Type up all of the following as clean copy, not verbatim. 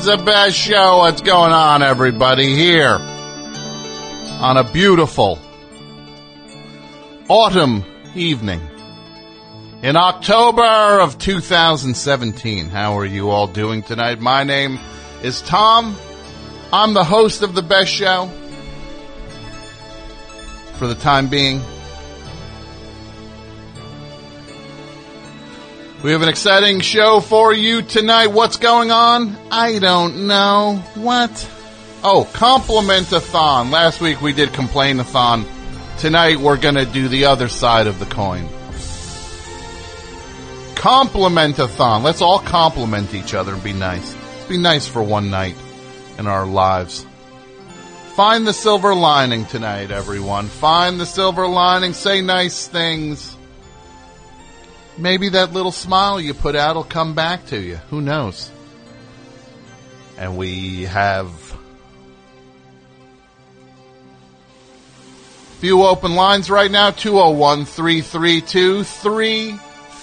It's the best show. What's going on, everybody, here on a beautiful autumn evening in October of 2017. How are you all doing tonight? My name is Tom. I'm the host of the best show for the time being. We have an exciting show for you tonight. What's going on? I don't know. What? Oh, compliment-a-thon. Last week we did complain-a-thon. Tonight we're going to do the other side of the coin. Compliment-a-thon. Let's all compliment each other and be nice. Let's be nice for one night in our lives. Find the silver lining tonight, everyone. Find the silver lining. Say nice things. Maybe that little smile you put out will come back to you. Who knows? And we have a few open lines right now. 201-332-3484.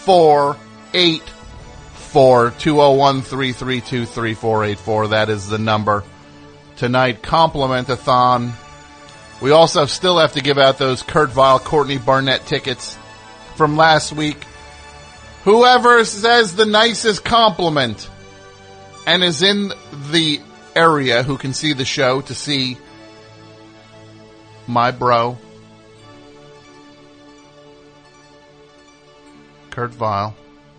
201-332-3484. That is the number. Tonight, compliment-a-thon. We also still have to give out those Kurt Vile, Courtney Barnett tickets from last week. Whoever says the nicest compliment and is in the area who can see the show to see my bro, Kurt Vile,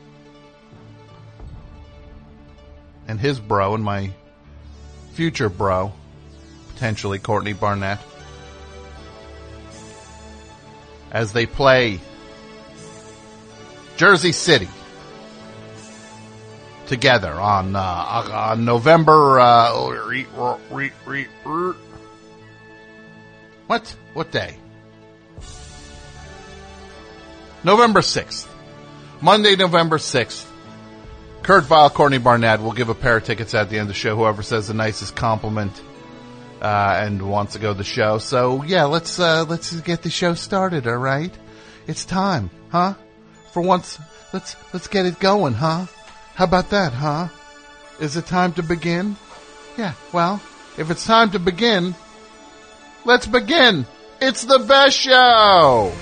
and his bro and my future bro, potentially Courtney Barnett, as they play Jersey City together on November what day? November 6th. Monday, November 6th. Kurt Vile, Courtney Barnett will give a pair of tickets at the end of the show. Whoever says the nicest compliment and wants to go to the show. So yeah, let's get the show started. All right, it's time, huh? For once, let's get it going, huh? How about that, huh? Is it time to begin? Yeah, well, if it's time to begin, let's begin. It's the best show.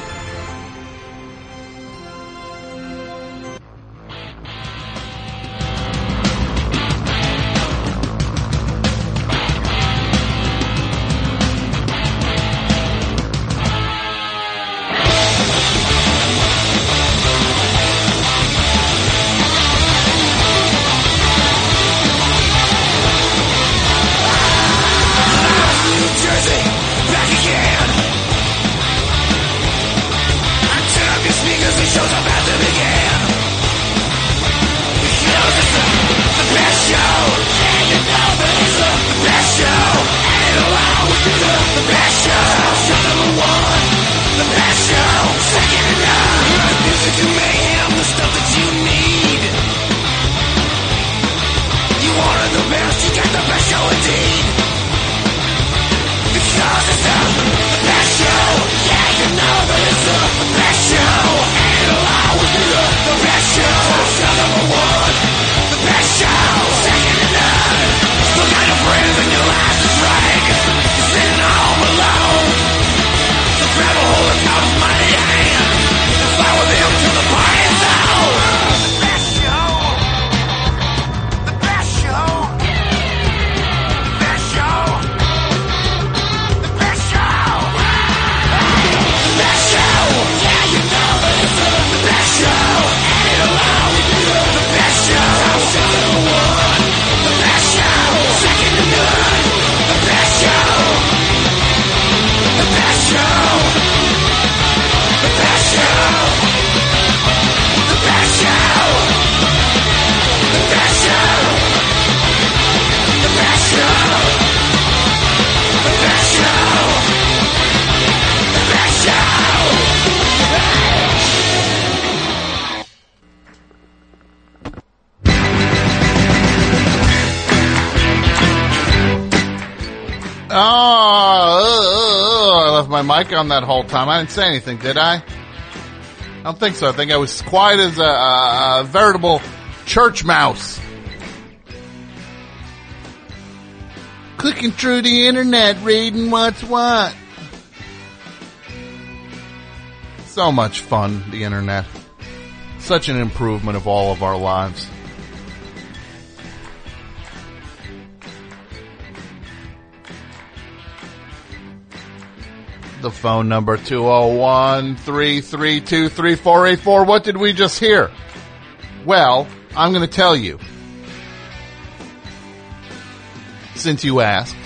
I left my mic on that whole time. I didn't say anything, did I? I don't think so. I think I was quiet as a veritable church mouse. clicking through the internet, reading what's what. So much fun, the internet. Such an improvement of all of our lives. The phone number 201-332-3484. What did we just hear? Well, I'm going to tell you. Since you asked.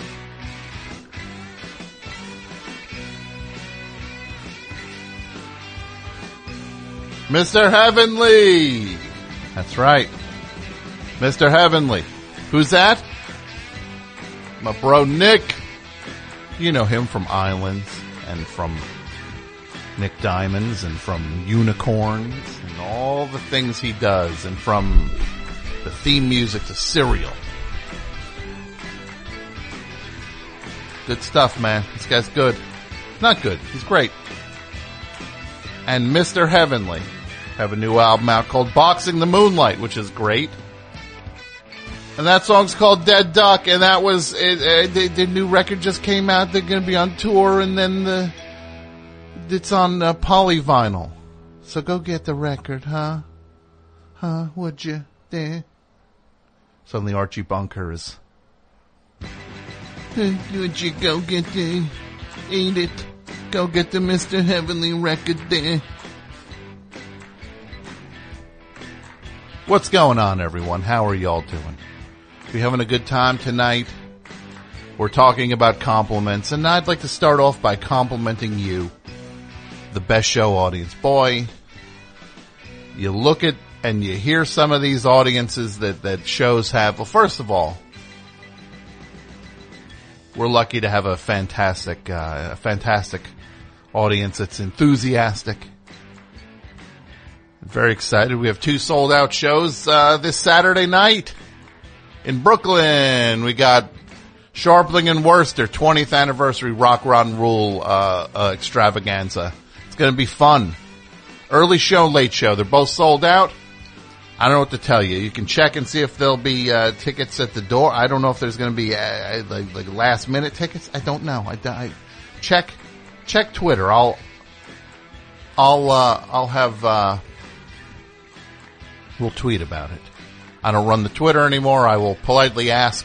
Mr. Heavenly. That's right. Mr. Heavenly. Who's that? My bro Nick. You know him from Islands and from Nick Diamonds and from Unicorns and all the things he does and from the theme music to Serial. Good stuff, man. This guy's good. Not good. He's great. And Mr. Heavenly have a new album out called Boxing the Moonlight, which is great. And that song's called Dead Duck, and that was, the new record just came out. They're going to be on tour, and then it's on polyvinyl. So go get the record, huh? Huh, would you? There. Suddenly Archie Bunker is... Would you go get the... Eat it. Go get the Mr. Heavenly record there. What's going on, everyone? How are y'all doing? We having a good time tonight? We're talking about compliments, and I'd like to start off by complimenting you, the best show audience. Boy, you look at and you hear some of these audiences that shows have. Well, first of all, we're lucky to have a fantastic audience that's enthusiastic. Very excited. We have 2 sold out shows this Saturday night. In Brooklyn, we got Sharpling and Worcester 20th anniversary Rock Rotten Rule extravaganza. It's going to be fun. Early show, late show. They're both sold out. I don't know what to tell you. You can check and see if there'll be tickets at the door. I don't know if there's going to be like last minute tickets. I don't know. I check Twitter. I'll have we'll tweet about it. I don't run the Twitter anymore. I will politely ask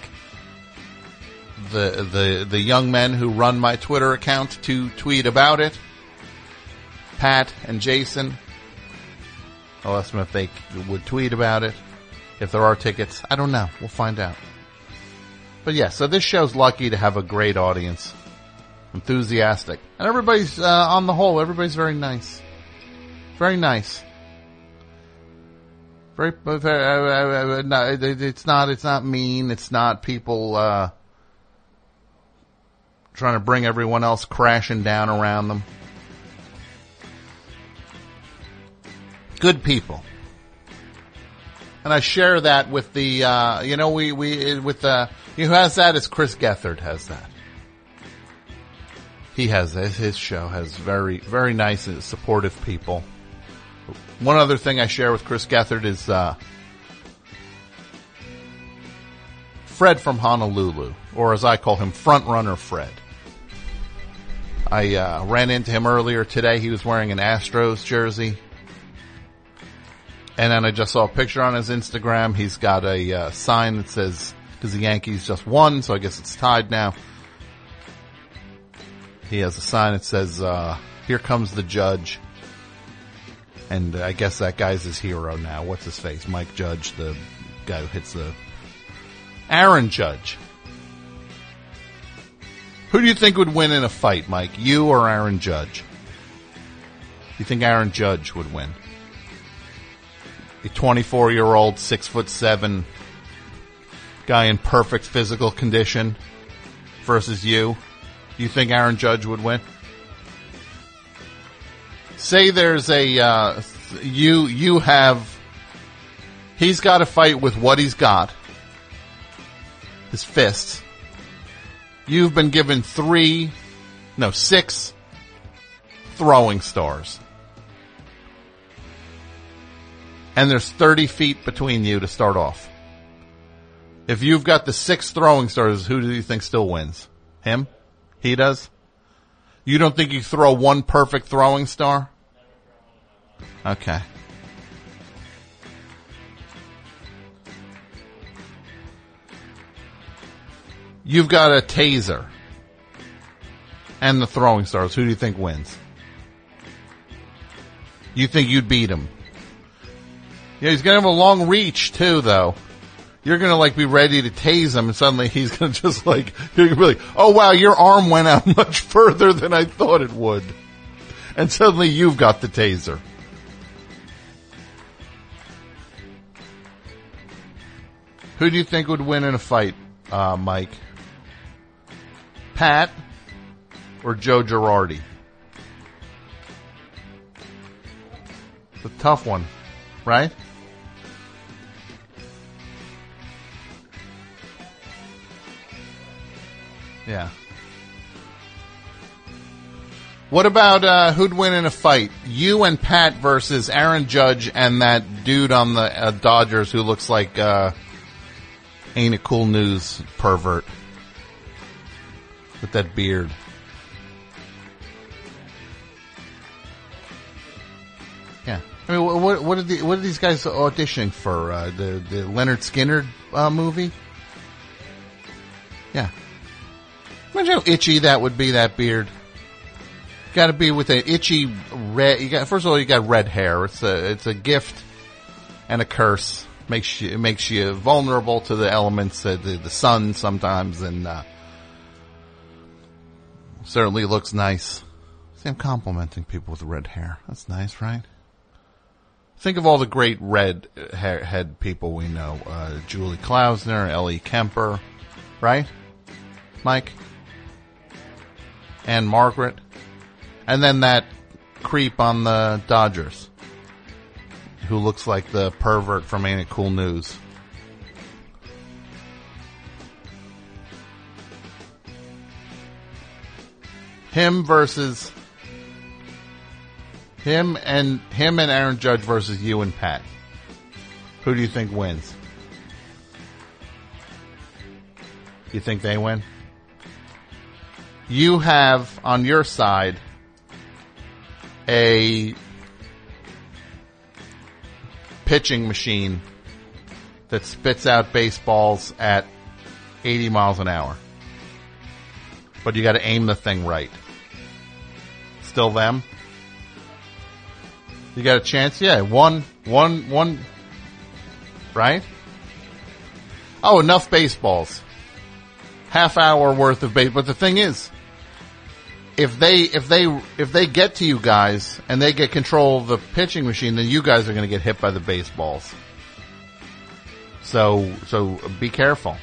the young men who run my Twitter account to tweet about it. Pat and Jason. I'll ask them if they would tweet about it. If there are tickets. I don't know. We'll find out. But yeah, so this show's lucky to have a great audience. Enthusiastic. And everybody's, on the whole, everybody's very nice. Very nice. Very, it's not mean. It's not people, trying to bring everyone else crashing down around them. Good people. And I share that with the, who has that is Chris Gethard has that. He has this. His show has very, very nice and supportive people. One other thing I share with Chris Gethard is Fred from Honolulu, or as I call him, Frontrunner Fred. I ran into him earlier today. He was wearing an Astros jersey. And then I just saw a picture on his Instagram. He's got a sign that says, because the Yankees just won, so I guess it's tied now. He has a sign that says, here comes the judge. And I guess that guy's his hero now. What's his face? Mike Judge, the guy who hits the... Aaron Judge. Who do you think would win in a fight, Mike? You or Aaron Judge? You think Aaron Judge would win? A 24-year-old, 6'7" guy in perfect physical condition versus you. You think Aaron Judge would win? Say there's a, he's got to fight with what he's got. His fists. You've been given 6 throwing stars. And there's 30 feet between you to start off. If you've got the 6 throwing stars, who do you think still wins? Him? He does? You don't think you throw one perfect throwing star? Okay. You've got a taser and the throwing stars. Who do you think wins? You think you'd beat him? Yeah, he's gonna have a long reach too, though. You're gonna like be ready to tase him, and suddenly he's gonna just like, you're gonna be like, oh wow, your arm went out much further than I thought it would. And suddenly you've got the taser. Who do you think would win in a fight, Mike? Pat or Joe Girardi? It's a tough one, right? Yeah. What about who'd win in a fight? You and Pat versus Aaron Judge and that dude on the Dodgers who looks like Ain't It Cool News pervert with that beard. Yeah. I mean, what are these guys auditioning for? The Leonard Skinner movie? Yeah. Imagine how itchy that would be, that beard. Got to be with an itchy red. First of all, you got red hair. It's a gift and a curse. It makes you vulnerable to the elements, the sun sometimes, and certainly looks nice. See, I'm complimenting people with red hair. That's nice, right? Think of all the great red head people we know: Julie Klausner, Ellie Kemper, right, Mike? And Margaret. And then that creep on the Dodgers who looks like the pervert from Ain't It Cool News. Him and Aaron Judge versus you and Pat. Who do you think wins? You think they win? You have on your side a pitching machine that spits out baseballs at 80 miles an hour. But you got to aim the thing right. Still them? You got a chance? Yeah, one, right? Oh, enough baseballs. Half hour worth of base. But the thing is, if they get to you guys and they get control of the pitching machine, then you guys are going to get hit by the baseballs. So be careful.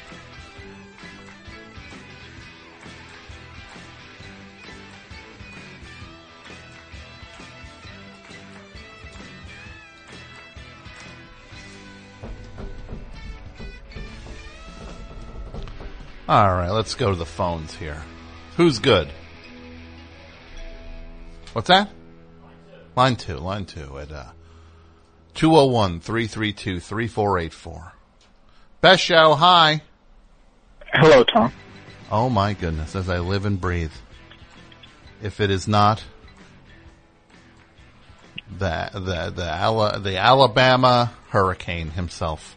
All right, let's go to the phones here. Who's good? What's that? Line 2 at 201-332-3484. Best show, hi. Hello, Tom. Oh my goodness, as I live and breathe. If it is not the Alabama hurricane himself.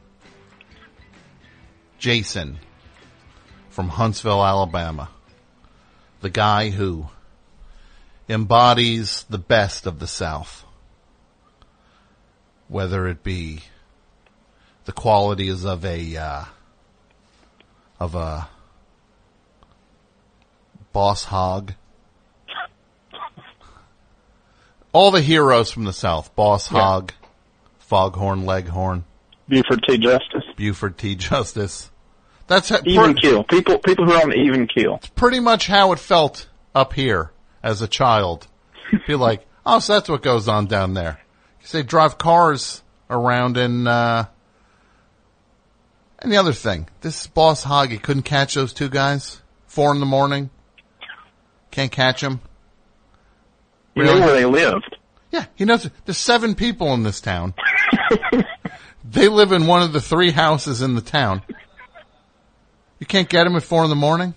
Jason from Huntsville, Alabama. The guy who embodies the best of the South. Whether it be the qualities of a boss hog. All the heroes from the South. Boss hog, Foghorn Leghorn. Buford T. Justice. Buford T. Justice. That's how, even keel. People who are on the even keel. It's pretty much how it felt up here as a child. Be like, oh, so that's what goes on down there. Because they drive cars around and the other thing, this boss hog, he couldn't catch those two guys. 4 a.m. Can't catch them. You know where they lived. Yeah, he knows. There's 7 people in this town. They live in one of the 3 houses in the town. You can't get them at 4 a.m?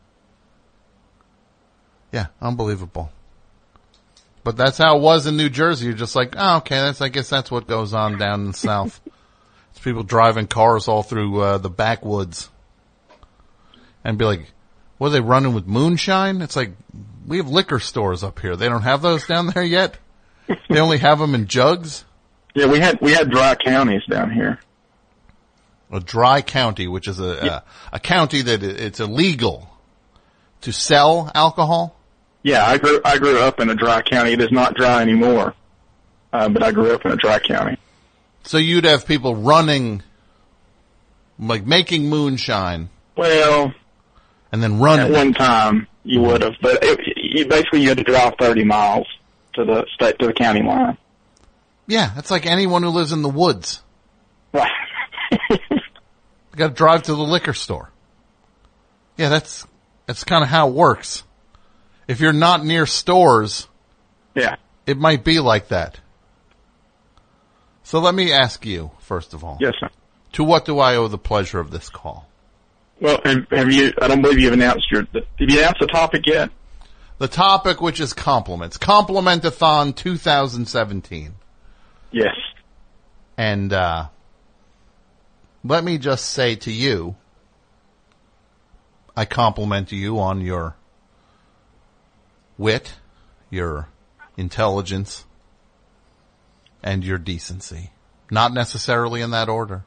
Yeah, unbelievable. But that's how it was in New Jersey. You're just like, oh, okay, I guess that's what goes on down in the South. It's people driving cars all through the backwoods. And be like, what are they running with moonshine? It's like, we have liquor stores up here. They don't have those down there yet? They only have them in jugs? Yeah, we had dry counties down here. A dry county, which is a county that it's illegal to sell alcohol? Yeah, I grew up in a dry county. It is not dry anymore, but I grew up in a dry county. So you'd have people running, like making moonshine. Well, and then running. At one time you would have, but you had to drive 30 miles to the county line. Yeah, it's like anyone who lives in the woods. Right. You got to drive to the liquor store. Yeah, that's kind of how it works. If you're not near stores, yeah, it might be like that. So let me ask you, first of all. Yes, sir. To what do I owe the pleasure of this call? Well, have you? I don't believe you've announced have you announced the topic yet? The topic, which is compliments, Compliment-a-thon 2017. Yes. And let me just say to you, I compliment you on your wit, your intelligence, and your decency. Not necessarily in that order.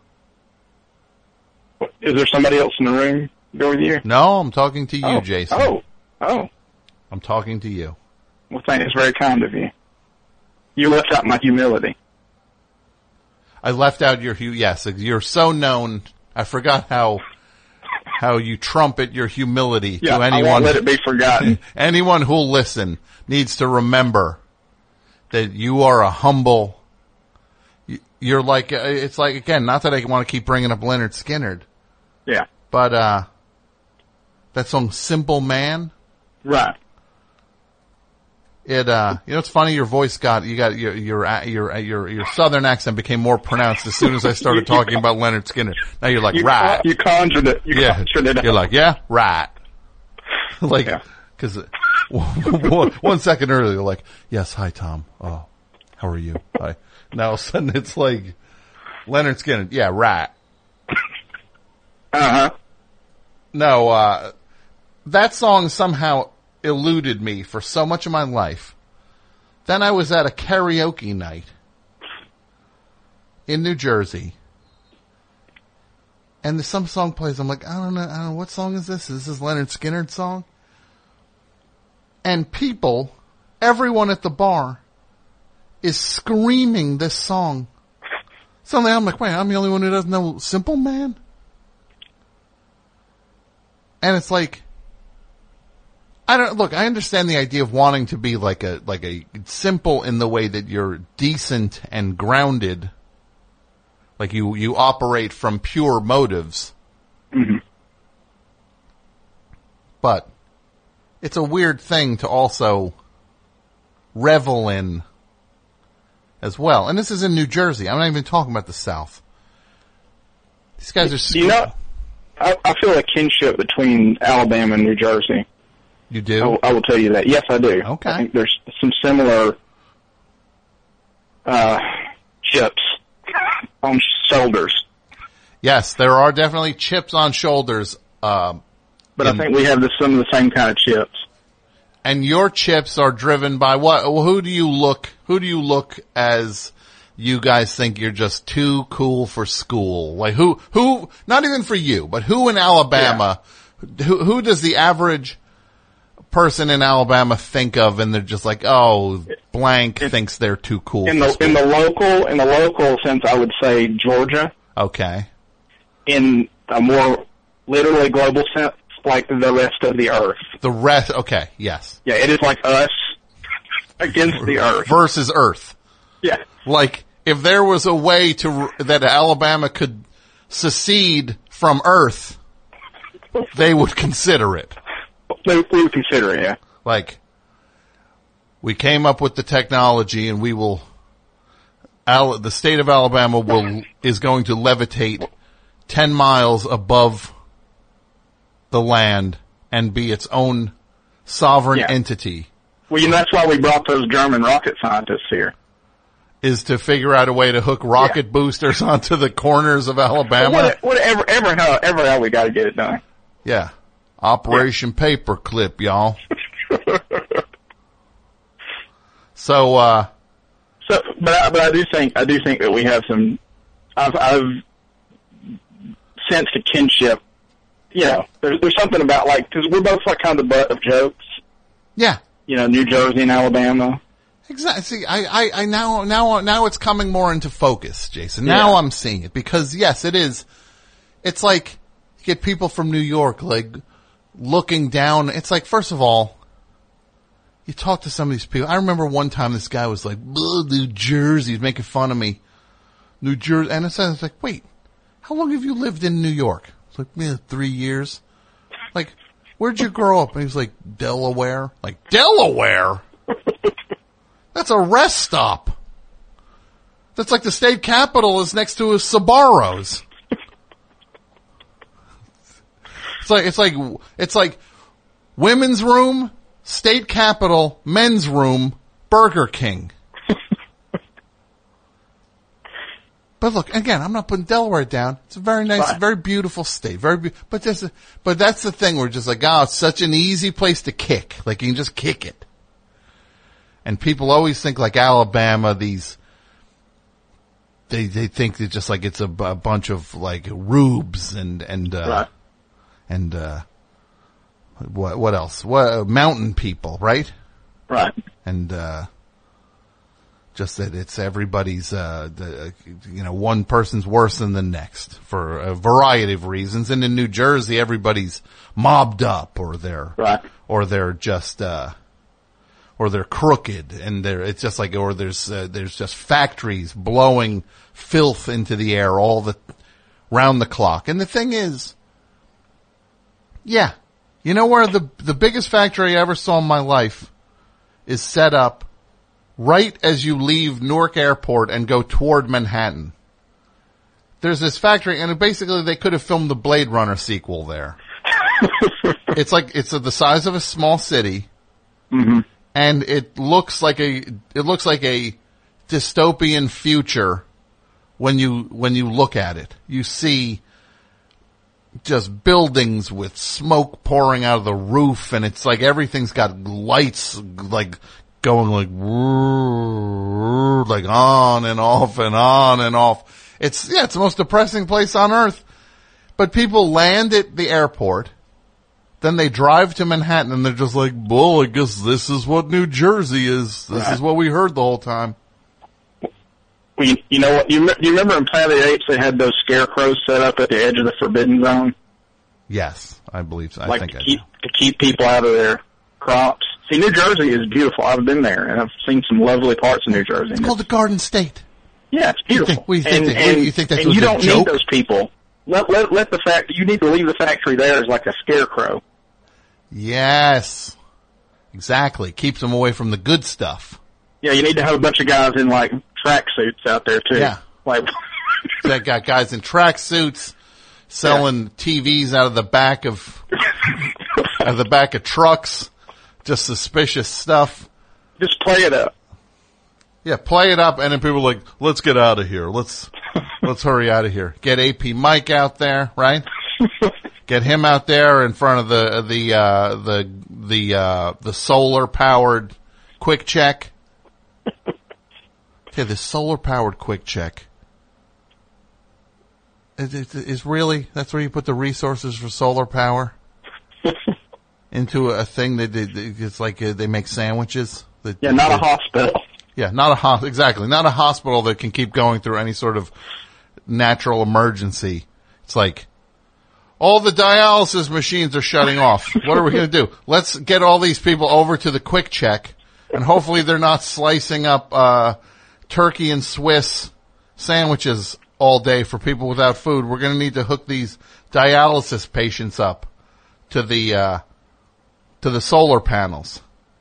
Is there somebody else in the room go with you? No, I'm talking to you, Jason. Oh. I'm talking to you. Well, thank you. It's very kind of you. You left out my humility. I left out your yes. You're so known. I forgot how you trumpet your humility to anyone. I won't let it be forgotten. Anyone who'll listen needs to remember that you are a humble. You're like, it's like, again, not that I want to keep bringing up Leonard Skinner. Yeah. But, that song, Simple Man. Right. It's funny, your voice your southern accent became more pronounced as soon as I started talking about Leonard Skinner. Now you're like, right. You conjured it. Conjured it. You're like, yeah, right. Like, cause, 1 second earlier, you're like, yes, hi, Tom. Oh, how are you? Hi. Now all of a sudden it's like, Leonard Skinner. Yeah, right. Uh-huh. No, that song somehow eluded me for so much of my life. Then I was at a karaoke night in New Jersey, and some song plays. I'm like, I don't know, what song is this? Is this Leonard Skinner's song? And everyone at the bar is screaming this song. Suddenly I'm like, wait, I'm the only one who doesn't know Simple Man? And it's like, I understand the idea of wanting to be like a simple in the way that you're decent and grounded. Like you operate from pure motives. Mm-hmm. But it's a weird thing to also revel in as well. And this is in New Jersey. I'm not even talking about the South. These guys are I feel a kinship between Alabama and New Jersey. You do? I will tell you that. Yes, I do. Okay. I think there's some similar chips on shoulders. Yes, there are definitely chips on shoulders. But I think we have some of the same kind of chips. And your chips are driven by what? Who do you look as you guys think you're just too cool for school? Like who, not even for you, but who in Alabama, who does the average person in Alabama think of and they're just like, oh, blank thinks they're too cool in the local sense, I would say Georgia. Okay. In a more literally global sense, like the rest of the earth. Okay, yes. Yeah, it is like us against the earth. Versus Earth. Yeah. Like, if there was a way that Alabama could secede from Earth, they would consider it. They would consider it, yeah. Like, we came up with the technology and the state of Alabama is going to levitate 10 miles above the land and be its own sovereign Yeah. entity. Well, that's why we brought those German rocket scientists here. Is to figure out a way to hook rocket boosters onto the corners of Alabama. Whatever how we got to get it done. Yeah. Operation Paperclip, y'all. So, but I do think that we have some. I've sensed a kinship. You know, there's something about because we're both kind of the butt of jokes. yeah. You know, New Jersey and Alabama. Exactly. See, I now it's coming more into focus, Jason. Now Yeah. I'm seeing it because yes, it is. It's like you get people from New York looking down. It's like, first of all, you talk to some of these people. I remember one time this guy was like, New Jersey, he's making fun of me. New Jersey. And it's like, wait, how long have you lived in New York? It's like, 3 years. Like, where'd you grow up? And he was like, Delaware. Like, Delaware? That's a rest stop. That's like the state capitol is next to a Sbarro's. It's like women's room, state capitol, men's room, Burger King. But look, again, I'm not putting Delaware down. It's a very nice, very beautiful state. But that's the thing. We're just like, it's such an easy place to kick. Like, you can just kick it. And people always think like Alabama, they think that just like it's a bunch of like rubes and what else? Mountain people, right? Right. And, just that it's everybody's, one person's worse than the next for a variety of reasons. And in New Jersey, everybody's mobbed up or they're just, or they're crooked and it's just like, or there's just factories blowing filth into the air round the clock. And the thing is, you know where the biggest factory I ever saw in my life is set up right as you leave Newark Airport and go toward Manhattan. There's this factory, and basically they could have filmed the Blade Runner sequel there. It's the size of a small city, and it looks like a dystopian future when you look at it. You see just buildings with smoke pouring out of the roof, and it's like everything's got lights like going like on and off and on and off. It's the most depressing place on earth. But people land at the airport, then they drive to Manhattan, and they're just like, well, I guess this is what New Jersey is. This is what we heard the whole time. Well, you know what? You remember in Planet of the Apes they had those scarecrows set up at the edge of the Forbidden Zone? Yes, I believe so. To keep people out of their crops. See, New Jersey is beautiful. I've been there, and I've seen some lovely parts of New Jersey. It's called the Garden State. Yeah, it's beautiful. You think that's and you don't a joke? need those people. Let the fact you need to leave the factory there as like a scarecrow. Yes, exactly. Keeps them away from the good stuff. Yeah, you need to have a bunch of guys in like tracksuits out there too. Yeah, like they got guys in tracksuits selling TVs out of the back of trucks. Just suspicious stuff. Just play it up. Yeah, play it up, and then people are like, let's get out of here. Let's hurry out of here. Get AP Mike out there, right? Get him out there in front of the solar powered Quick Check. Okay, the solar powered Quick Check is really, that's where you put the resources for solar power into a thing that it's like they make sandwiches. Not a hospital. Yeah, exactly. Not a hospital that can keep going through any sort of natural emergency. It's like, all the dialysis machines are shutting off. What are we going to do? Let's get all these people over to the Quick Check, and hopefully they're not slicing up turkey and Swiss sandwiches all day for people without food. We're going to need to hook these dialysis patients up to the solar panels.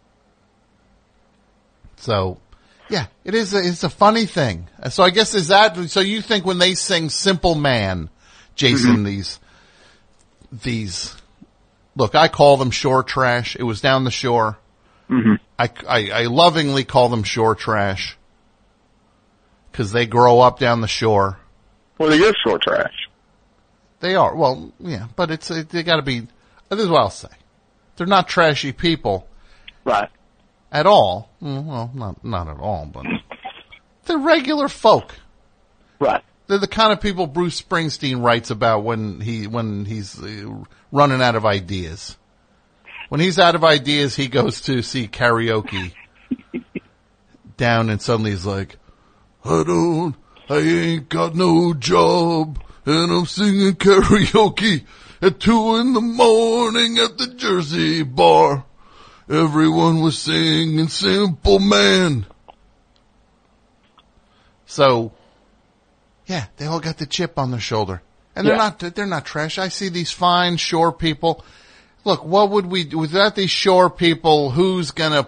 So, yeah, it's a funny thing. So I guess so you think when they sing Simple Man, Jason, these look, I call them shore trash. It was down the shore. Mm-hmm. I lovingly call them shore trash because they grow up down the shore. Well, they are shore trash. They are. Well, yeah, but they got to be. This is what I'll say. They're not trashy people, Right. at all. Well, not at all, but they're regular folk. Right. They're the kind of people Bruce Springsteen writes about when he's running out of ideas. When he's out of ideas, he goes to see karaoke down, and suddenly he's like, I ain't got no job, and I'm singing karaoke at 2 a.m. at the Jersey bar. Everyone was singing Simple Man. So, yeah, they all got the chip on their shoulder. And they're not trash. I see these fine shore people. Look, what would we do without these shore people? Who's gonna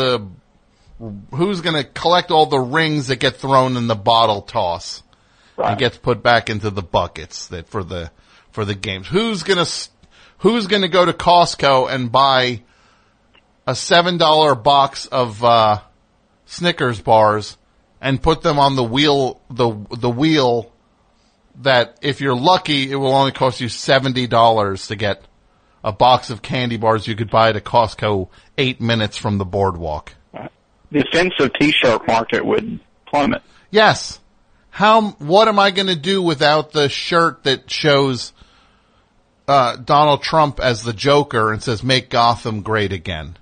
collect all the rings that get thrown in the bottle toss and gets put back into the buckets that for the games? Who's gonna go to Costco and buy a $7 box of Snickers bars and put them on the wheel that if you're lucky it will only cost you $70 to get a box of candy bars you could buy at a Costco 8 minutes from the boardwalk. The offensive T-shirt market would plummet. Yes. What am I going to do without the shirt that shows Donald Trump as the Joker and says "Make Gotham Great Again"?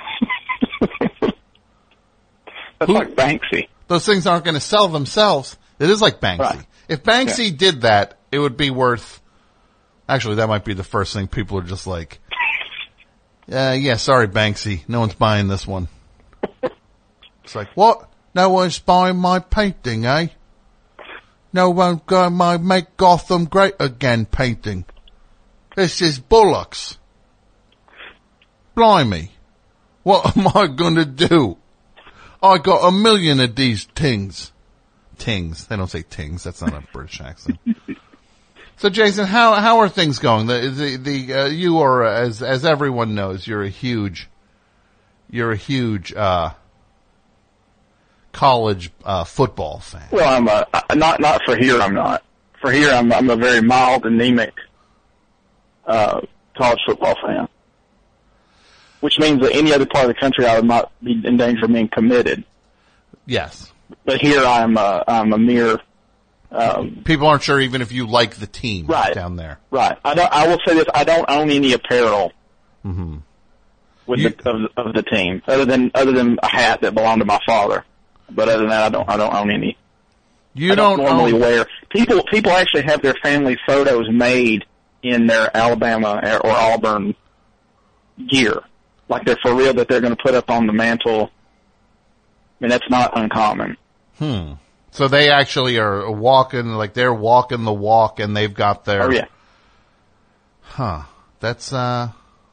That's like Banksy. Those things aren't going to sell themselves. It is like Banksy. Right. If Banksy did that, it would be worth. Actually, that might be the first thing people are just like, yeah, sorry, Banksy. No one's buying this one. It's like, what? No one's buying my painting, eh? No one's got my Make Gotham Great Again painting. This is bollocks. Blimey. What am I going to do? I got 1 million of these tings. Tings. They don't say tings. That's not a British accent. So, Jason, how are things going? You are, as everyone knows, you're a huge college football fan. Well, I'm not for here. I'm not for here. I'm a very mild, anemic college football fan, which means that any other part of the country I would not be in danger of being committed. Yes, but here I'm a mere. People aren't sure even if you like the team down there. Right. I will say this: I don't own any apparel. Mm-hmm. Of the team, other than a hat that belonged to my father. But other than that, I don't own any. I don't normally wear. People actually have their family photos made in their Alabama or Auburn gear, like they're for real, that they're going to put up on the mantle. I mean, that's not uncommon. So they actually are walking, like they're walking the walk, and they've got their. Oh yeah. Huh. That's all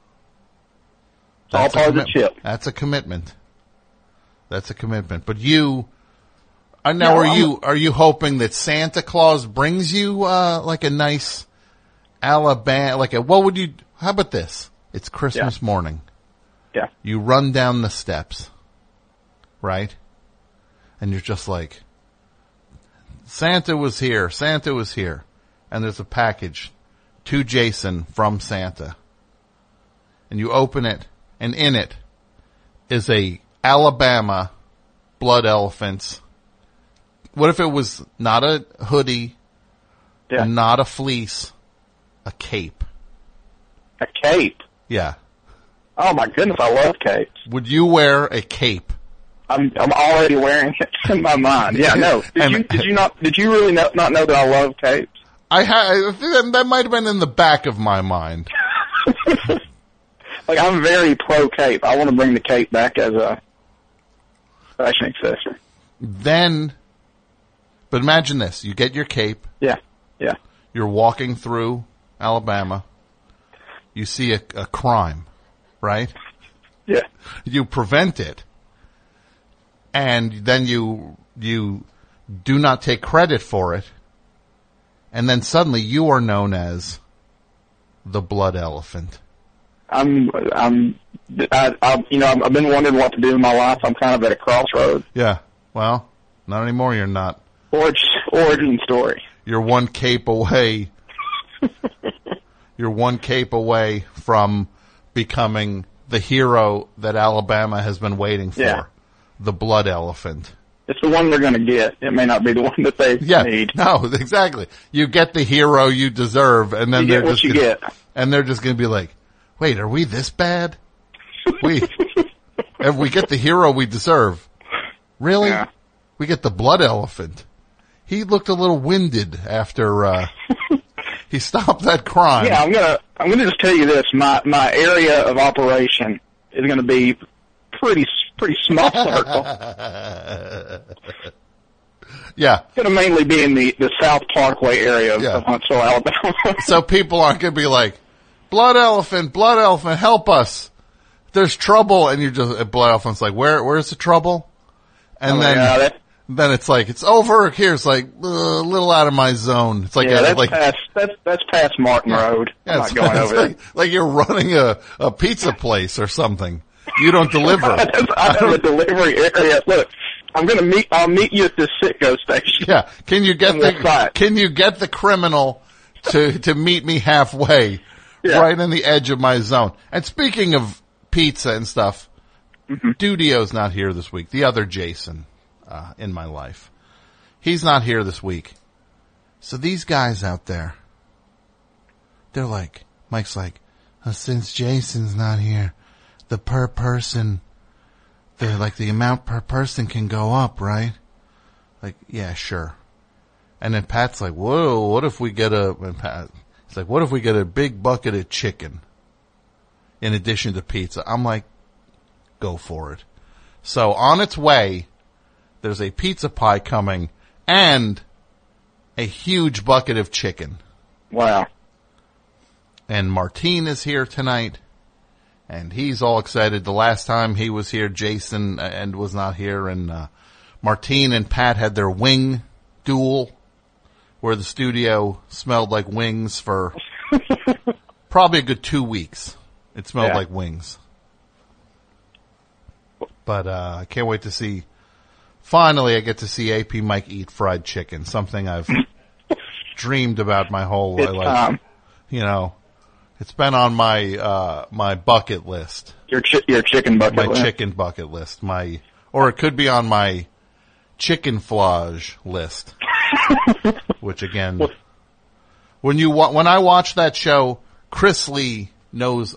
part of the chip. That's a commitment. But you, now are you hoping that Santa Claus brings you, like a nice Alabama, how about this? It's Christmas morning. Yeah. You run down the steps, right? And you're just like, Santa was here. And there's a package to Jason from Santa. And you open it, and in it is a Alabama blood elephants. What if it was not a hoodie, and not a fleece, a cape? A cape? Yeah. Oh my goodness, I love capes. Would you wear a cape? I'm already wearing it in my mind. Yeah, no. Did you really not know that I love capes? I that might have been in the back of my mind. Like, I'm very pro cape. I want to bring the cape back as a fashion accessory. But imagine this. You get your cape. Yeah. You're walking through Alabama. You see a crime, right? Yeah. You prevent it. And then you do not take credit for it. And then suddenly you are known as the blood elephant. I've been wondering what to do in my life. I'm kind of at a crossroads. Yeah. Well, not anymore. You're not. Origin story. You're one cape away. You're one cape away from becoming the hero that Alabama has been waiting for. Yeah. The blood elephant. It's the one they're going to get. It may not be the one that they need. No, exactly. You get the hero you deserve, and then they're just going to be like, "Wait, are we this bad? If we get the hero we deserve, really? Yeah. We get the blood elephant." He looked a little winded after he stopped that crime. Yeah, I'm gonna just tell you this: my area of operation is going to be pretty small circle. Yeah. It's going to mainly be in the South Parkway area of Huntsville, Alabama. So people aren't going to be like, blood elephant, help us. There's trouble. And you're just, blood elephant's like, where's the trouble? And then it's like, it's over here. It's like, a little out of my zone. It's like, that's past Martin Road. I'm not going over there. Like you're running a pizza place or something. You don't deliver. I have a delivery area. Look, I'll meet you at this Citgo station. Yeah. Can you get the criminal to meet me halfway? Yeah. Right in the edge of my zone. And speaking of pizza and stuff, Dudio's not here this week. The other Jason, in my life. He's not here this week. So these guys out there, they're like, Mike's like, since Jason's not here, the per person, the amount per person can go up, right? Like, yeah, sure. And then Pat's like, whoa, what if we get what if we get a big bucket of chicken in addition to pizza? I'm like, go for it. So on its way, there's a pizza pie coming and a huge bucket of chicken. Wow. And Martine is here tonight. And he's all excited. The last time he was here, Jason and was not here, and Martine and Pat had their wing duel, where the studio smelled like wings for probably a good 2 weeks. It smelled like wings. But I can't wait to see. Finally, I get to see AP Mike eat fried chicken, something I've dreamed about my whole life. It's been on my my bucket list. Your chicken bucket list. My chicken bucket list. Or it could be on my chicken flage list. Which again, when I watch that show, Chris Lee knows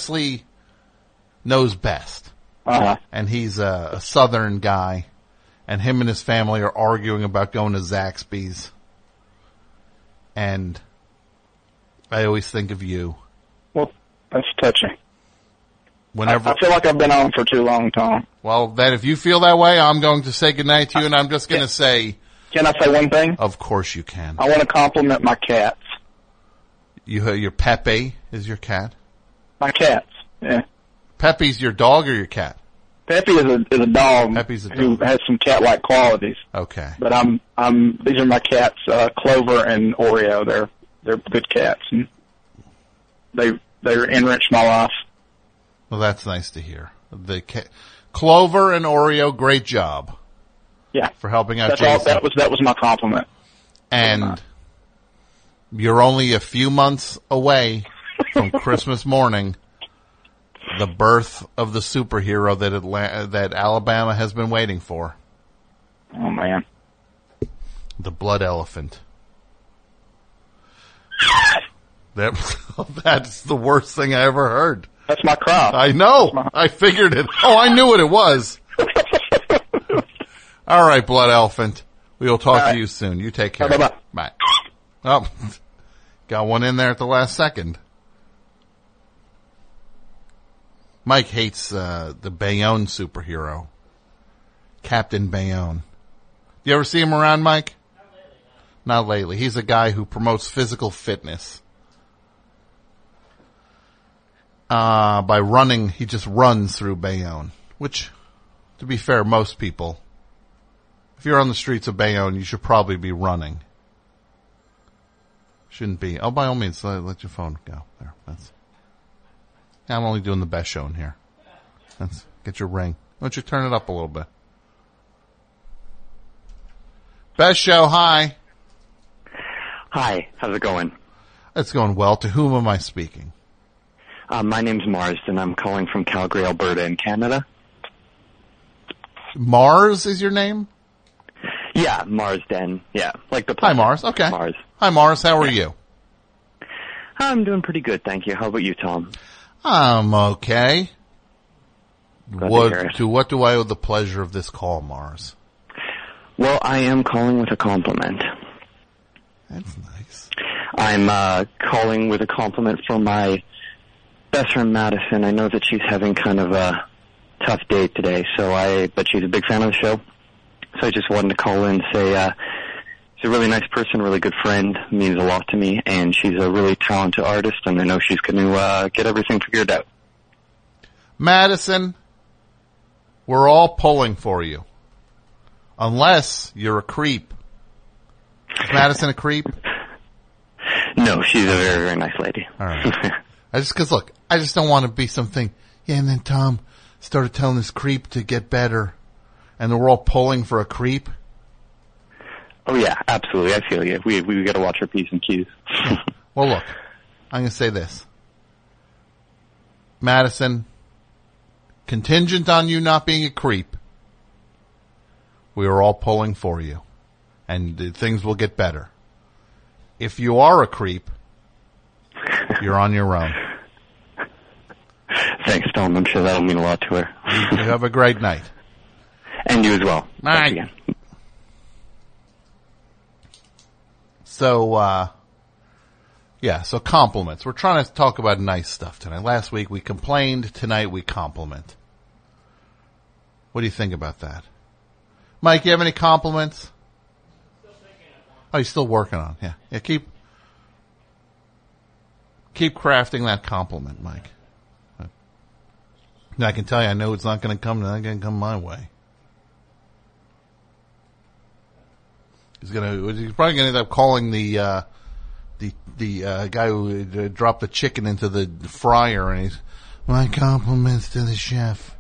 best. Uh-huh. And he's a Southern guy, and him and his family are arguing about going to Zaxby's. And I always think of you. Well, that's touching. I feel like I've been on for too long, Tom. Well, then if you feel that way, I'm going to say goodnight to you, and I'm just going to say... Can I say one thing? Of course you can. I want to compliment my cats. Your Pepe is your cat? My cats, yeah. Pepe's your dog or your cat? Pepe is a dog. Pepe's a dog who has some cat-like qualities. Okay. But these are my cats, Clover and Oreo. They're good cats, and they enrich my life. Well, that's nice to hear. Clover and Oreo, great job. Yeah. For helping out Jason. That was my compliment. And you're only a few months away from Christmas morning, the birth of the superhero that Alabama has been waiting for. Oh, man. The blood elephant. That's the worst thing I ever heard. That's my crop. I know. I figured it. Oh, I knew what it was. All right, blood elephant. We will talk to you soon. You take care. Bye-bye. Bye. Oh, got one in there at the last second. Mike hates the Bayonne superhero, Captain Bayonne. You ever see him around, Mike? Not lately. He's a guy who promotes physical fitness. By running, he just runs through Bayonne, which, to be fair, most people, if you're on the streets of Bayonne, you should probably be running. Shouldn't be. Oh, by all means, let your phone go. There, I'm only doing the best show in here. Let's get your ring. Why don't you turn it up a little bit? Best show, hi. Hi, how's it going? It's going well. To whom am I speaking? My name's Marsden. I'm calling from Calgary, Alberta in Canada. Mars is your name? Yeah, Marsden. Yeah, like the planet. Hi, Mars. Okay. Mars. Hi, Mars. How are you? I'm doing pretty good, thank you. How about you, Tom? I'm okay. What do I owe the pleasure of this call, Mars? Well, I am calling with a compliment. That's nice. I'm calling with a compliment for my best friend, Madison. I know that she's having kind of a tough day today, but she's a big fan of the show. So I just wanted to call in and say she's a really nice person, really good friend, means a lot to me, and she's a really talented artist, and I know she's going to get everything figured out. Madison, we're all pulling for you. Unless you're a creep. Is Madison a creep? No, she's a very, very nice lady. All right. I just don't want to be something. Yeah, and then Tom started telling this creep to get better, and then we're all pulling for a creep. Oh yeah, absolutely. I feel you. We got to watch our P's and Q's. Well, look, I'm going to say this, Madison. Contingent on you not being a creep, we are all pulling for you, and things will get better. If you are a creep, you're on your own. Thanks, Tom. I'm sure that'll mean a lot to her. You have a great night. And you as well. Thanks again. So, so compliments. We're trying to talk about nice stuff tonight. Last week we complained. Tonight we compliment. What do you think about that? Mike, you have any compliments? Oh, you're still working on it. Yeah. Keep crafting that compliment, Mike. Now, I can tell you, I know it's not going to come my way. He's probably going to end up calling the guy who dropped the chicken into the fryer, and he's, my compliments to the chef.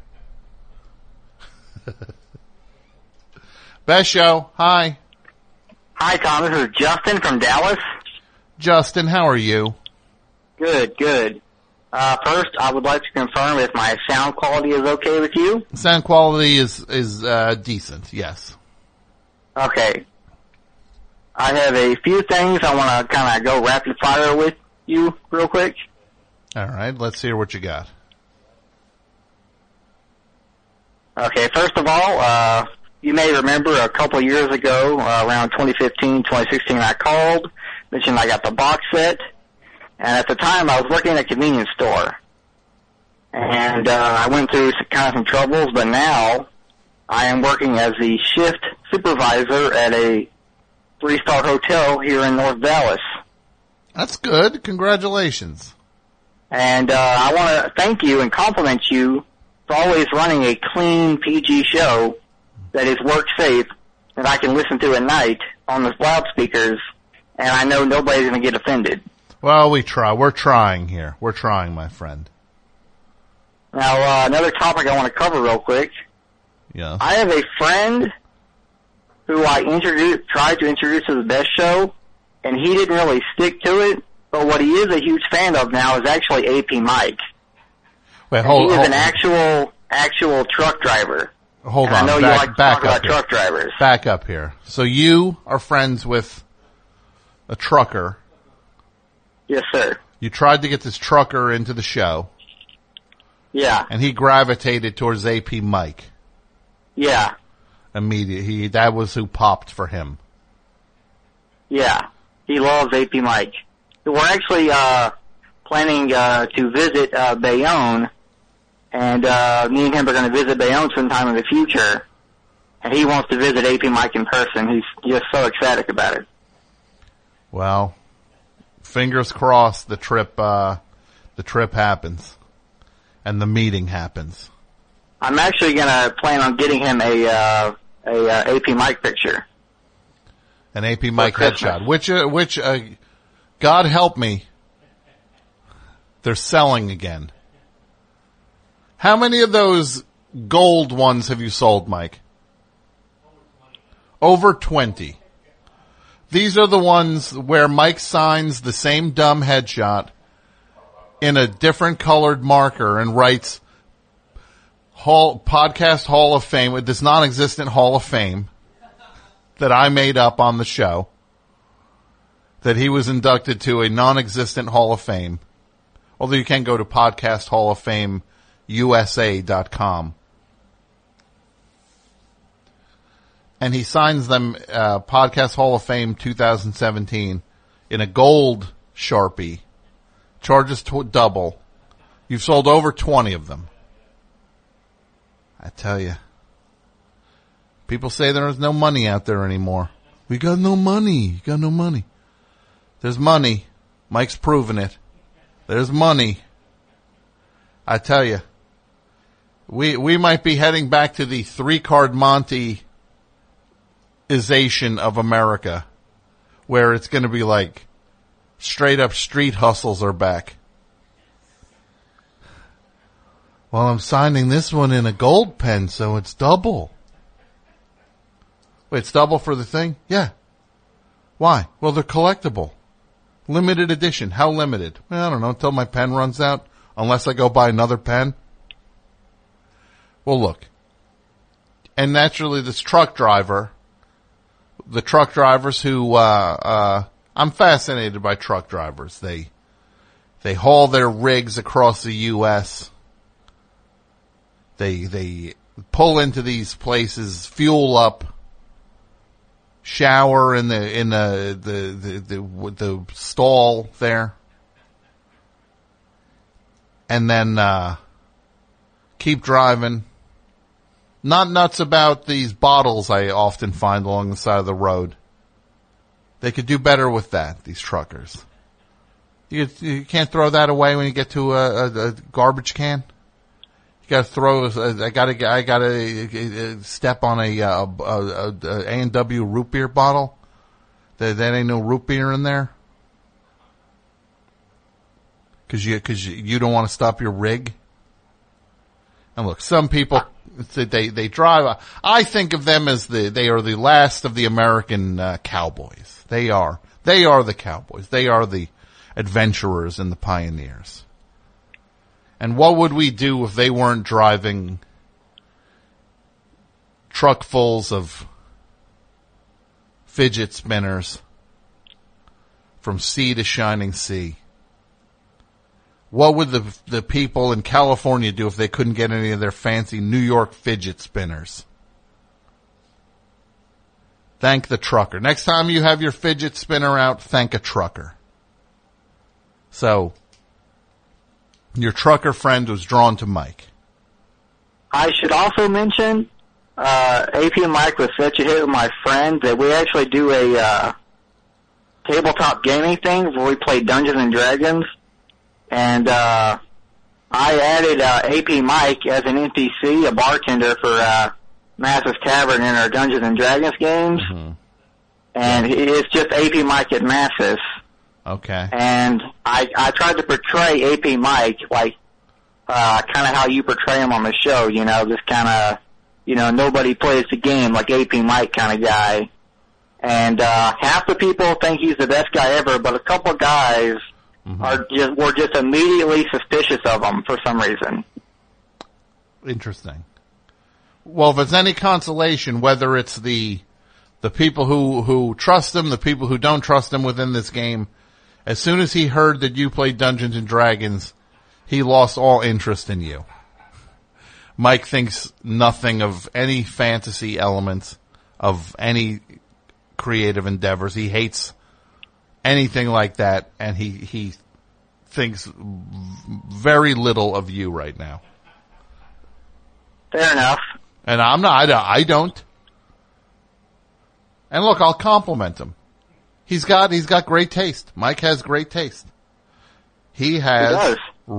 Best show. Hi. Hi, Tom. This is Justin from Dallas. Justin, how are you? Good. First, I would like to confirm if my sound quality is okay with you. Sound quality is decent, yes. Okay. I have a few things I want to kind of go rapid fire with you real quick. All right, let's hear what you got. Okay, first of all, you may remember a couple years ago, around 2015, 2016, I called, mentioned I got the box set, and at the time I was working at a convenience store. And I went through some troubles, but now I am working as the shift supervisor at a 3-star hotel here in North Dallas. That's good. Congratulations. And I want to thank you and compliment you for always running a clean, PG show that is work safe, that I can listen to at night on the loudspeakers, and I know nobody's going to get offended. Well, we try. We're trying here. We're trying, my friend. Now, another topic I want to cover real quick. Yeah. I have a friend who I tried to introduce to the best show, and he didn't really stick to it, but what he is a huge fan of now is actually AP Mike. Wait, he is an actual truck driver. Hold on. I know you like to talk about truck drivers. Back up here. So you are friends with a trucker. Yes, sir. You tried to get this trucker into the show. Yeah. And he gravitated towards AP Mike. Yeah. Immediately. That was who popped for him. Yeah. He loves AP Mike. We're actually planning to visit Bayonne, and me and him are going to visit Bayonne sometime in the future, and he wants to visit AP Mike in person. He's just so ecstatic about it. Well, fingers crossed the trip happens, and the meeting happens. I'm actually going to plan on getting him a AP Mike picture. An AP Mike headshot, which God help me, they're selling again. How many of those gold ones have you sold, Mike? Over 20. These are the ones where Mike signs the same dumb headshot in a different colored marker and writes Podcast Hall of Fame with this non-existent Hall of Fame that I made up on the show, that he was inducted to a non-existent Hall of Fame. Although you can go to podcasthalloffameusa.com. And he signs them, Podcast Hall of Fame 2017 in a gold Sharpie. Charges double. You've sold over 20 of them. I tell you. People say there is no money out there anymore. We got no money. You got no money. There's money. Mike's proven it. There's money. I tell you. We might be heading back to the 3-card Monty-ization of America, where it's going to be like straight up street hustles are back. Well, I'm signing this one in a gold pen, so it's double. Wait, it's double for the thing? Yeah. Why? Well, they're collectible. Limited edition. How limited? Well, I don't know, until my pen runs out, unless I go buy another pen. Well, look. And naturally, this truck driver, the truck drivers who, I'm fascinated by truck drivers. They haul their rigs across the U.S. They pull into these places, fuel up, shower in the stall there, and then keep driving. Not nuts about these bottles I often find along the side of the road. They could do better with that, these truckers. You can't throw that away when you get to a garbage can. You gotta throw, I gotta step on a A&W root beer bottle. There ain't no root beer in there. Cause you don't want to stop your rig. And look, some people, they drive, I think of them as they are the last of the American cowboys. They are the cowboys. They are the adventurers and the pioneers. And what would we do if they weren't driving truckfuls of fidget spinners from sea to shining sea? What would the people in California do if they couldn't get any of their fancy New York fidget spinners? Thank the trucker. Next time you have your fidget spinner out, thank a trucker. So, your trucker friend was drawn to Mike. I should also mention, AP Mike was such a hit with my friend that we actually do a tabletop gaming thing where we play Dungeons and Dragons. And I added AP Mike as an NPC, a bartender for Mathis Tavern in our Dungeons and Dragons games. Mm-hmm. And it's just AP Mike at Mathis. Okay. And I tried to portray AP Mike like kind of how you portray him on the show, you know, just kind of, you know, nobody plays the game like AP Mike kind of guy. And half the people think he's the best guy ever, but a couple guys were just immediately suspicious of him for some reason. Interesting. Well, if it's any consolation, whether it's the people who trust him, the people who don't trust him within this game, as soon as he heard that you played Dungeons and Dragons, he lost all interest in you. Mike thinks nothing of any fantasy elements of any creative endeavors. He hates anything like that, and he thinks very little of you right now. Fair enough. And I don't. And look, I'll compliment him. He's got great taste. Mike has great taste. He has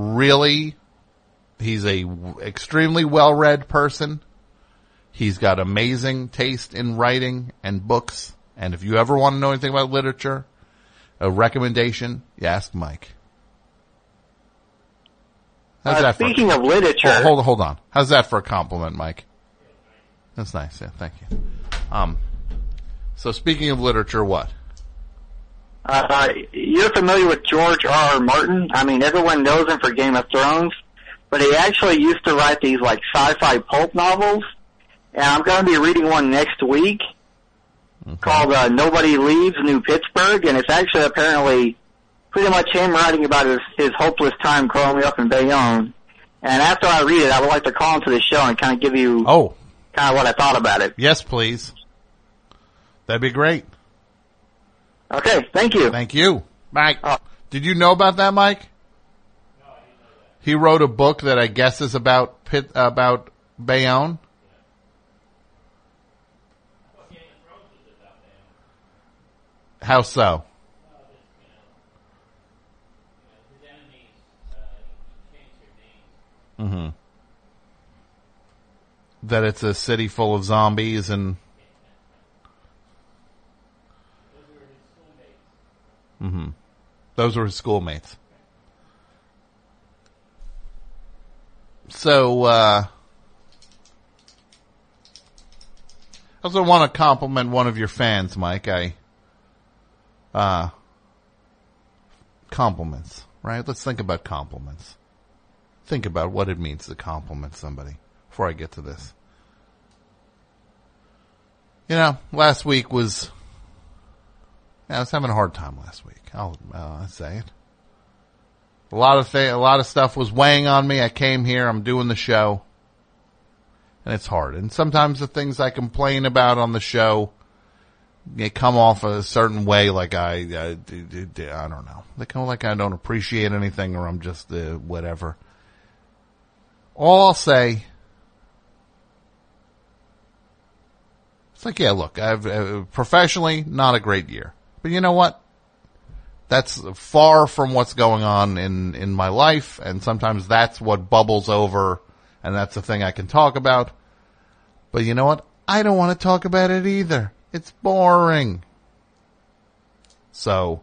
he's a extremely well-read person. He's got amazing taste in writing and books. And if you ever want to know anything about literature, a recommendation, you ask Mike. How's that speaking of literature... Hold on. How's that for a compliment, Mike? That's nice. Yeah, thank you. So speaking of literature, what? You're familiar with George R.R. Martin? I mean, everyone knows him for Game of Thrones, but he actually used to write these, like, sci-fi pulp novels, and I'm going to be reading one next week called Nobody Leaves New Pittsburgh, and it's actually apparently pretty much him writing about his hopeless time growing up in Bayonne. And after I read it, I would like to call into the show and kind of give you kind of what I thought about it. Yes, please. That'd be great. Okay, thank you. Thank you. Mike, did you know about that, Mike? No, I didn't know that. He wrote a book that I guess is about Bayonne. How so? His enemies, he changed their names. That it's a city full of zombies and... Those were his schoolmates. So, I also want to compliment one of your fans, Mike. Compliments, right? Let's think about compliments. Think about what it means to compliment somebody before I get to this. You know, last week was... I was having a hard time last week. I'll say it. A lot of stuff was weighing on me. I came here. I'm doing the show, and it's hard. And sometimes the things I complain about on the show, they come off a certain way, like I don't know. They come like I don't appreciate anything, or I'm just whatever. All I'll say. It's like, yeah, look, I've professionally not a great year. But you know what? That's far from what's going on in my life, and sometimes that's what bubbles over, and that's the thing I can talk about. But you know what? I don't want to talk about it either. It's boring. So,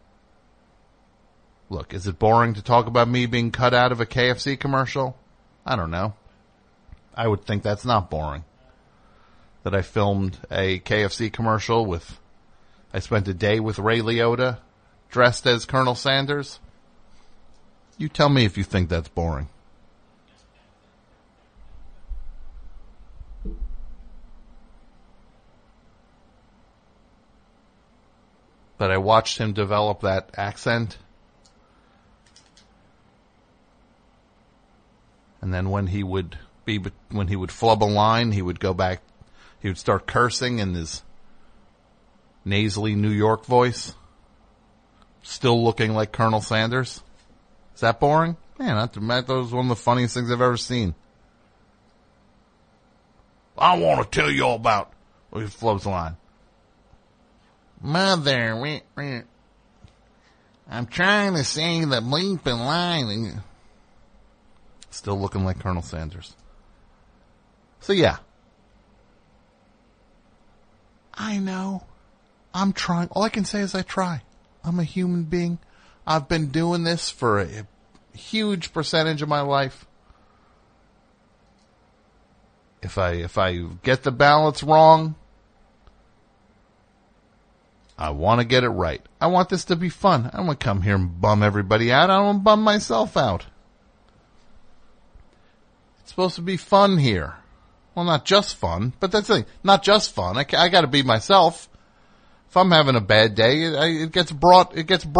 look, is it boring to talk about me being cut out of a KFC commercial? I don't know. I would think that's not boring. That I filmed a KFC commercial I spent a day with Ray Liotta, dressed as Colonel Sanders. You tell me if you think that's boring. But I watched him develop that accent. And then when he would flub a line, he would go back, he would start cursing in his nasally New York voice, still looking like Colonel Sanders. Is that boring? Man, that was one of the funniest things I've ever seen. I want to tell you all about... He floats the line. Mother, I'm trying to say the bleeping line. Still looking like Colonel Sanders. So yeah. I know. I'm trying. All I can say is I try. I'm a human being. I've been doing this for a huge percentage of my life. If I get the balance wrong, I want to get it right. I want this to be fun. I don't want to come here and bum everybody out. I don't want to bum myself out. It's supposed to be fun here. Well, not just fun, but that's the thing. Not just fun. I got to be myself. If I'm having a bad day, it gets brought.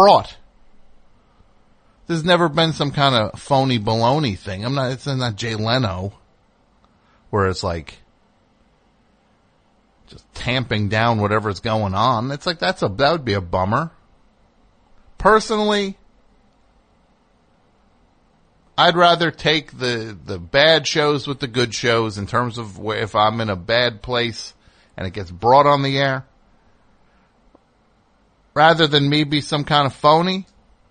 There's never been some kind of phony baloney thing. It's not Jay Leno, where it's like just tamping down whatever's going on. It's like that would be a bummer. Personally, I'd rather take the bad shows with the good shows in terms of where if I'm in a bad place and it gets brought on the air, rather than me be some kind of phony.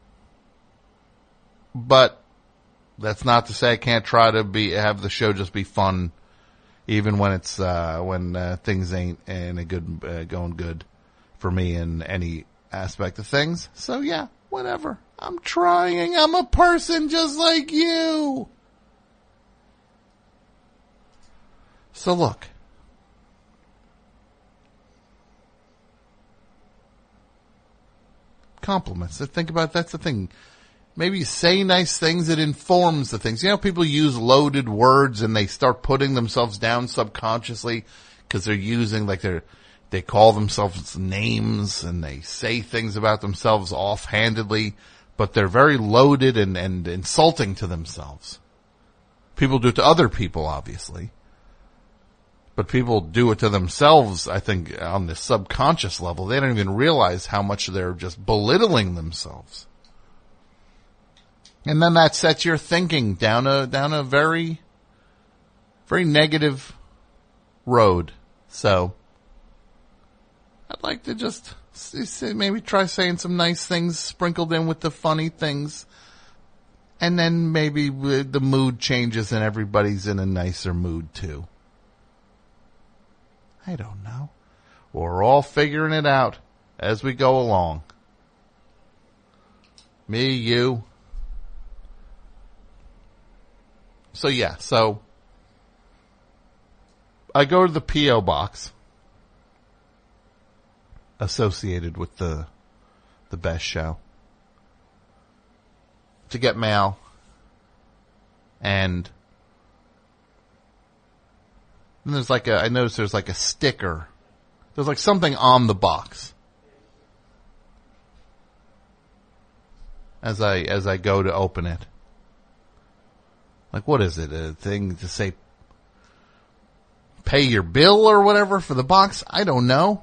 But that's not to say I can't try to have the show just be fun, even when it's when things ain't in a good going good for me in any aspect of things. So yeah, whatever. I'm trying. I'm a person just like you. So look. Compliments. Think about that's the thing. Maybe say nice things. It informs the things. You know, people use loaded words and they start putting themselves down subconsciously because they're using they call themselves names and they say things about themselves offhandedly, but they're very loaded and insulting to themselves. People do it to other people, obviously. But people do it to themselves, I think, on the subconscious level. They don't even realize how much they're just belittling themselves. And then that sets your thinking down a very, very negative road. So, I'd like to just maybe try saying some nice things sprinkled in with the funny things. And then maybe the mood changes and everybody's in a nicer mood too. I don't know. We're all figuring it out as we go along. Me, you. So I go to the P.O. box associated with the Best Show to get mail, and then I noticed there's like a sticker. There's like something on the box. As I go to open it. Like, what is it? A thing to say pay your bill or whatever for the box? I don't know.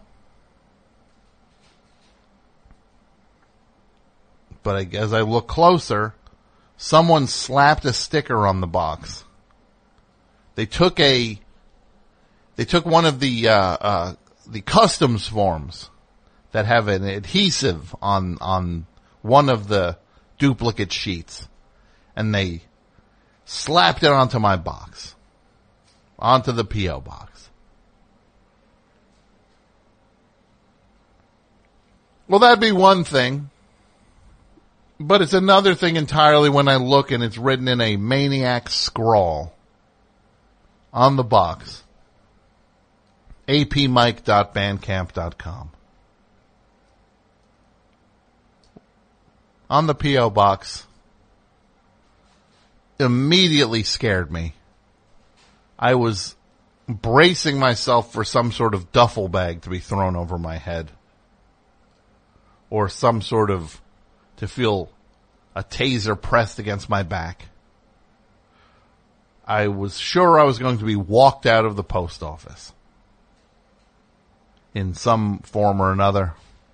But as I look closer, someone slapped a sticker on the box. They took one of the customs forms that have an adhesive on one of the duplicate sheets, and they slapped it onto my box, onto the P.O. box. Well, that'd be one thing, but it's another thing entirely when I look and it's written in a maniac scrawl on the box. apmike.bandcamp.com. On the P.O. box. Immediately scared me. I was bracing myself for some sort of duffel bag to be thrown over my head. Or some sort of, to feel a taser pressed against my back. I was sure I was going to be walked out of the post office. In some form or another.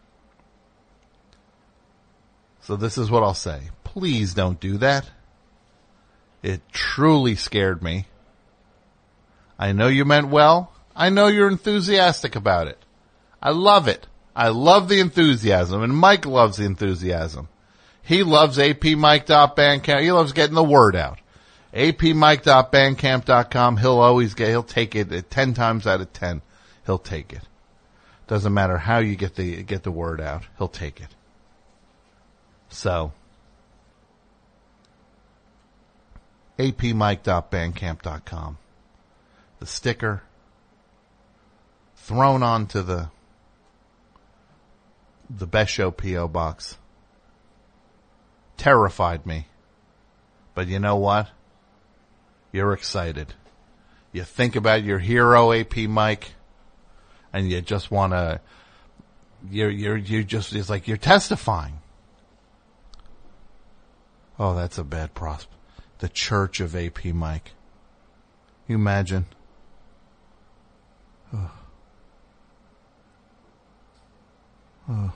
So this is what I'll say. Please don't do that. It truly scared me. I know you meant well. I know you're enthusiastic about it. I love it. I love the enthusiasm, and Mike loves the enthusiasm. He loves apmike.bandcamp. He loves getting the word out. apmike.bandcamp.com. He'll take it 10 times out of 10. He'll take it. Doesn't matter how you get the word out. He'll take it. So, apmike.bandcamp.com. The sticker thrown onto the Best Show P.O. box terrified me. But you know what? You're excited. You think about your hero, AP Mike, and you just want to, it's like you're testifying. Oh, that's a bad prospect. The Church of AP Mike. You imagine? Oh. Oh.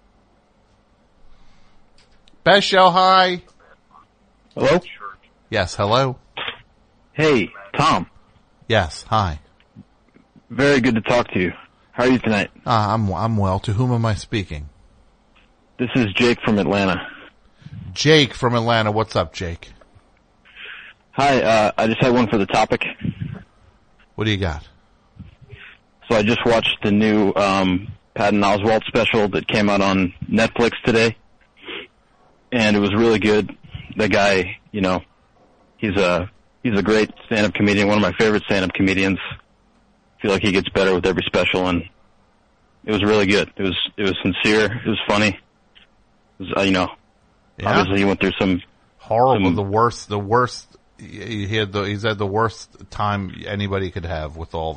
Best Show, hi. Hello? Yes, hello. Hey, Tom. Yes, hi. Very good to talk to you. How are you tonight? I'm well. To whom am I speaking? This is Jake from Atlanta. Jake from Atlanta. What's up, Jake? Hi, I just had one for the topic. What do you got? So I just watched the new Patton Oswalt special that came out on Netflix today. and it was really good. The guy, you know, he's a great stand-up comedian, one of my favorite stand-up comedians. I feel like he gets better with every special, and it was really good. It was sincere. It was funny. It was, you know, obviously he went through some horrible, the worst. He's had the worst time anybody could have with all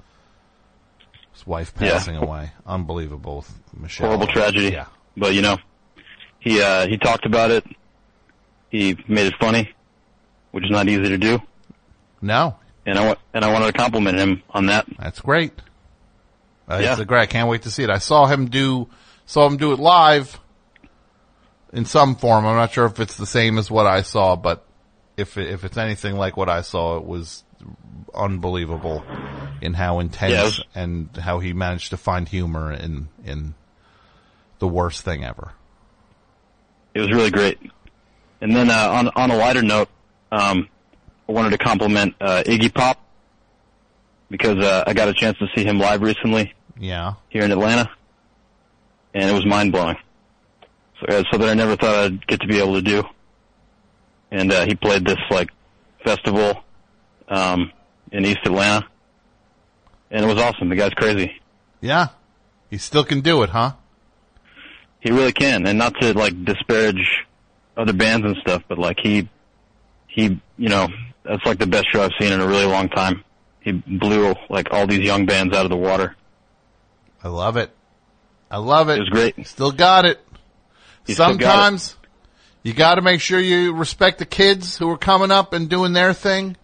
his wife passing away. Unbelievable, Michelle. Horrible tragedy. Yeah, but you know, he talked about it. He made it funny, which is not easy to do. No. And I wanted to compliment him on that. That's great. It's great. I can't wait to see it. I saw him do it live in some form. I'm not sure if it's the same as what I saw, but if it's anything like what I saw, it was unbelievable in how intense and how he managed to find humor in the worst thing ever. It was really great. And then on a lighter note, I wanted to compliment Iggy Pop because I got a chance to see him live recently. Yeah. Here in Atlanta, and it was mind blowing. So that I never thought I'd get to be able to do. And he played this like festival in East Atlanta, and it was awesome. The guy's crazy. Yeah, he still can do it, huh? He really can, and not to like disparage other bands and stuff, but like he, you know, that's like the best show I've seen in a really long time. He blew like all these young bands out of the water. I love it. It was great. Still got it. Sometimes you got to make sure you respect the kids who are coming up and doing their thing.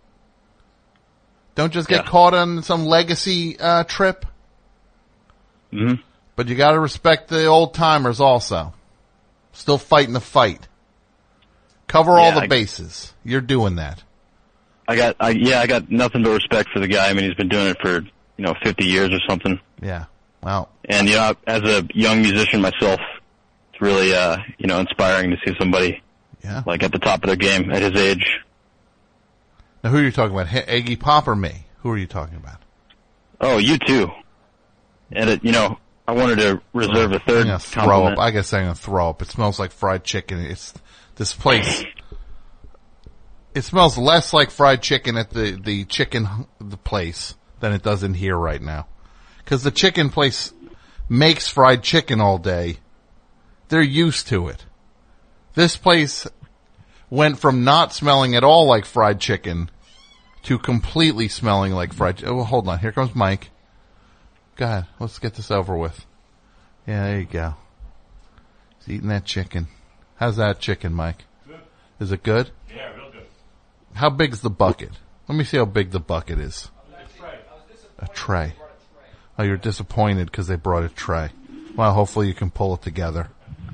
Don't just get caught on some legacy trip. Mm-hmm. But you got to respect the old timers also. Still fighting the fight. Cover all the bases. You're doing that. I got nothing but respect for the guy. I mean, he's been doing it for 50 years or something. Yeah. Wow. And as a young musician myself, it's really inspiring to see somebody like at the top of their game at his age. Now, who are you talking about? Iggy Pop or me? Who are you talking about? Oh, you too. And I wanted to reserve a third. I'm gonna throw up. I guess I'm gonna throw up. It smells like fried chicken. It's this place. It smells less like fried chicken at the place than it does in here right now. Because the chicken place makes fried chicken all day. They're used to it. This place went from not smelling at all like fried chicken to completely smelling like fried chicken. Oh, hold on. Here comes Mike. Go ahead. Let's get this over with. Yeah, there you go. He's eating that chicken. How's that chicken, Mike? Good. Is it good? Yeah, real good. How big's the bucket? Let me see how big the bucket is. A tray. Oh, you're disappointed because they brought a tray. Well, hopefully you can pull it together.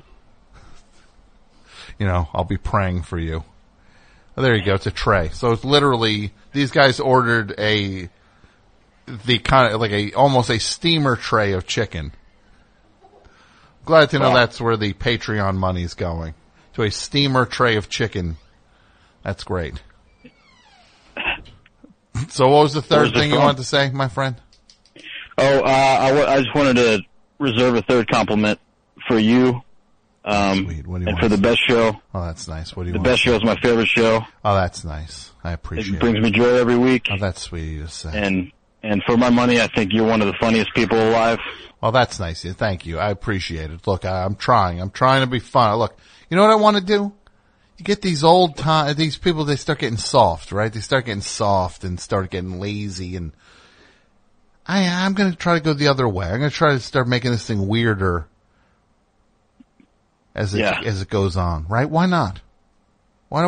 I'll be praying for you. Oh, there you go. It's a tray. So it's literally, these guys ordered almost a steamer tray of chicken. Glad to know that's where the Patreon money's going. To a steamer tray of chicken. That's great. So what was the third thing you wanted to say, my friend? Oh, I just wanted to reserve a third compliment for you. Sweet. What do you and for the best show. Oh, that's nice. What do you The want best show is my favorite show. Oh, that's nice. I appreciate it. It brings me joy every week. Oh, that's sweet of you to say. And for my money, I think you're one of the funniest people alive. Well, that's nice. Thank you. I appreciate it. Look, I'm trying. I'm trying to be fun. Look, you know what I want to do? You get these these people, they start getting soft, right? They start getting soft and start getting lazy, and I'm going to try to go the other way. I'm going to try to start making this thing weirder as it goes on, right? Why not? Why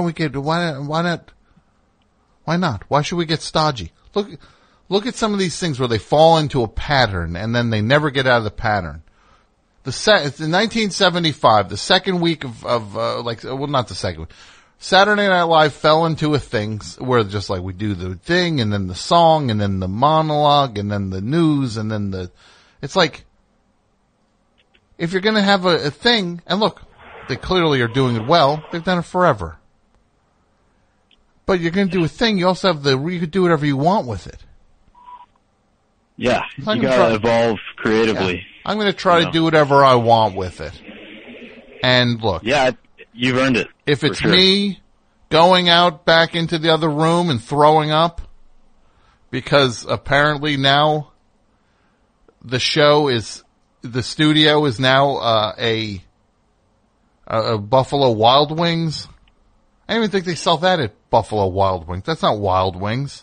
not? Why should we get stodgy? Look at some of these things where they fall into a pattern and then they never get out of the pattern. It's in 1975, the second week not the second week. Saturday Night Live fell into a thing where just like we do the thing and then the song and then the monologue and then the news and then it's like, if you're gonna have a thing, and look, they clearly are doing it well, they've done it forever. But you're gonna do a thing, you also have you could do whatever you want with it. Yeah, you gotta evolve creatively. Yeah. I'm gonna try to do whatever I want with it. And look. Yeah, You've earned it. If it's me going out back into the other room and throwing up, because apparently now the studio is now a Buffalo Wild Wings. I don't even think they sell that at Buffalo Wild Wings. That's not Wild Wings.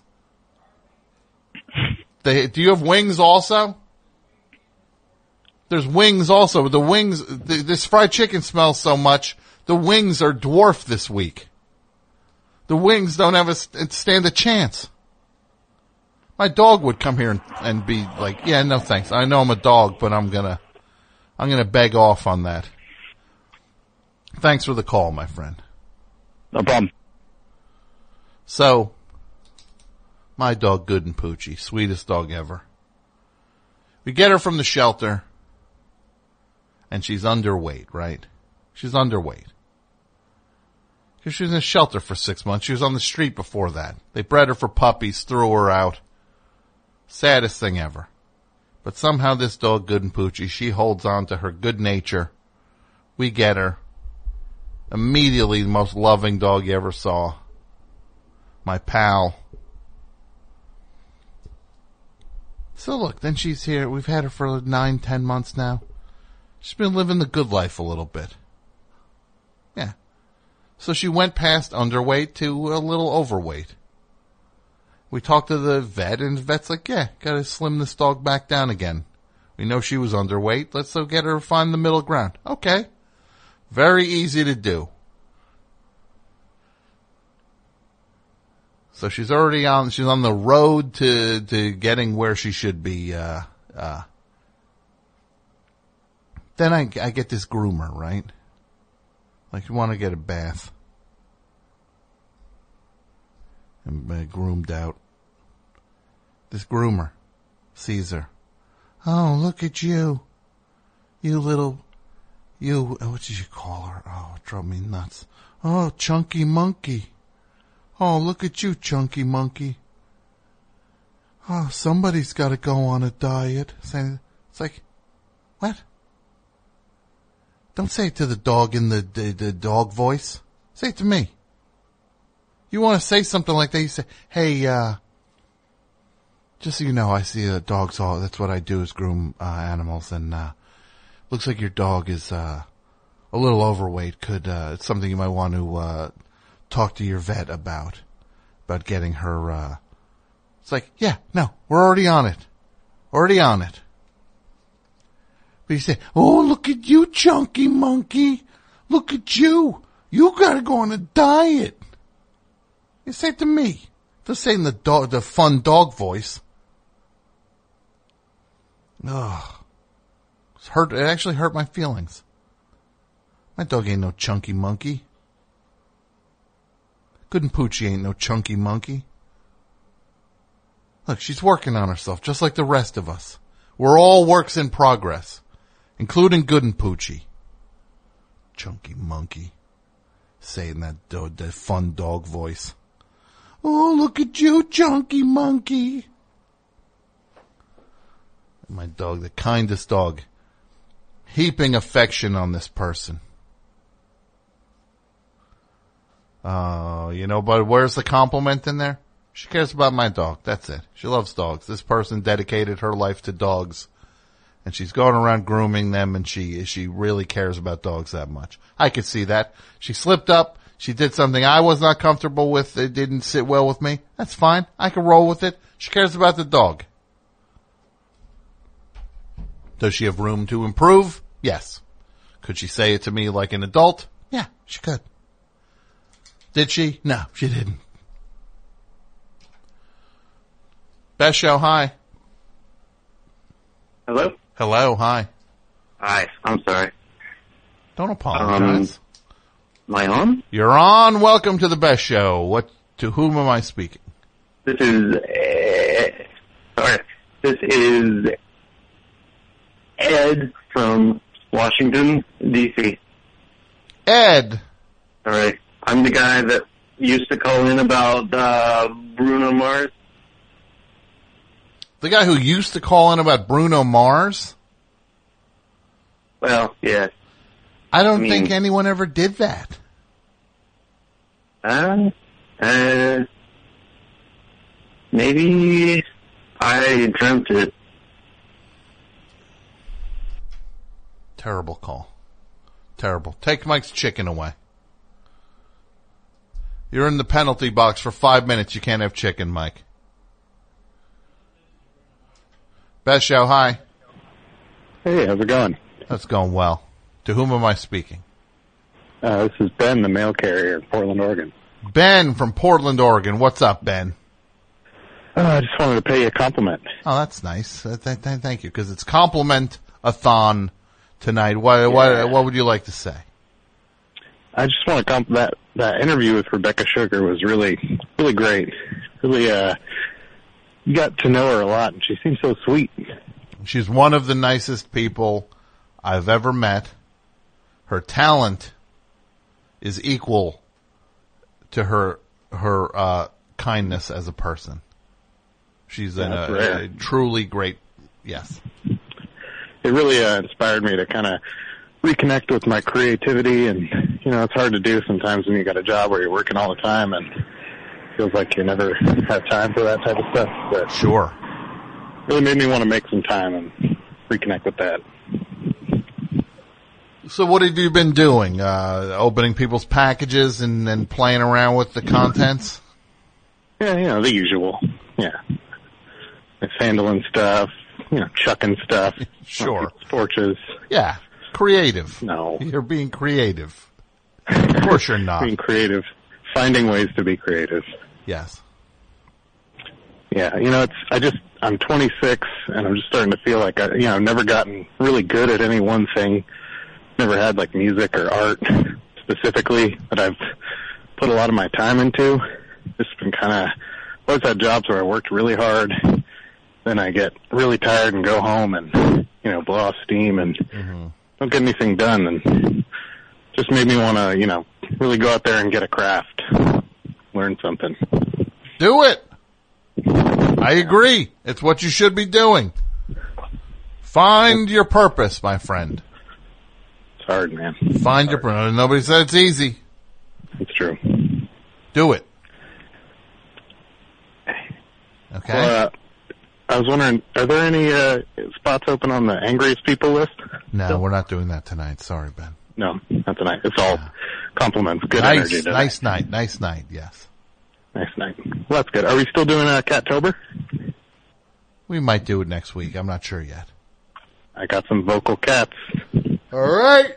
Do you have wings also? There's wings also. The wings, this fried chicken smells so much, the wings are dwarfed this week. The wings don't have stand a chance. My dog would come here and be like, yeah, no thanks. I know I'm a dog, but I'm gonna beg off on that. Thanks for the call, my friend. No problem. So, my dog, Good and Poochie, sweetest dog ever. We get her from the shelter, and she's underweight, right? She's underweight. Because she was in a shelter for 6 months. She was on the street before that. They bred her for puppies, threw her out. Saddest thing ever. But somehow this dog, Good and Poochie, she holds on to her good nature. We get her. Immediately the most loving dog you ever saw. My pal. So look, then she's here. We've had her for 9-10 months now. She's been living the good life a little bit. Yeah. So she went past underweight to a little overweight. We talked to the vet, and the vet's like, yeah, gotta slim this dog back down again. We know she was underweight. Let's go get her, find the middle ground. Okay. Very easy to do. So she's on the road to getting where she should be, Then I get this groomer, right? Like, you want to get a bath. And groomed out. This groomer sees her. Oh, look at you. What did you call her? Oh, it drove me nuts. Oh, Chunky Monkey. Oh, look at you, Chunky Monkey. Oh, somebody's got to go on a diet. It's like, what? Don't say it to the dog in the dog voice. Say it to me. You want to say something like that, you say, hey, just so you know, I see dogs that's what I do is groom animals, and looks like your dog is a little overweight. It's something you might want to talk to your vet about getting her. It's like, yeah, no, we're already on it. But you say, oh, look at you, Chunky Monkey. Look at you. You gotta go on a diet. You say it to me. Don't say it in the fun dog voice. Ugh. It actually hurt my feelings. My dog ain't no Chunky Monkey. Good and Poochie ain't no Chunky Monkey. Look, she's working on herself, just like the rest of us. We're all works in progress, including Good and Poochie. Chunky Monkey. Saying that fun dog voice. Oh, look at you, Chunky Monkey. My dog, the kindest dog. Heaping affection on this person. But where's the compliment in there? She cares about my dog. That's it. She loves dogs. This person dedicated her life to dogs. And she's going around grooming them, and she really cares about dogs that much. I could see that. She slipped up. She did something I was not comfortable with. It didn't sit well with me. That's fine. I can roll with it. She cares about the dog. Does she have room to improve? Yes. Could she say it to me like an adult? Yeah, she could. Did she? No, she didn't. Best show, hi. Hello? Hello, hi. Hi, I'm sorry. Don't apologize. Am I on? You're on. Welcome to the Best Show. To whom am I speaking? This is Ed from Washington, D.C. Ed. All right. I'm the guy that used to call in about Bruno Mars. The guy who used to call in about Bruno Mars? Well, yeah. I don't think anyone ever did that. Maybe I dreamt it. Terrible call. Terrible. Take Mike's chicken away. You're in the penalty box for 5 minutes. You can't have chicken, Mike. Best show, hi. Hey, how's it going? That's going well. To whom am I speaking? This is Ben, the mail carrier in Portland, Oregon. Ben from Portland, Oregon. What's up, Ben? I just wanted to pay you a compliment. Oh, that's nice. Thank you, because it's compliment-a-thon tonight. What would you like to say? I just want to that interview with Rebecca Sugar was really, really great. Really, you got to know her a lot, and she seems so sweet. She's one of the nicest people I've ever met. Her talent is equal to her kindness as a person. She's a truly great, yes. It really inspired me to kind of reconnect with my creativity, and it's hard to do sometimes when you got a job where you're working all the time and it feels like you never have time for that type of stuff. But sure. Really made me want to make some time and reconnect with that. So what have you been doing? Opening people's packages and then playing around with the contents? Yeah, the usual. Yeah. It's handling stuff, chucking stuff. Sure. Torches. Yeah. Creative. No. You're being creative. Of course you're not. Being creative. Finding ways to be creative. Yes. Yeah, I'm 26 and I'm just starting to feel like I've never gotten really good at any one thing. Never had like music or art specifically that I've put a lot of my time into. Just been always had jobs where I worked really hard. Then I get really tired and go home and, blow off steam and don't get anything done. And just made me want to, really go out there and get a craft, learn something. Do it. I agree. It's what you should be doing. Find your purpose, my friend. It's hard, man. Find your purpose. Nobody said it's easy. It's true. Do it. Okay. Well, I was wondering, are there any spots open on the angriest people list? No, we're not doing that tonight. Sorry, Ben. No, not tonight. It's all compliments. Good nice, energy tonight. Nice night, yes. Nice night. Well, that's good. Are we still doing Cattober? We might do it next week. I'm not sure yet. I got some vocal cats. All right.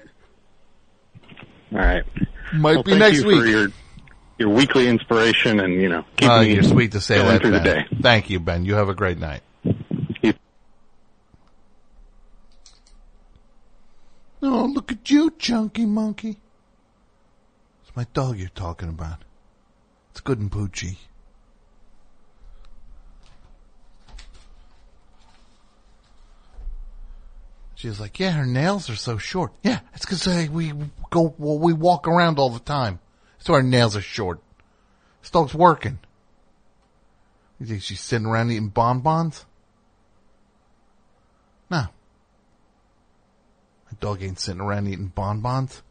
Might be next week. Thank you for your weekly inspiration and, keeping me you're sweet to say going that, through Ben. the day. Thank you, Ben. You have a great night. Oh, look at you, chunky monkey. It's my dog you're talking about. It's good and poochy. She's like, yeah, her nails are so short. Yeah, it's because we walk around all the time. So our nails are short. This dog's working. You think she's sitting around eating bonbons? No. My dog ain't sitting around eating bonbons.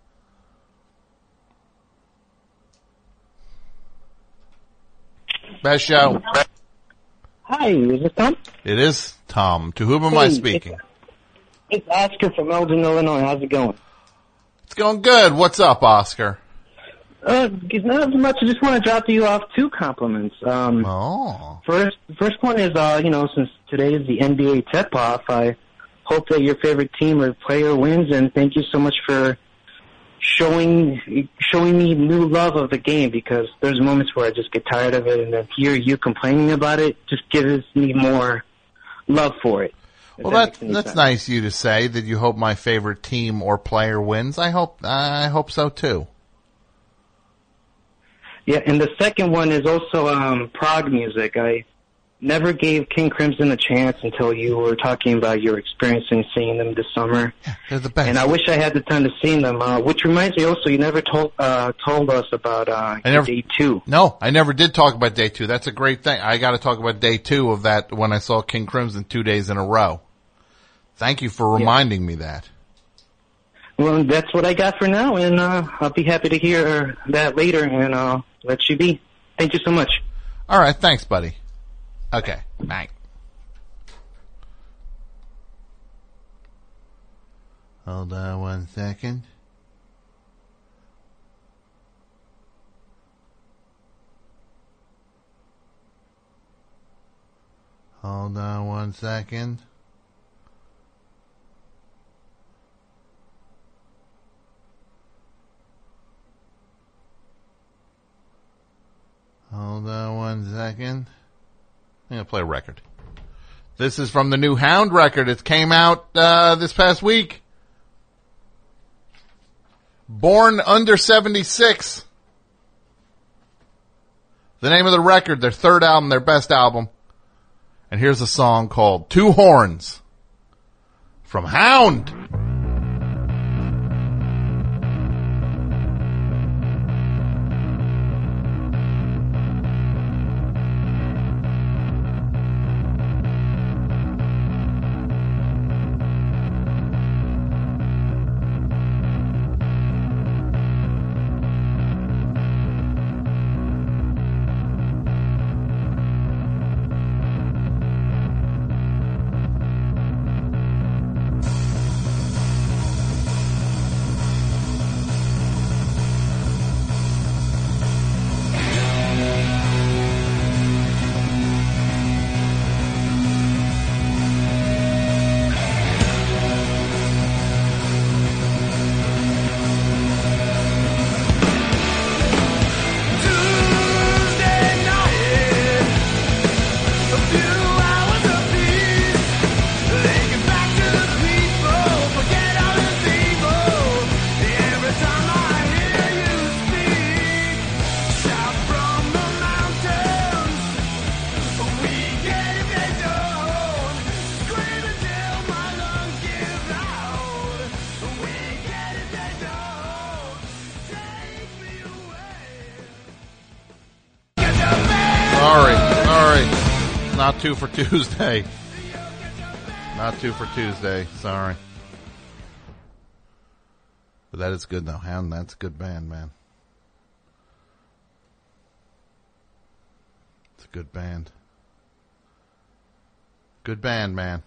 Best show. Hi, is this Tom? It is Tom. To whom am I speaking? It's Oscar from Elgin, Illinois. How's it going? It's going good. What's up, Oscar? Not as much. I just want to drop you off two compliments. First one is, since today is the NBA tip-off, I hope that your favorite team or player wins, and thank you so much for showing me new love of the game, because there's moments where I just get tired of it, and then hear you complaining about it just gives me more love for it. Well, that's nice of you to say that you hope my favorite team or player wins. I hope so too. Yeah, and the second one is also prog music. I never gave King Crimson a chance until you were talking about your experience in seeing them this summer. Yeah, they're the best. And I wish I had the time to see them. Which reminds me also, you never told us about day two. No, I never did talk about day two. That's a great thing. I got to talk about day two of that when I saw King Crimson 2 days in a row. Thank you for reminding me that. Well, that's what I got for now, and I'll be happy to hear that later, and I'll let you be. Thank you so much. All right, thanks, buddy. Okay, bye. Hold on 1 second. Hold on 1 second. Hold on 1 second. I'm going to play a record. This is from the new Hound record. It came out this past week. Born Under 76. The name of the record, their third album, their best album. And here's a song called Two Horns from Hound. Not two for Tuesday. Not two for Tuesday. Sorry. But that is good though. Hound, that's a good band, man. It's a good band. Good band, man.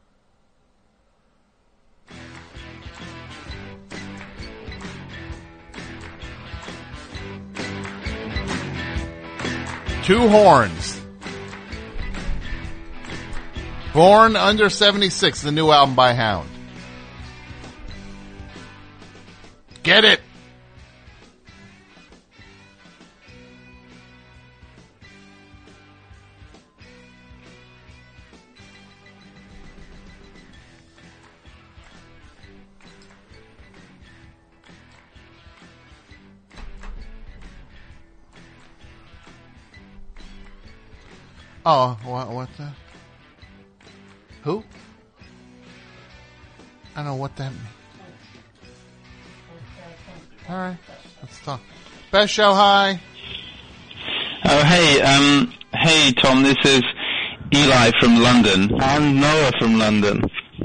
Two Horns. Born Under 76, the new album by Hound. Get it! Oh, what the? Who? I don't know what that means. All right, let's talk. Best show, hi. Oh, hey, Tom. This is Eli from London and Noah from London.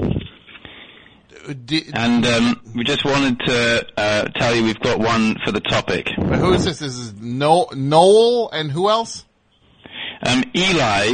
And we just wanted to tell you we've got one for the topic. Who is this? This is Noel and who else? Eli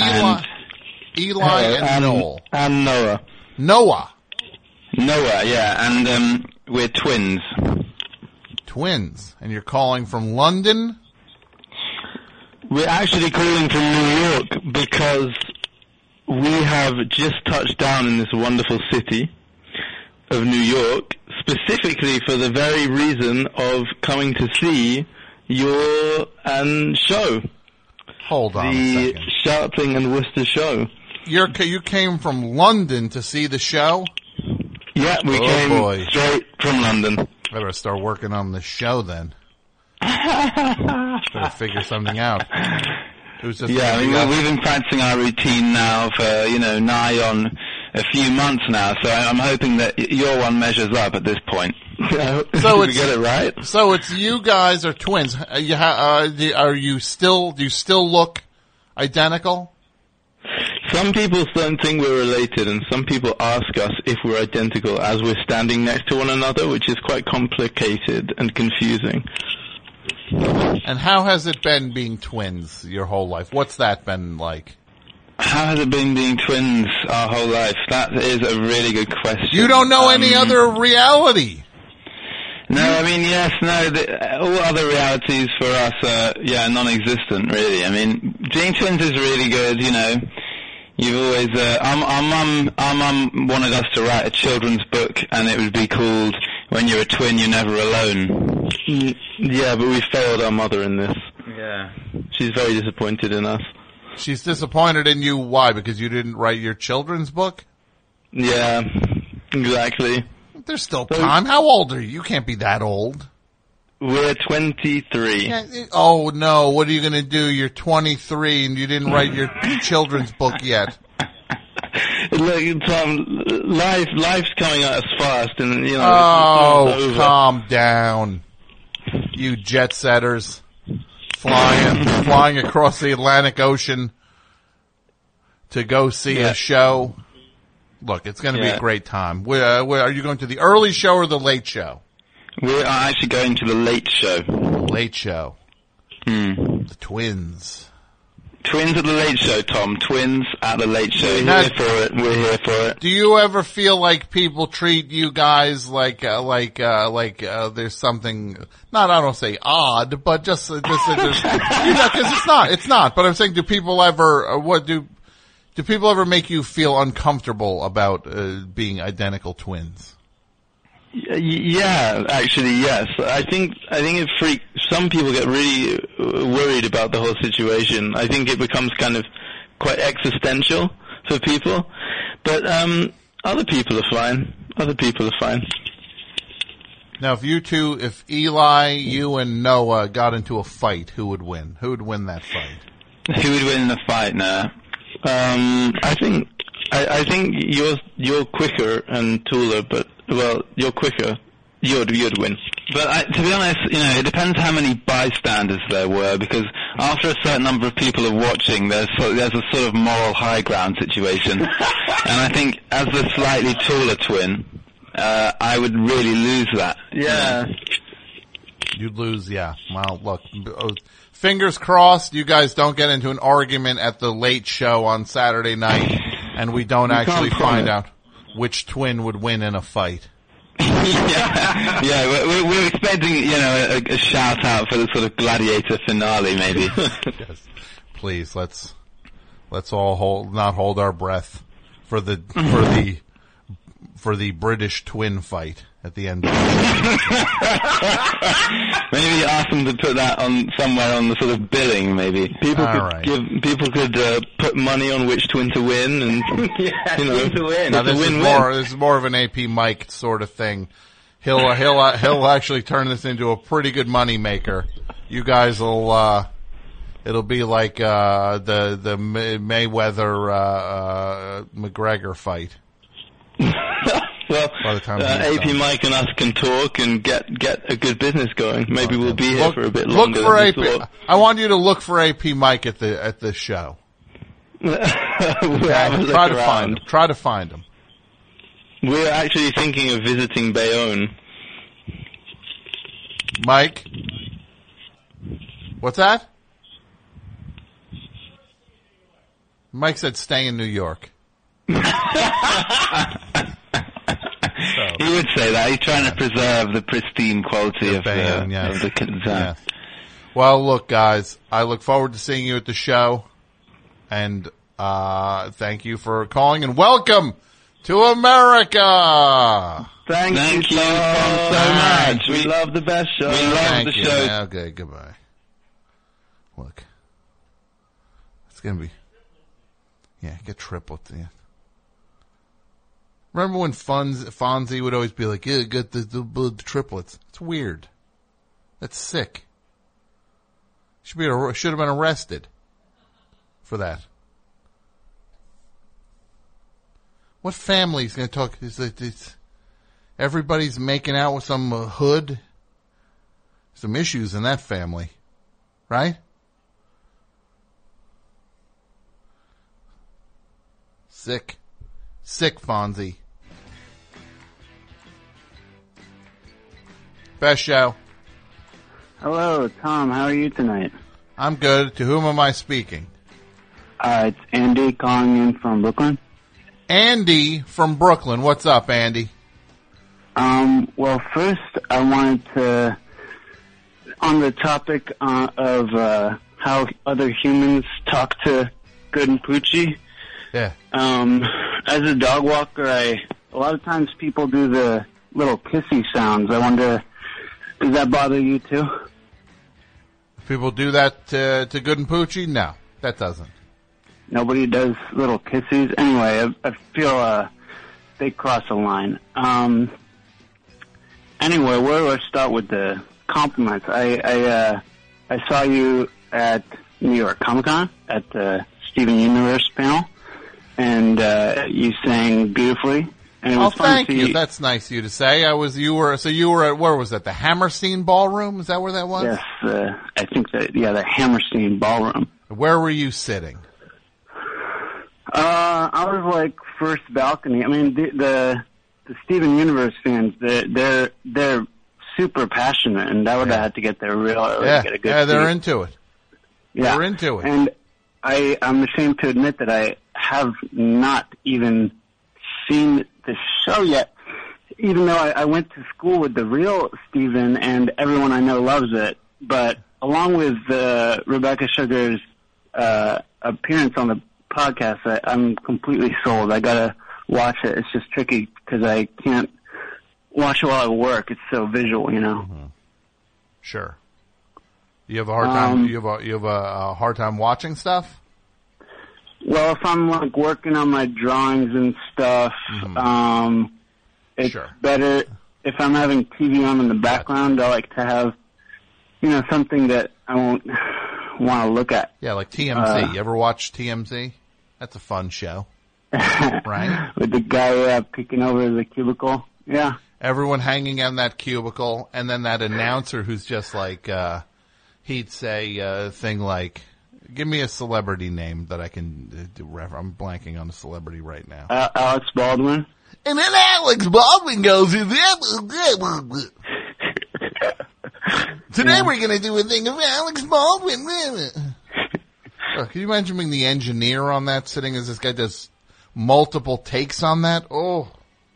and Noel. And Noah. Noah, yeah, and we're twins. Twins. And you're calling from London? We're actually calling from New York because we have just touched down in this wonderful city of New York, specifically for the very reason of coming to see your show. Hold on a second. The Shouting and Worcester show. You came from London to see the show? Yeah, we came straight from London. I better start working on the show then. Better figure something out. We've been practicing our routine now for, nigh on a few months now, so I'm hoping that your one measures up at this point. So we get it right? So it's you guys are twins. Do you still look identical? Some people don't think we're related, and some people ask us if we're identical as we're standing next to one another, which is quite complicated and confusing. And how has it been being twins your whole life? What's that been like? How has it been being twins our whole life? That is a really good question. You don't know any other reality. No, I mean, yes, no, all other realities for us are, non-existent, really. I mean, being twins is really good, you know. You've always, our mum wanted us to write a children's book, and it would be called When You're a Twin, You're Never Alone. Yeah, but we failed our mother in this. Yeah. She's very disappointed in us. She's disappointed in you, why? Because you didn't write your children's book? Yeah, exactly. There's still time. How old are you? You can't be that old. We're 23. Yeah, oh, no. What are you going to do? You're 23 and you didn't write your children's book yet. Look, Tom, life's coming at us fast, and, you know... Oh, calm down. You jet setters. Flying across the Atlantic Ocean to go see a show. Look, it's going to be a great time. Where are you going to, the early show or the late show? We are actually going to the late show. Late show. The twins. Twins at the late show, Tom. Twins at the late show. We're here for it. We're here for it. Do you ever feel like people treat you guys like there's something, I don't say odd, but just you know, cause it's not, but I'm saying, do people ever, do people ever make you feel uncomfortable about, being identical twins? Yeah, actually, yes. I think it freaks. Some people get really worried about the whole situation. I think it becomes kind of quite existential for people. But other people are fine. Other people are fine. Now, if Eli, you, and Noah got into a fight, who would win? Who would win that fight? Who would win the fight now? I think you're quicker and taller, but you're quicker. You'd win. But to be honest, you know, it depends how many bystanders there were, because after a certain number of people are watching, there's a sort of moral high ground situation. And I think as the slightly taller twin, I would really lose that. Yeah. You'd lose, yeah. Well, look, fingers crossed you guys don't get into an argument at the late show on Saturday night, and we don't actually find out which twin would win in a fight. We're expecting, you know, a shout out for the sort of gladiator finale, maybe. Yes. Please, let's all not hold our breath for the British twin fight at the end of the Maybe ask them to put that on somewhere on the sort of billing, maybe. People could put money on which twin to win, and you know, to win. Now this is more of an AP Mike sort of thing. He'll actually turn this into a pretty good money maker. You guys will it'll be like the Mayweather McGregor fight. Well, AP Mike and us can talk and get a good business going. Maybe we'll be here for a bit longer. Look for AP. I want you to look for AP Mike at the show. Try to find him. We're actually thinking of visiting Bayonne. Mike, what's that? Mike said stay in New York. He would say that. He's trying to preserve the pristine quality of the concern. Well, look, guys, I look forward to seeing you at the show, and thank you for calling, and welcome to America. Thank you so much. We love the best show. We love the show. Okay, goodbye. Look, it's gonna be, get triplets. Yeah. Remember when Fonzie would always be like, "Yeah, get the triplets." It's weird. That's sick. Should have been arrested for that. What family is going to talk? Everybody's making out with some hood. Some issues in that family, right? Sick. Sick, Fonzie. Best show. Hello, Tom. How are you tonight? I'm good. To whom am I speaking? It's Andy calling in from Brooklyn. Andy from Brooklyn. What's up, Andy? Well, first I wanted to, on the topic of how other humans talk to Good and Poochie. Yeah. As a dog walker, a lot of times people do the little kissy sounds. I wonder, does that bother you too? People do that to Good and Poochie? No, that doesn't. Nobody does little kissies. Anyway, I feel they cross a line. Anyway, where do I start with the compliments? I saw you at New York Comic Con at the Steven Universe panel, and you sang beautifully. And it was fun thank to see you. That's nice of you to say. You were at, where was that? The Hammerstein Ballroom? Is that where that was? Yes, I think the Hammerstein Ballroom. Where were you sitting? I was like first balcony. I mean, the Steven Universe fans, they're super passionate, and I would have had to get there real early to get a good seat. They're into it. Yeah, they're into it. And I'm ashamed to admit that I have not even seen the show yet, even though I went to school with the real Steven, and everyone I know loves it. But along with Rebecca Sugar's appearance on the podcast, I'm completely sold. I gotta watch it. It's just tricky because I can't watch it while I work. It's so visual, you know. Mm-hmm. Sure. You have a hard time. You have a hard time watching stuff. Well, if I'm like working on my drawings and stuff, it's better if I'm having TV on in the background. I like to have, something that I won't want to look at. Yeah, like TMZ. You ever watch TMZ? That's a fun show, right? With the guy peeking over the cubicle. Yeah. Everyone hanging on that cubicle, and then that announcer who's just like, he'd say a thing like, give me a celebrity name that I can do. I'm blanking on a celebrity right now. Alex Baldwin. And then Alex Baldwin goes, today we're going to do a thing of Alex Baldwin. Can you imagine being the engineer on that, sitting as this guy does multiple takes on that? Oh.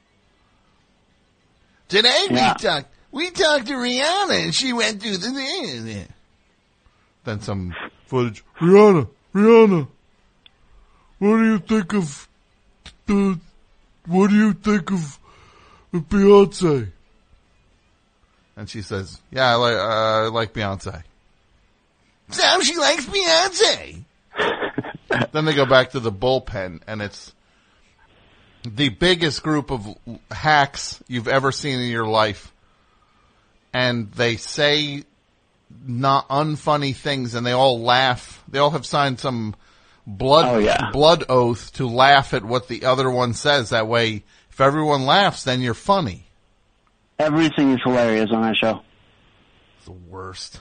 Today we talked to Rihanna and she went through the thing. Then some footage. Rihanna, what do you think of Beyonce? And she says, yeah, I like Beyonce. So she likes Beyonce. Then they go back to the bullpen, and it's the biggest group of hacks you've ever seen in your life. And they say not unfunny things, and they all laugh. They all have signed some blood oath to laugh at what the other one says. That way, if everyone laughs, then you're funny. Everything is hilarious on that show. It's the worst.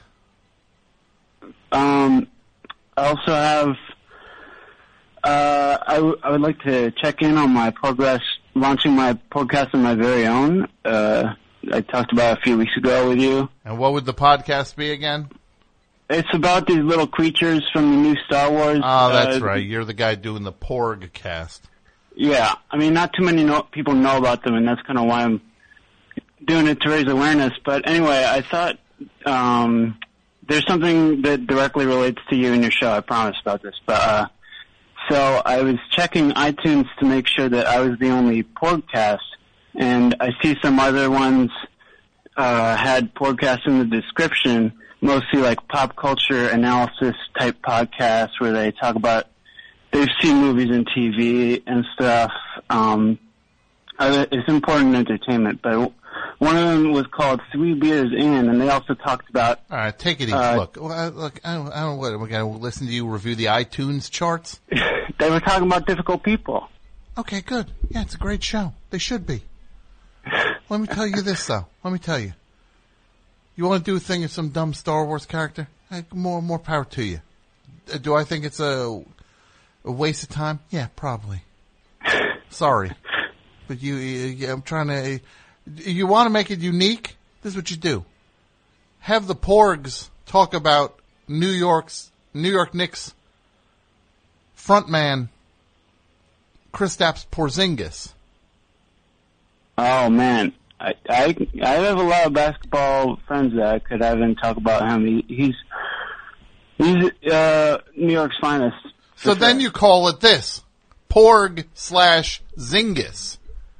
I also have, I would like to check in on my progress launching my podcast on my very own. I talked about it a few weeks ago with you. And what would the podcast be again? It's about these little creatures from the new Star Wars. Oh, that's right. You're the guy doing the Porg cast. Yeah. I mean, not too many people know about them, and that's kind of why I'm doing it, to raise awareness. But anyway, I thought there's something that directly relates to you and your show. I promise about this. But so I was checking iTunes to make sure that I was the only podcast, and I see some other ones had podcasts in the description, mostly like pop culture analysis type podcasts where they talk about they've seen movies and TV and stuff. It's important entertainment, but one of them was called 3 Beers In, and they also talked about... All right, take it easy. Look, I don't know what, we're going to listen to you review the iTunes charts? They were talking about difficult people. Okay, good. Yeah, it's a great show. They should be. Let me tell you this, though. Let me tell you. You want to do a thing of some dumb Star Wars character? More power to you. Do I think it's a waste of time? Yeah, probably. Sorry. But I'm trying to, you want to make it unique? This is what you do. Have the Porgs talk about New York Knicks frontman Kristaps Porzingis. Oh man, I have a lot of basketball friends that I could have and talk about him. He's New York's finest. So then you call it this: Porg/Zingis.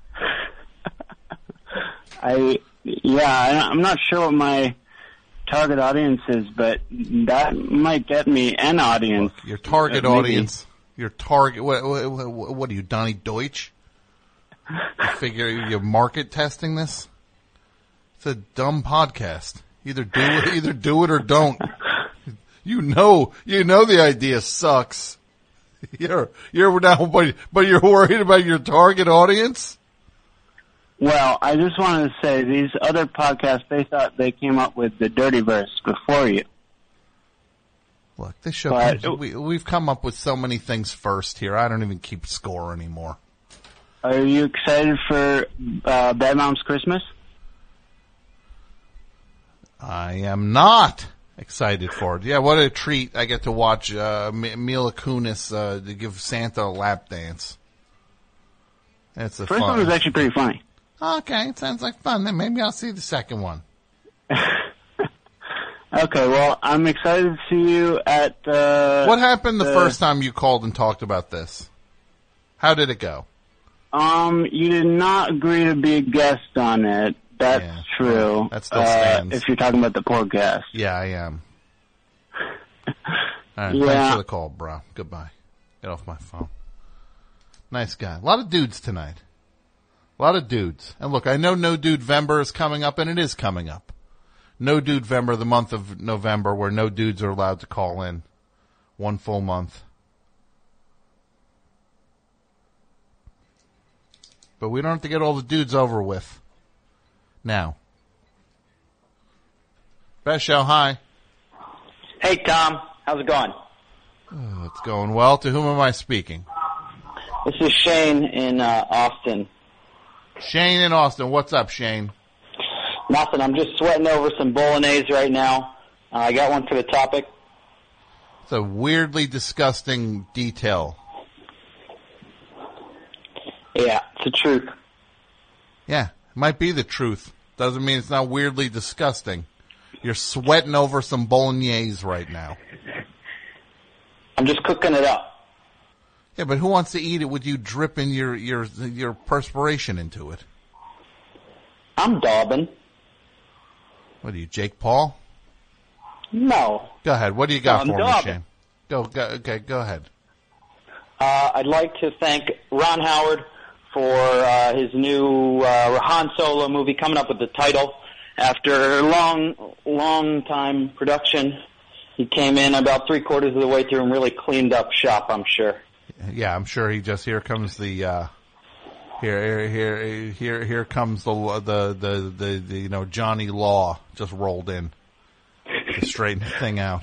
I'm not sure what my target audience is, but that might get me an audience. Look, your target audience, your target. What are you, Donnie Deutsch? You figure you're market testing this? It's a dumb podcast. Either do it or don't. You know the idea sucks. You're now, but you're worried about your target audience? Well, I just wanted to say these other podcasts, they thought they came up with the dirty verse before you. Look, this show, we've come up with so many things first here. I don't even keep score anymore. Are you excited for Bad Moms Christmas? I am not excited for it. Yeah, what a treat. I get to watch Mila Kunis to give Santa a lap dance. It's a First one was actually pretty funny. Okay, it sounds like fun. Then maybe I'll see the second one. Okay, well, I'm excited to see you at... what happened the first time you called and talked about this? How did it go? You did not agree to be a guest on it. That's true. Well, that still stands. If you're talking about the podcast. Yeah, I am. All right, thanks for the call, bro. Goodbye. Get off my phone. Nice guy. A lot of dudes tonight. A lot of dudes. And look, I know No Dude Vember is coming up, and it is coming up. No Dude Vember, the month of November, where no dudes are allowed to call in. 1 full month. But we don't have to get all the dudes over with. Now. Best show, hi. Hey, Tom. How's it going? Oh, it's going well. To whom am I speaking? This is Shane in Austin. Shane in Austin. What's up, Shane? Nothing. I'm just sweating over some bolognese right now. I got one for the topic. It's a weirdly disgusting detail. Yeah, it's the truth. Yeah, it might be the truth. Doesn't mean it's not weirdly disgusting. You're sweating over some bolognese right now. I'm just cooking it up. Yeah, but who wants to eat it with you dripping your perspiration into it? I'm daubing. What are you, Jake Paul? No. Go ahead. What do you got for me, Shane? Go ahead. I'd like to thank Ron Howard for his new Han Solo movie coming up with the title. After long time production, he came in about 3/4 of the way through and really cleaned up shop, I'm sure. Yeah, I'm sure he just, here comes the, here comes the Johnny Law just rolled in to straighten the thing out.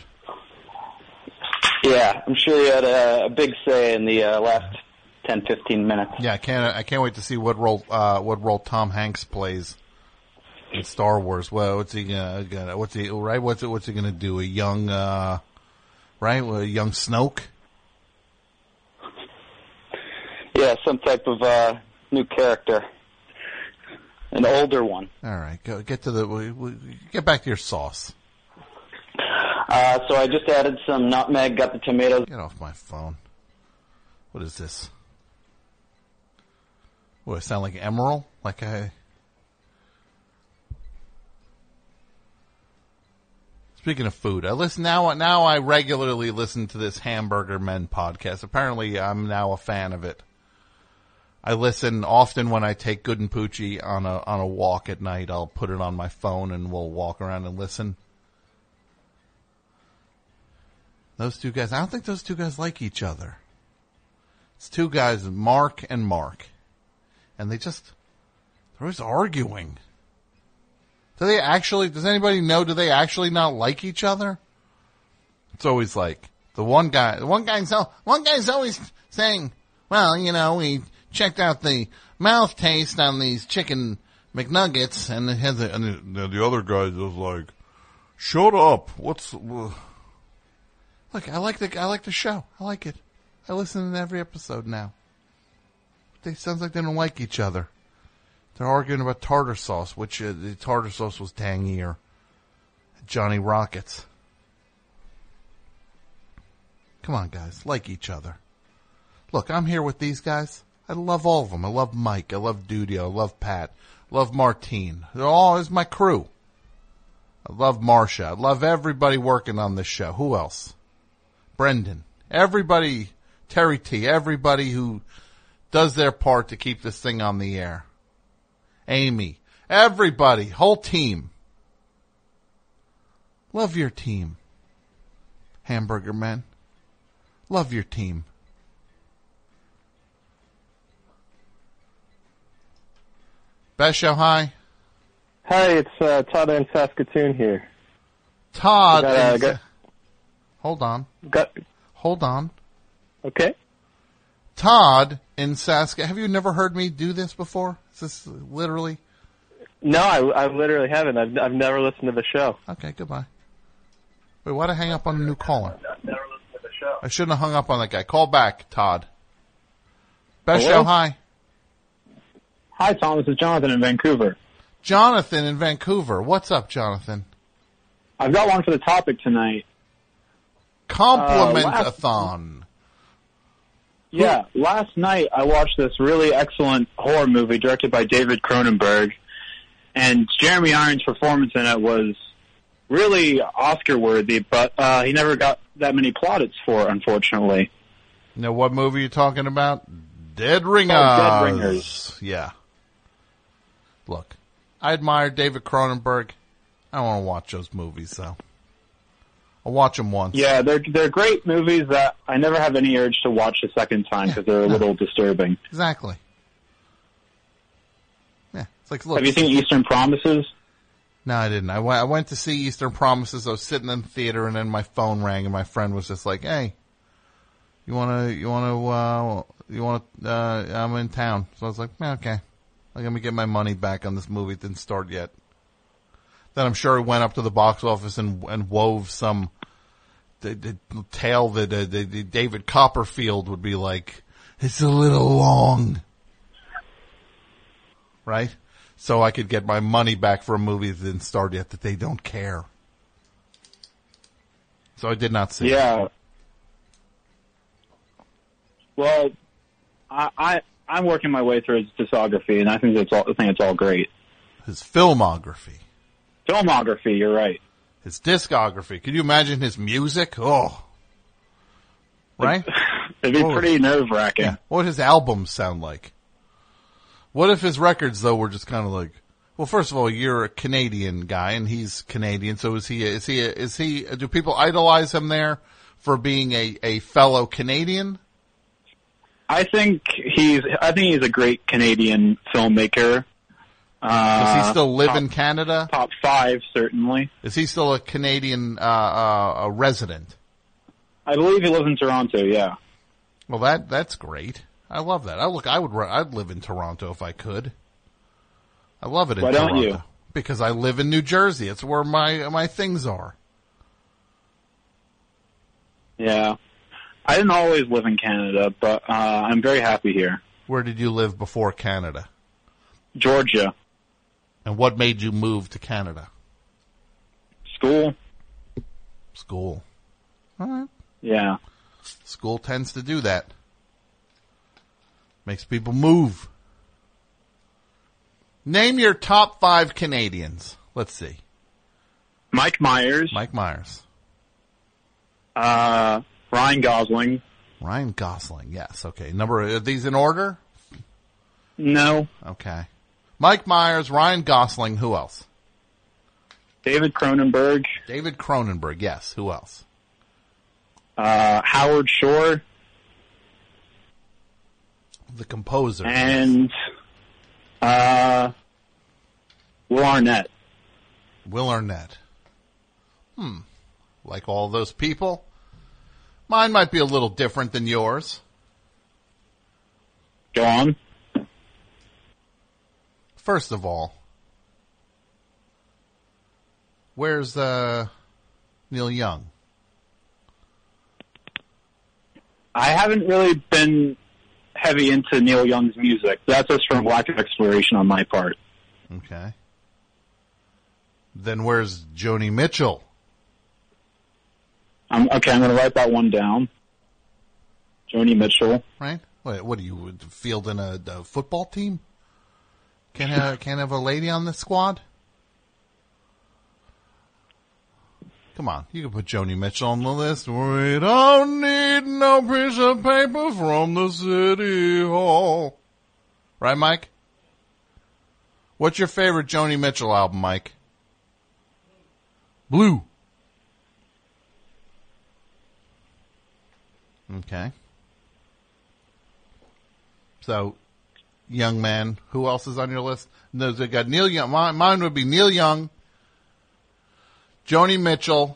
Yeah, I'm sure he had a big say in the last 10-15 minutes. Yeah, I can't wait to see what role Tom Hanks plays in Star Wars. Well, what's he gonna what's he gonna do? A young a young Snoke? Yeah, some type of new character. An older one. All right, get back to your sauce. So I just added some nutmeg, got the tomatoes. Get off my phone. What is this? What, I sound like Emerald? Speaking of food, now I regularly listen to this Hamburger Men podcast. Apparently I'm now a fan of it. I listen often when I take Good and Poochie on a walk at night. I'll put it on my phone and we'll walk around and listen. Those two guys, I don't think those two guys like each other. It's two guys, Mark and Mark. And they're always arguing. Does anybody know, do they actually not like each other? It's always like, one guy's always saying, well, we checked out the mouth taste on these chicken McNuggets, and it has and the other guy was like, "Shut up! Look, I like the show. I like it. I listen to every episode now. They sounds like they don't like each other. They're arguing about tartar sauce, which the tartar sauce was tangier. Johnny Rockets. Come on, guys, like each other. Look, I'm here with these guys. I love all of them. I love Mike. I love Dudio. I love Pat. I love Martine. They're all is my crew. I love Marcia. I love everybody working on this show. Who else? Brendan. Everybody. Terry T. Everybody who does their part to keep this thing on the air. Amy. Everybody. Whole team. Love your team. Hamburger Man. Love your team. Best show, hi. Hi, it's Todd in Saskatoon here. Todd. Hold on. Hold on. Okay. Todd in Saskatoon. Have you never heard me do this before? Is this literally? No, I literally haven't. I've never listened to the show. Okay, goodbye. Wait, why'd I hang up on a new caller? I've never listened to the show. I shouldn't have hung up on that guy. Call back, Todd. Best Hello? show, hi. Hi, Tom. This is Jonathan in Vancouver. Jonathan in Vancouver. What's up, Jonathan? I've got one for the topic tonight. Compliment-a-thon. Yeah, last night I watched this really excellent horror movie directed by David Cronenberg, and Jeremy Irons' performance in it was really Oscar-worthy, but he never got that many plaudits for it, unfortunately. Now, what movie are you talking about? Dead Ringers. Oh, Dead Ringers. Yeah. Look, I admire David Cronenberg. I don't want to watch those movies, though. I'll watch them once. Yeah, they're great movies that I never have any urge to watch a second time because they're a little disturbing. Exactly. Yeah, it's like, look. Have you seen Eastern Promises? No, I didn't. I went to see Eastern Promises. I was sitting in the theater, and then my phone rang, and my friend was just like, "Hey, I'm in town." So I was like, "Okay, let me get my money back on this movie. It didn't start yet." Then I'm sure he went up to the box office and wove some the tale that David Copperfield would be like, "It's a little long," right? So I could get my money back for a movie that didn't start yet, that they don't care. So I did not see it. Yeah. Well, I'm working my way through his discography, and I think it's all great. His filmography. Filmography, you're right. His discography. Could you imagine his music? Oh. Right? It'd be pretty nerve-wracking. Yeah. What would his albums sound like? What if his records, though, were just kind of like, well, first of all, you're a Canadian guy, and he's Canadian, so is he, do people idolize him there for being a fellow Canadian? I think he's a great Canadian filmmaker. Does he still live in Canada? Top 5, certainly. Is he still a Canadian a resident? I believe he lives in Toronto. Yeah. Well, that's great. I love that. I'd live in Toronto if I could. I love it in Toronto. Why don't you? Because I live in New Jersey. It's where my things are. Yeah. I didn't always live in Canada, but I'm very happy here. Where did you live before Canada? Georgia. And what made you move to Canada? School. School. All right. Yeah. School tends to do that. Makes people move. Name your top 5 Canadians. Let's see. Mike Myers. Mike Myers. Ryan Gosling. Ryan Gosling, yes. Okay. Are these in order? No. Okay. Mike Myers, Ryan Gosling, who else? David Cronenberg. David Cronenberg, yes. Who else? Howard Shore. The composer. And Will Arnett. Will Arnett. Like all those people. Mine might be a little different than yours. Go on. First of all, where's Neil Young? I haven't really been heavy into Neil Young's music. That's just from lack of exploration on my part. Okay. Then where's Joni Mitchell? I'm going to write that one down. Joni Mitchell. Right? What are you, fielding a football team? Can't have a lady on the squad? Come on, you can put Joni Mitchell on the list. We don't need no piece of paper from the city hall. Right, Mike? What's your favorite Joni Mitchell album, Mike? Blue. Okay. So, young man, who else is on your list? No, they got Neil Young. Mine would be Neil Young, Joni Mitchell.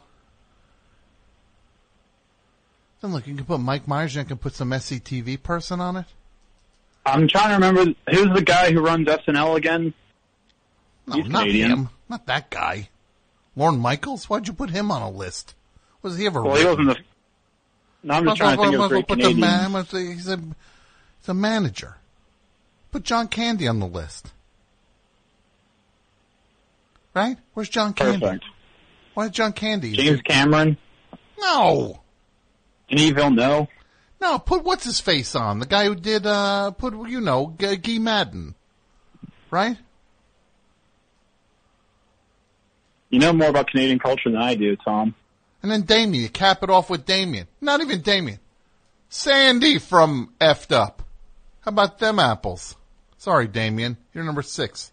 Then look, you can put Mike Myers, you can put some SCTV person on it. I'm trying to remember, who's the guy who runs SNL again? No, He's not Canadian. him. Not that guy. Lorne Michaels? Why'd you put him on a list? Was he ever Well, he wasn't the... No, I'm just trying to think of great Canadians. He's a manager. Put John Candy on the list. Right? Where's John Candy? Perfect. Why is John Candy? James Cameron? No. Denis Villeneuve? No, put what's his face on? The guy who did, Guy Madden. Right? You know more about Canadian culture than I do, Tom. And then Damien. You cap it off with Damien. Not even Damien. Sandy from Effed Up. How about them apples? Sorry, Damien. You're number 6.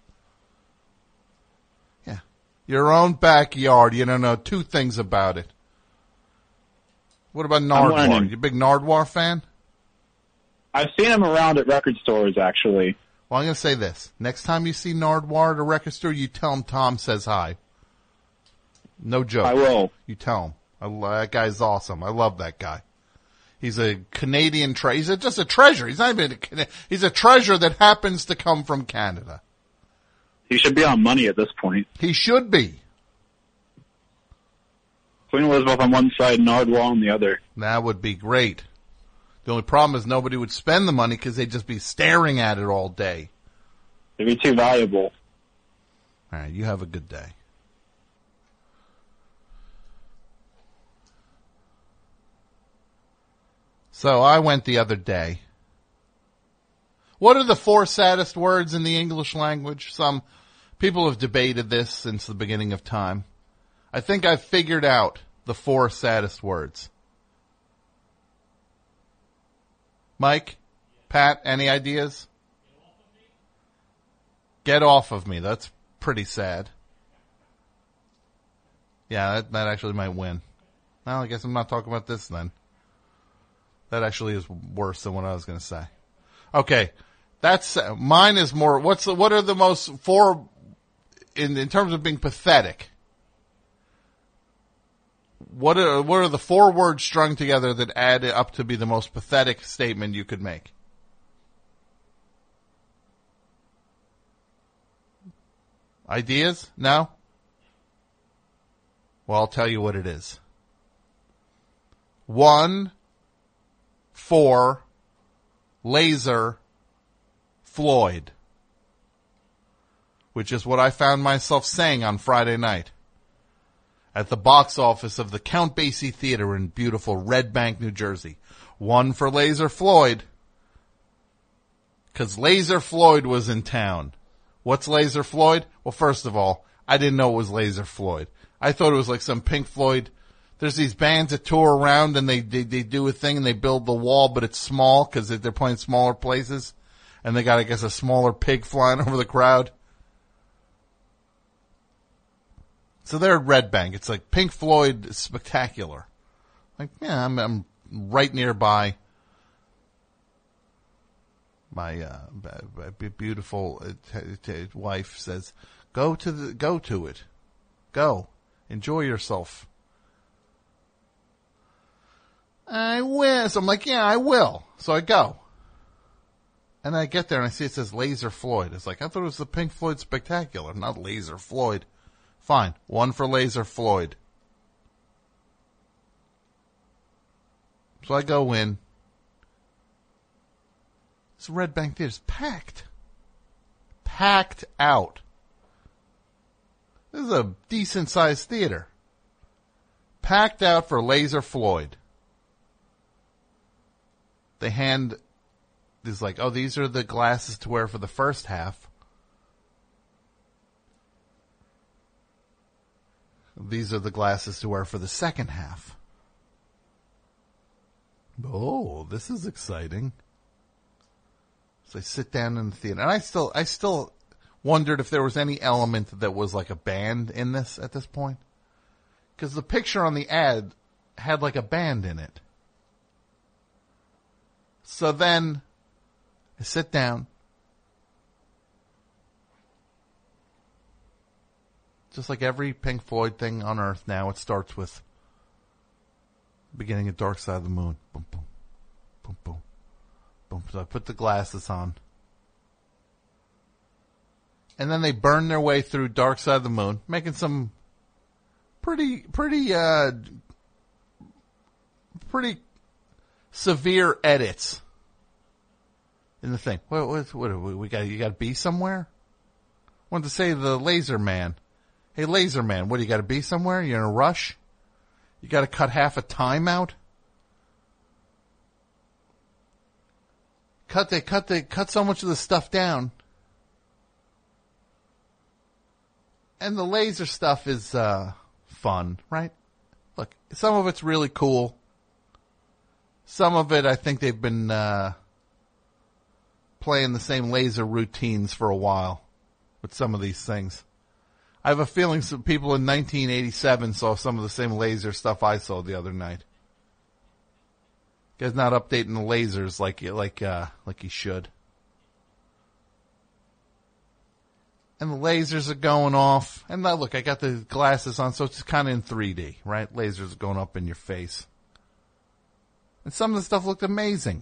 Yeah. Your own backyard. You don't know 2 things about it. What about Nardwuar? You a big Nardwuar fan? I've seen him around at record stores, actually. Well, I'm going to say this. Next time you see Nardwuar at a record store, you tell him Tom says hi. No joke. I will. You tell him. That guy's awesome. I love that guy. He's a Canadian he's just a treasure. He's not even he's a treasure that happens to come from Canada. He should be on money at this point. He should be. Queen Elizabeth on one side, Nardwuar on the other. That would be great. The only problem is nobody would spend the money because they'd just be staring at it all day. It'd be too valuable. All right, you have a good day. So I went the other day. What are the 4 saddest words in the English language? Some people have debated this since the beginning of time. I think I've figured out the 4 saddest words. Mike? Pat, any ideas? Get off of me. That's pretty sad. Yeah, that actually might win. Well, I guess I'm not talking about this then. That actually is worse than what I was going to say. Okay. Mine is more, what are the most 4, in terms of being pathetic? What are the 4 words strung together that add up to be the most pathetic statement you could make? Ideas? No? Well, I'll tell you what it is. 1, 4, laser, Floyd. Which is what I found myself saying on Friday night. At the box office of the Count Basie Theater in beautiful Red Bank, New Jersey. 1 for Laser Floyd. 'Cause Laser Floyd was in town. What's Laser Floyd? Well, first of all, I didn't know it was Laser Floyd. I thought it was like some Pink Floyd. There's these bands that tour around and they do a thing and they build the wall, but it's small because they're playing smaller places. And they got, I guess, a smaller pig flying over the crowd. So they're at Red Bank. It's like Pink Floyd Spectacular. Like, yeah, I'm right nearby. My beautiful wife says, go to it. Go. Enjoy yourself. I will. So I'm like, yeah, I will. So I go. And I get there and I see it says Laser Floyd. It's like, I thought it was the Pink Floyd Spectacular, not Laser Floyd. Fine. 1 for Laser Floyd. So I go in. This Red Bank Theater's packed. Packed out. This is a decent-sized theater. Packed out for Laser Floyd. They hand... It's like, oh, these are the glasses to wear for the first half. These are the glasses to wear for the second half. Oh, this is exciting. So I sit down in the theater, and I still wondered if there was any element that was like a band in this at this point. Because the picture on the ad had like a band in it. So then I sit down. Just like every Pink Floyd thing on Earth now, it starts with beginning of Dark Side of the Moon. Boom, boom, boom, boom, boom. So I put the glasses on. And then they burn their way through Dark Side of the Moon, making some pretty severe edits in the thing. What we got? You got to be somewhere? I wanted to say the Laser Man. Hey, Laser Man, what, you got to be somewhere? You in a rush? You got to cut half a time out? Cut so much of the stuff down. And the laser stuff is fun, right? Look, some of it's really cool. Some of it, I think they've been playing the same laser routines for a while with some of these things. I have a feeling some people in 1987 saw some of the same laser stuff I saw the other night. Guy's not updating the lasers like he should. And the lasers are going off. And now look, I got the glasses on, so it's kind of in 3D, right? Lasers are going up in your face. And some of the stuff looked amazing.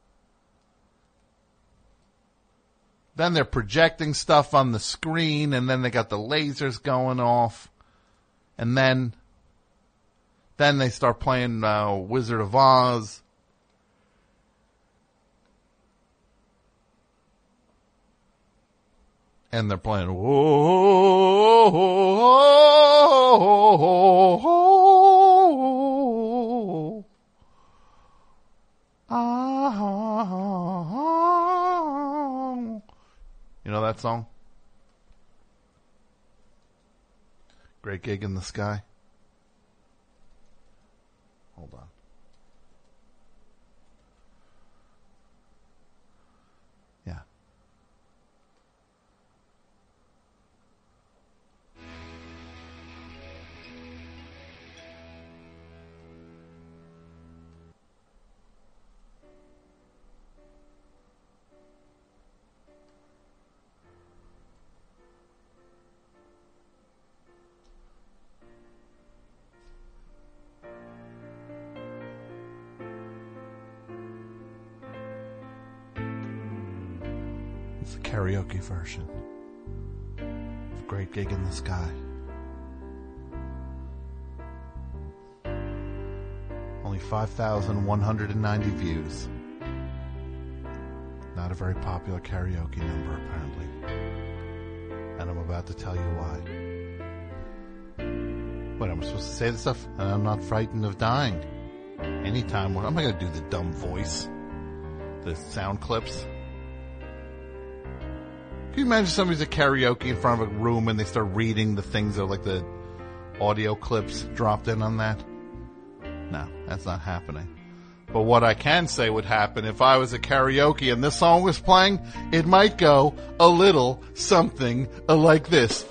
Then they're projecting stuff on the screen, and then they got the lasers going off. And then they start playing Wizard of Oz. And they're playing, whoa, you know that song? Great Gig in the Sky. Hold on. Yeah. It's the karaoke version of Great Gig in the Sky. Only 5,190 views. Not a very popular karaoke number, apparently. And I'm about to tell you why. What, am I supposed to say this stuff? And I'm not frightened of dying. Anytime. I'm not going to do the dumb voice. The sound clips. Can you imagine somebody's at karaoke in front of a room and they start reading the things that are like the audio clips dropped in on that? No, that's not happening. But what I can say would happen if I was at karaoke and this song was playing, it might go a little something like this.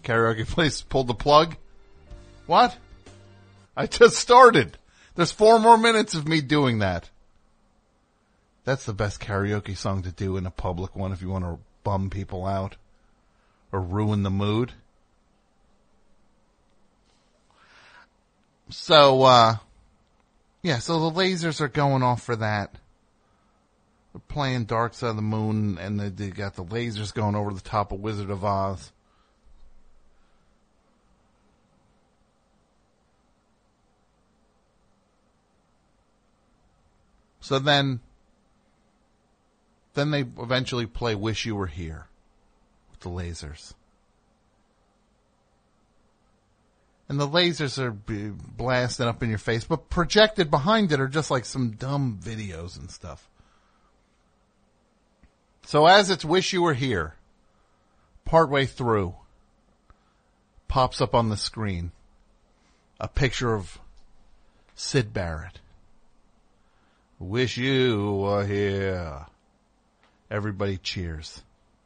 karaoke place pulled the plug? What? I just started. There's 4 more minutes of me doing that. That's the best karaoke song to do in a public one if you want to bum people out or ruin the mood. So, so the lasers are going off for that. They're playing Dark Side of the Moon, and they got the lasers going over the top of Wizard of Oz. So then they eventually play Wish You Were Here with the lasers. And the lasers are blasting up in your face, but projected behind it are just like some dumb videos and stuff. So as it's Wish You Were Here, partway through, pops up on the screen a picture of Syd Barrett. Wish you were here. Everybody cheers.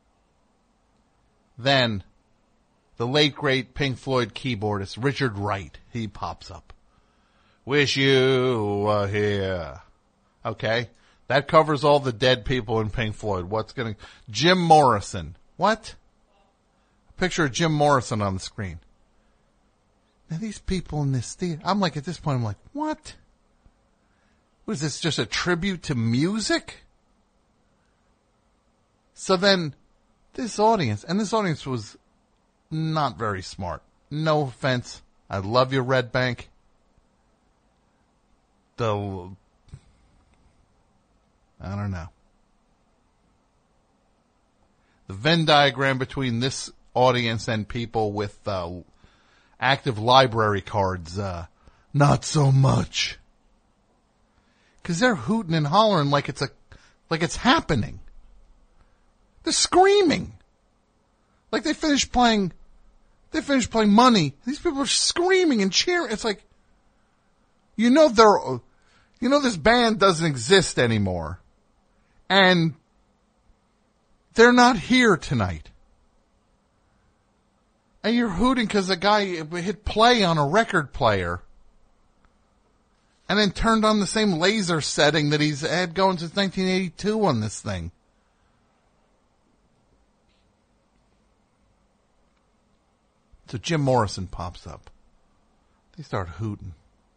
Then, the late great Pink Floyd keyboardist Richard Wright, he pops up. Wish you were here. Okay, that covers all the dead people in Pink Floyd. Jim Morrison. What? A picture of Jim Morrison on the screen. Now these people in this theater, at this point, I'm like, what? What is this, just a tribute to music? So then, this audience was not very smart. No offense. I love you, Red Bank. I don't know. The Venn diagram between this audience and people with active library cards, not so much. Because they're hooting and hollering like it's happening. They're screaming. Like they finished playing Money. These people are screaming and cheering. It's like, this band doesn't exist anymore. And they're not here tonight. And you're hooting because the guy hit play on a record player and then turned on the same laser setting that he's had going since 1982 on this thing. So Jim Morrison pops up. They start hooting.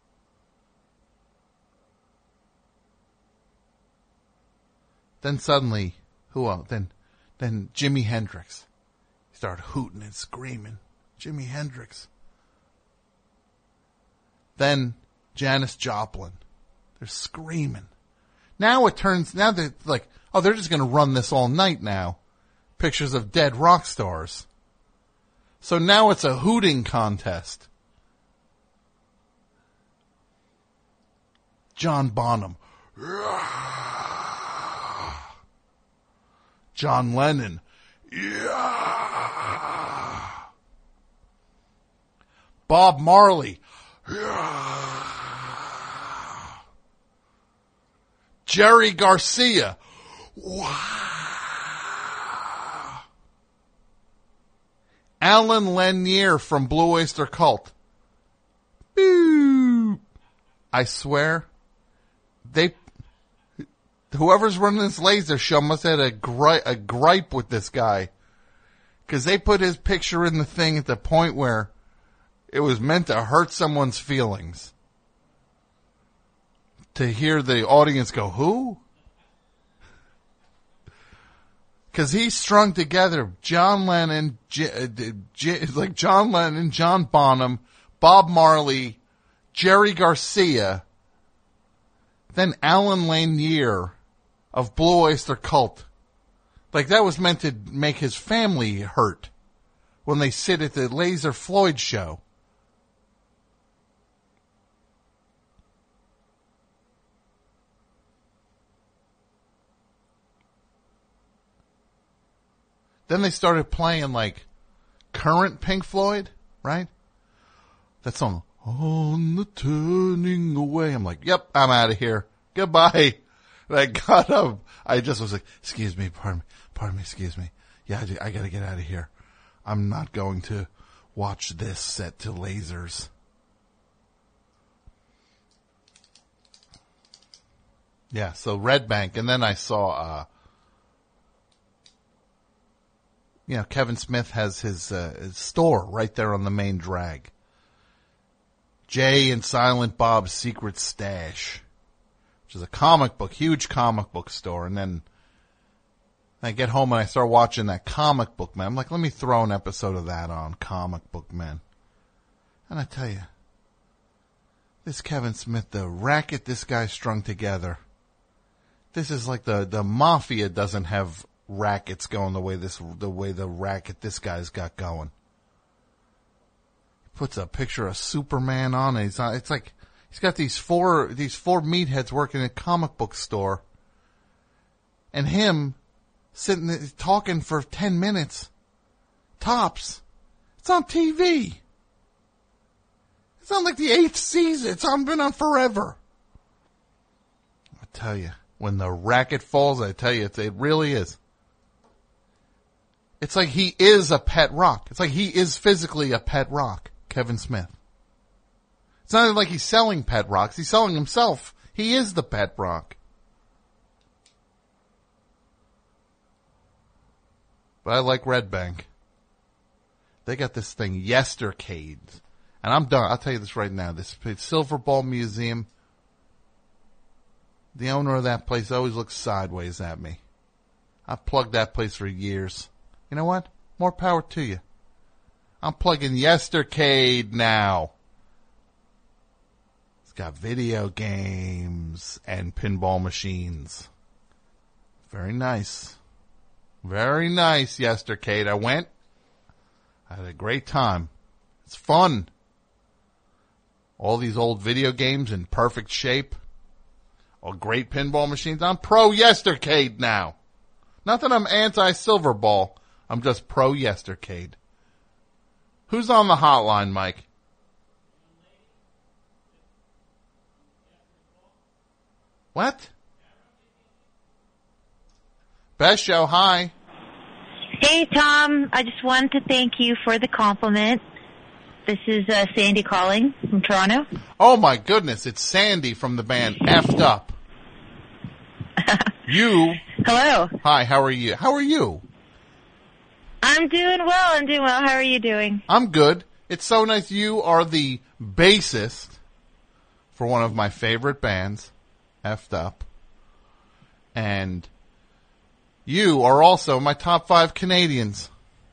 Then suddenly, who else? Then Jimi Hendrix. Start hooting and screaming. Jimi Hendrix. Then Janis Joplin. They're screaming. Now they're like, oh, they're just going to run this all night now. Pictures of dead rock stars. So now it's a hooting contest. John Bonham. John Lennon. Yeah. Bob Marley. Yeah. Jerry Garcia. Wow. Alan Lanier from Blue Oyster Cult. Boop. I swear, whoever's running this laser show must have had a gripe with this guy. Because they put his picture in the thing at the point where it was meant to hurt someone's feelings. To hear the audience go, who? Because he strung together John Lennon, John Lennon, John Bonham, Bob Marley, Jerry Garcia, then Alan Lanier of Blue Oyster Cult. Like that was meant to make his family hurt when they sit at the Laser Floyd show. Then they started playing like current Pink Floyd, right? That song, On the Turning Away. I'm like, yep, I'm out of here. Goodbye. And I got up. I just was like, excuse me, pardon me, excuse me. Yeah, I gotta get out of here. I'm not going to Watch this set to lasers. Yeah, so Red Bank, and then I saw, Kevin Smith has his store right there on the main drag. Jay and Silent Bob's Secret Stash, which is a huge comic book store. And then I get home and I start watching that Comic Book Man. I'm like, let me throw an episode of that on, Comic Book Man. And I tell you, this Kevin Smith, the racket this guy strung together. This is like the mafia doesn't have rackets going the way the racket this guy's got going. He puts a picture of Superman on it. It's like he's got these four meatheads working in a comic book store, and him sitting there talking for 10 minutes tops. It's on TV. It's on like the 8th season. It's been on forever. I tell you. When the racket falls, I tell you, it really is. It's like he is a pet rock. It's like he is physically a pet rock, Kevin Smith. It's not like he's selling pet rocks. He's selling himself. He is the pet rock. But I like Red Bank. They got this thing, Yestercade. And I'm done. I'll tell you this right now. This Silver Ball Museum, the owner of that place always looks sideways at me. I've plugged that place for years. You know what? More power to you. I'm plugging Yestercade now. It's got video games and pinball machines. Very nice. Very nice, Yestercade. I went. I had a great time. It's fun. All these old video games in perfect shape. All great pinball machines. I'm pro Yestercade now. Not that I'm anti-Silver Ball. I'm just pro Yestercade. Who's on the hotline, Mike? What? Best show, hi. Hey, Tom. I just wanted to thank you for the compliment. This is Sandy calling from Toronto. Oh, my goodness. It's Sandy from the band F'd Up. You. Hello. Hi, how are you? How are you? I'm doing well. How are you doing? I'm good. It's so nice. You are the bassist for one of my favorite bands, F'd Up. And you are also my top 5 Canadians.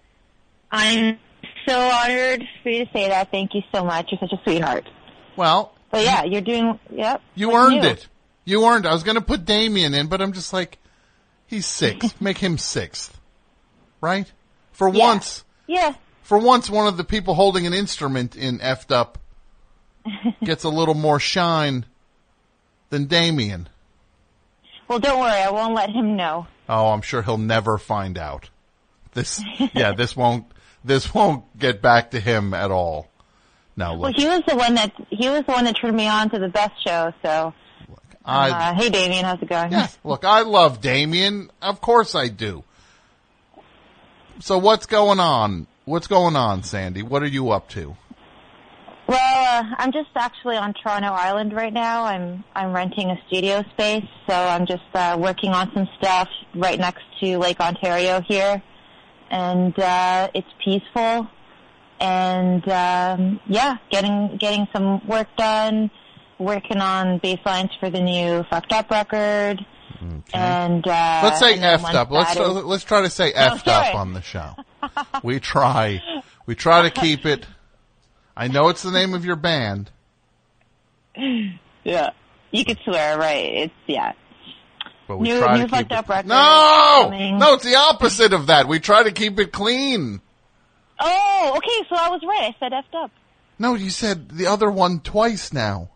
I'm so honored for you to say that. Thank you so much. You're such a sweetheart. Well. But yeah, you're doing, yep. You earned it. You earned it. I was going to put Damien in, but I'm just like, he's 6th. Make him 6th. Right? For once. Yeah. For once, one of the people holding an instrument in F'd Up gets a little more shine than Damien. Well, don't worry. I won't let him know. Oh, I'm sure he'll never find out. This won't get back to him at all. No, look. Well, he was the one that turned me on to the best show, so. Hey, Damien, how's it going? Yes, look, I love Damien. Of course I do. So what's going on? What's going on, Sandy? What are you up to? Well, I'm just actually on Toronto Island right now. I'm renting a studio space, so I'm just working on some stuff right next to Lake Ontario here, and it's peaceful, and getting some work done, working on bass lines for the new Fucked Up record. Okay. And let's say F'd Up. Let's try to say F'd Up on the show. We try to keep it. I know it's the name of your band. Yeah, you could swear, right? It's But we new try to Fucked keep Up it. record. No, it's the opposite of that. We try to keep it clean. Oh, okay. So I was right. I said F'd Up. No, you said the other one twice now.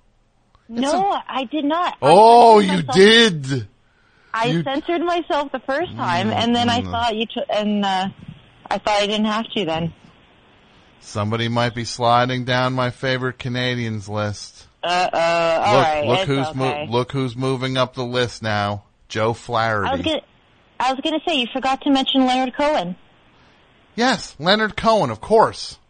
I did not. Oh, you did. I censored myself the first time, and then I thought I thought I didn't have to then. Somebody might be sliding down my favorite Canadians list. All right. Look who's moving up the list now. Joe Flaherty. I was gonna say you forgot to mention Leonard Cohen. Yes, Leonard Cohen, of course.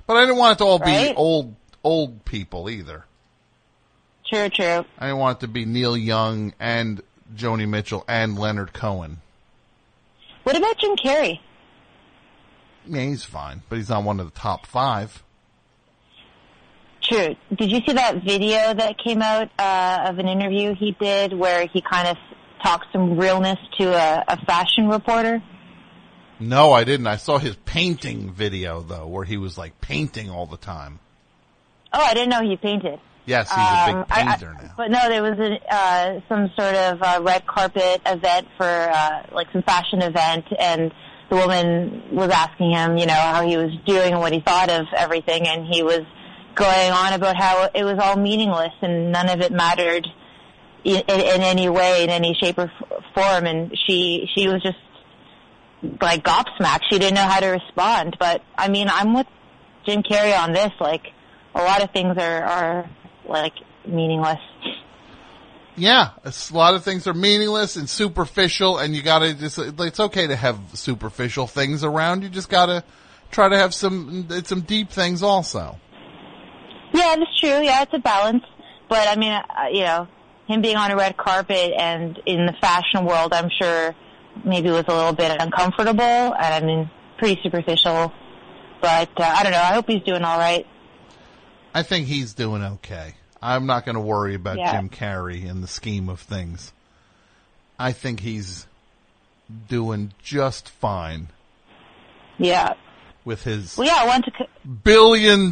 But I didn't want it to all be old people either. True. I didn't want it to be Neil Young and Joni Mitchell and Leonard Cohen. What about Jim Carrey? Yeah, he's fine, but he's not one of the top 5. True. Did you see that video that came out of an interview he did where he kind of talked some realness to a fashion reporter? No, I didn't. I saw his painting video, though, where he was, like, painting all the time. Oh, I didn't know he painted. Yes, he's a big painter now. But no, there was some sort of red carpet event for, like, some fashion event, and the woman was asking him, you know, how he was doing and what he thought of everything, and he was going on about how it was all meaningless and none of it mattered in any way, in any shape or form, and she was just, like, gobsmacked. She didn't know how to respond. But, I mean, I'm with Jim Carrey on this. Like, a lot of things are like, meaningless. Yeah, a lot of things are meaningless and superficial, and you gotta just, it's okay to have superficial things around. You just gotta try to have some deep things also. Yeah, that's true. Yeah, it's a balance. But, I mean, you know, him being on a red carpet and in the fashion world, I'm sure maybe was a little bit uncomfortable, and I mean, pretty superficial. But, I don't know. I hope he's doing all right. I think he's doing okay. I'm not going to worry about Jim Carrey in the scheme of things. I think he's doing just fine. Yeah. With his I want to $1 billion.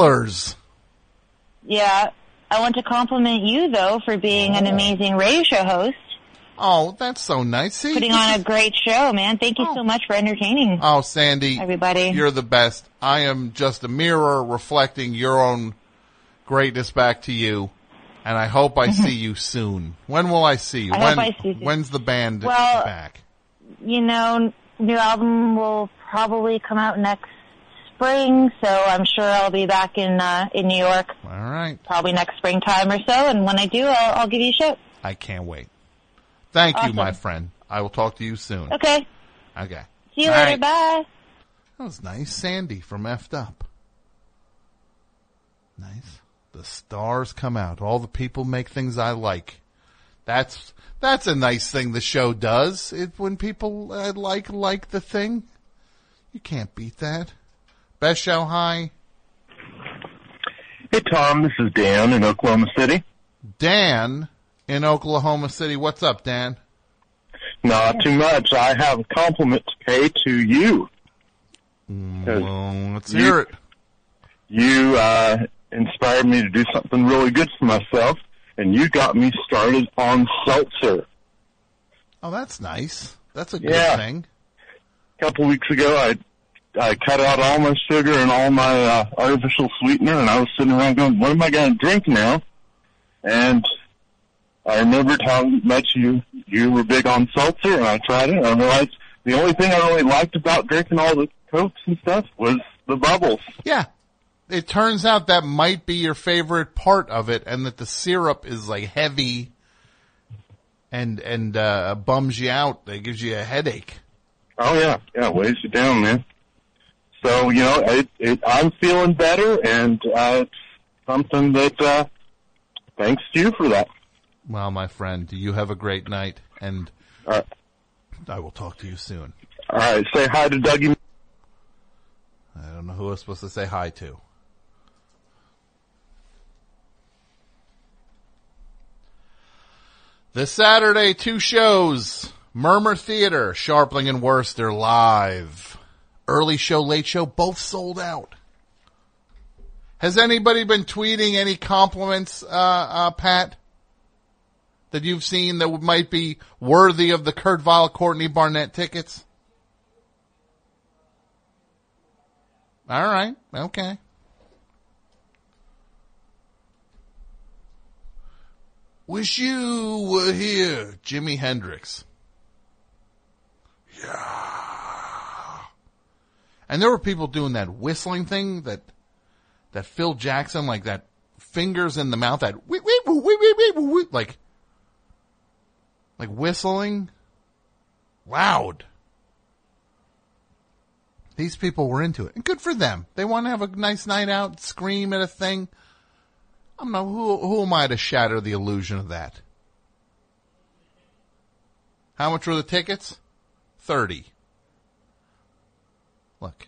Yeah. I want to compliment you, though, for being an amazing radio show host. Oh, that's so nice. See, putting on a great show, man. Thank you so much for entertaining. Oh, Sandy. Everybody. You're the best. I am just a mirror reflecting your own greatness back to you. And I hope I see you soon. When will I see you? Hope I see you. When's the band back? You know, new album will probably come out next spring, so I'm sure I'll be back in New York. All right. Probably next springtime or so, and when I do, I'll give you a shout. I can't wait. Thank you, my friend. I will talk to you soon. Okay. Okay. See you later. Bye. That was nice. Sandy from Effed Up. Nice. The stars come out. All the people make things I like. That's a nice thing the show does. When people like the thing, you can't beat that. Best show, hi. Hey, Tom. This is Dan in Oklahoma City. Dan in Oklahoma City. What's up, Dan? Not too much. I have a compliment to pay to you. Well, let's hear it. You inspired me to do something really good for myself, and you got me started on seltzer. Oh, that's nice. That's a good thing. A couple weeks ago, I cut out all my sugar and all my artificial sweetener, and I was sitting around going, what am I going to drink now? And I remembered how much you were big on seltzer, and I tried it, and I realized the only thing I really liked about drinking all the Cokes and stuff was the bubbles. Yeah. It turns out that might be your favorite part of it, and that the syrup is like heavy and bums you out. It gives you a headache. Oh yeah, it weighs you down, man. So I'm feeling better, and it's something that thanks to you for that. Well, my friend, you have a great night, and I will talk to you soon. All right, say hi to Dougie. I don't know who I was supposed to say hi to. This Saturday, 2 shows. Murmur Theater, Sharpling and Worcester live. Early show, late show, both sold out. Has anybody been tweeting any compliments, Pat, that you've seen that might be worthy of the Kurt Vile, Courtney Barnett tickets? All right. Okay. Wish you were here, Jimi Hendrix. Yeah. And there were people doing that whistling thing that Phil Jackson, like that fingers in the mouth, that like whistling loud. These people were into it. And good for them. They want to have a nice night out, scream at a thing. I'm not, who am I to shatter the illusion of that? How much were the tickets? $30. Look.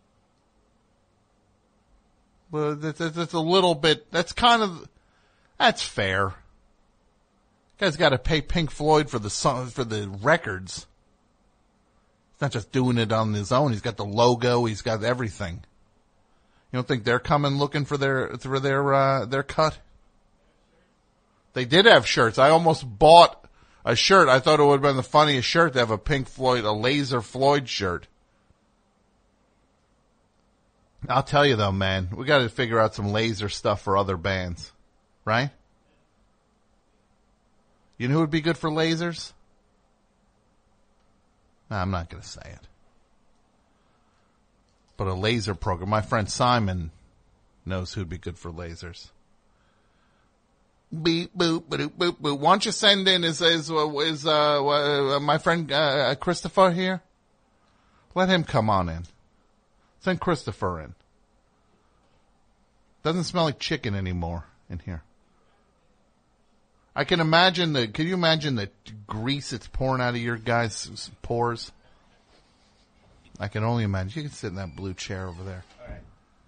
Well, that's a little bit, that's fair. Guy's got to pay Pink Floyd for the records. He's not just doing it on his own. He's got the logo. He's got everything. You don't think they're coming looking for their cut? They did have shirts. I almost bought a shirt. I thought it would have been the funniest shirt to have a Laser Floyd shirt. I'll tell you though, man, we got to figure out some Laser stuff for other bands, right? You know who would be good for lasers? No, I'm not going to say it. But a laser program. My friend Simon knows who'd be good for lasers. Beep, boop, boop, boop, boop. Why don't you send in is my friend Christopher here? Let him come on in. Send Christopher in. Doesn't smell like chicken anymore in here. I can imagine can you imagine the grease that's pouring out of your guys' pores? I can only imagine. You can sit in that blue chair over there. All right.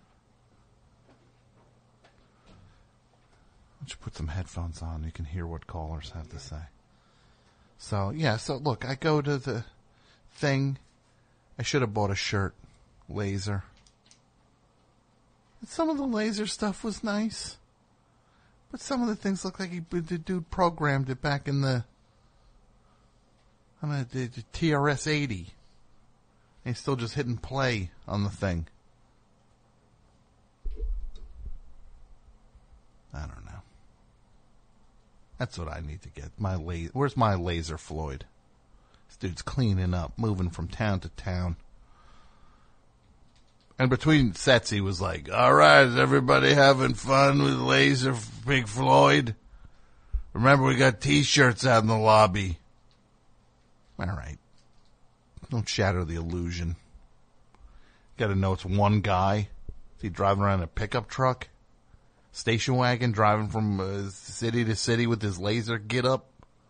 Why don't you put some headphones on? You can hear what callers have to say. So look, I go to the thing. I should have bought a shirt. Laser. And some of the Laser stuff was nice. But some of the things look like the dude programmed it back in the TRS-80. And he's still just hitting play on the thing. I don't know. That's what I need to get. Where's my Laser Floyd? This dude's cleaning up, moving from town to town. And between sets, he was like, all right, is everybody having fun with Laser Pink Floyd? Remember, we got T-shirts out in the lobby. All right. Don't shatter the illusion. Got to know it's one guy. Is he driving around in a pickup truck? Station wagon, driving from city to city with his laser get-up?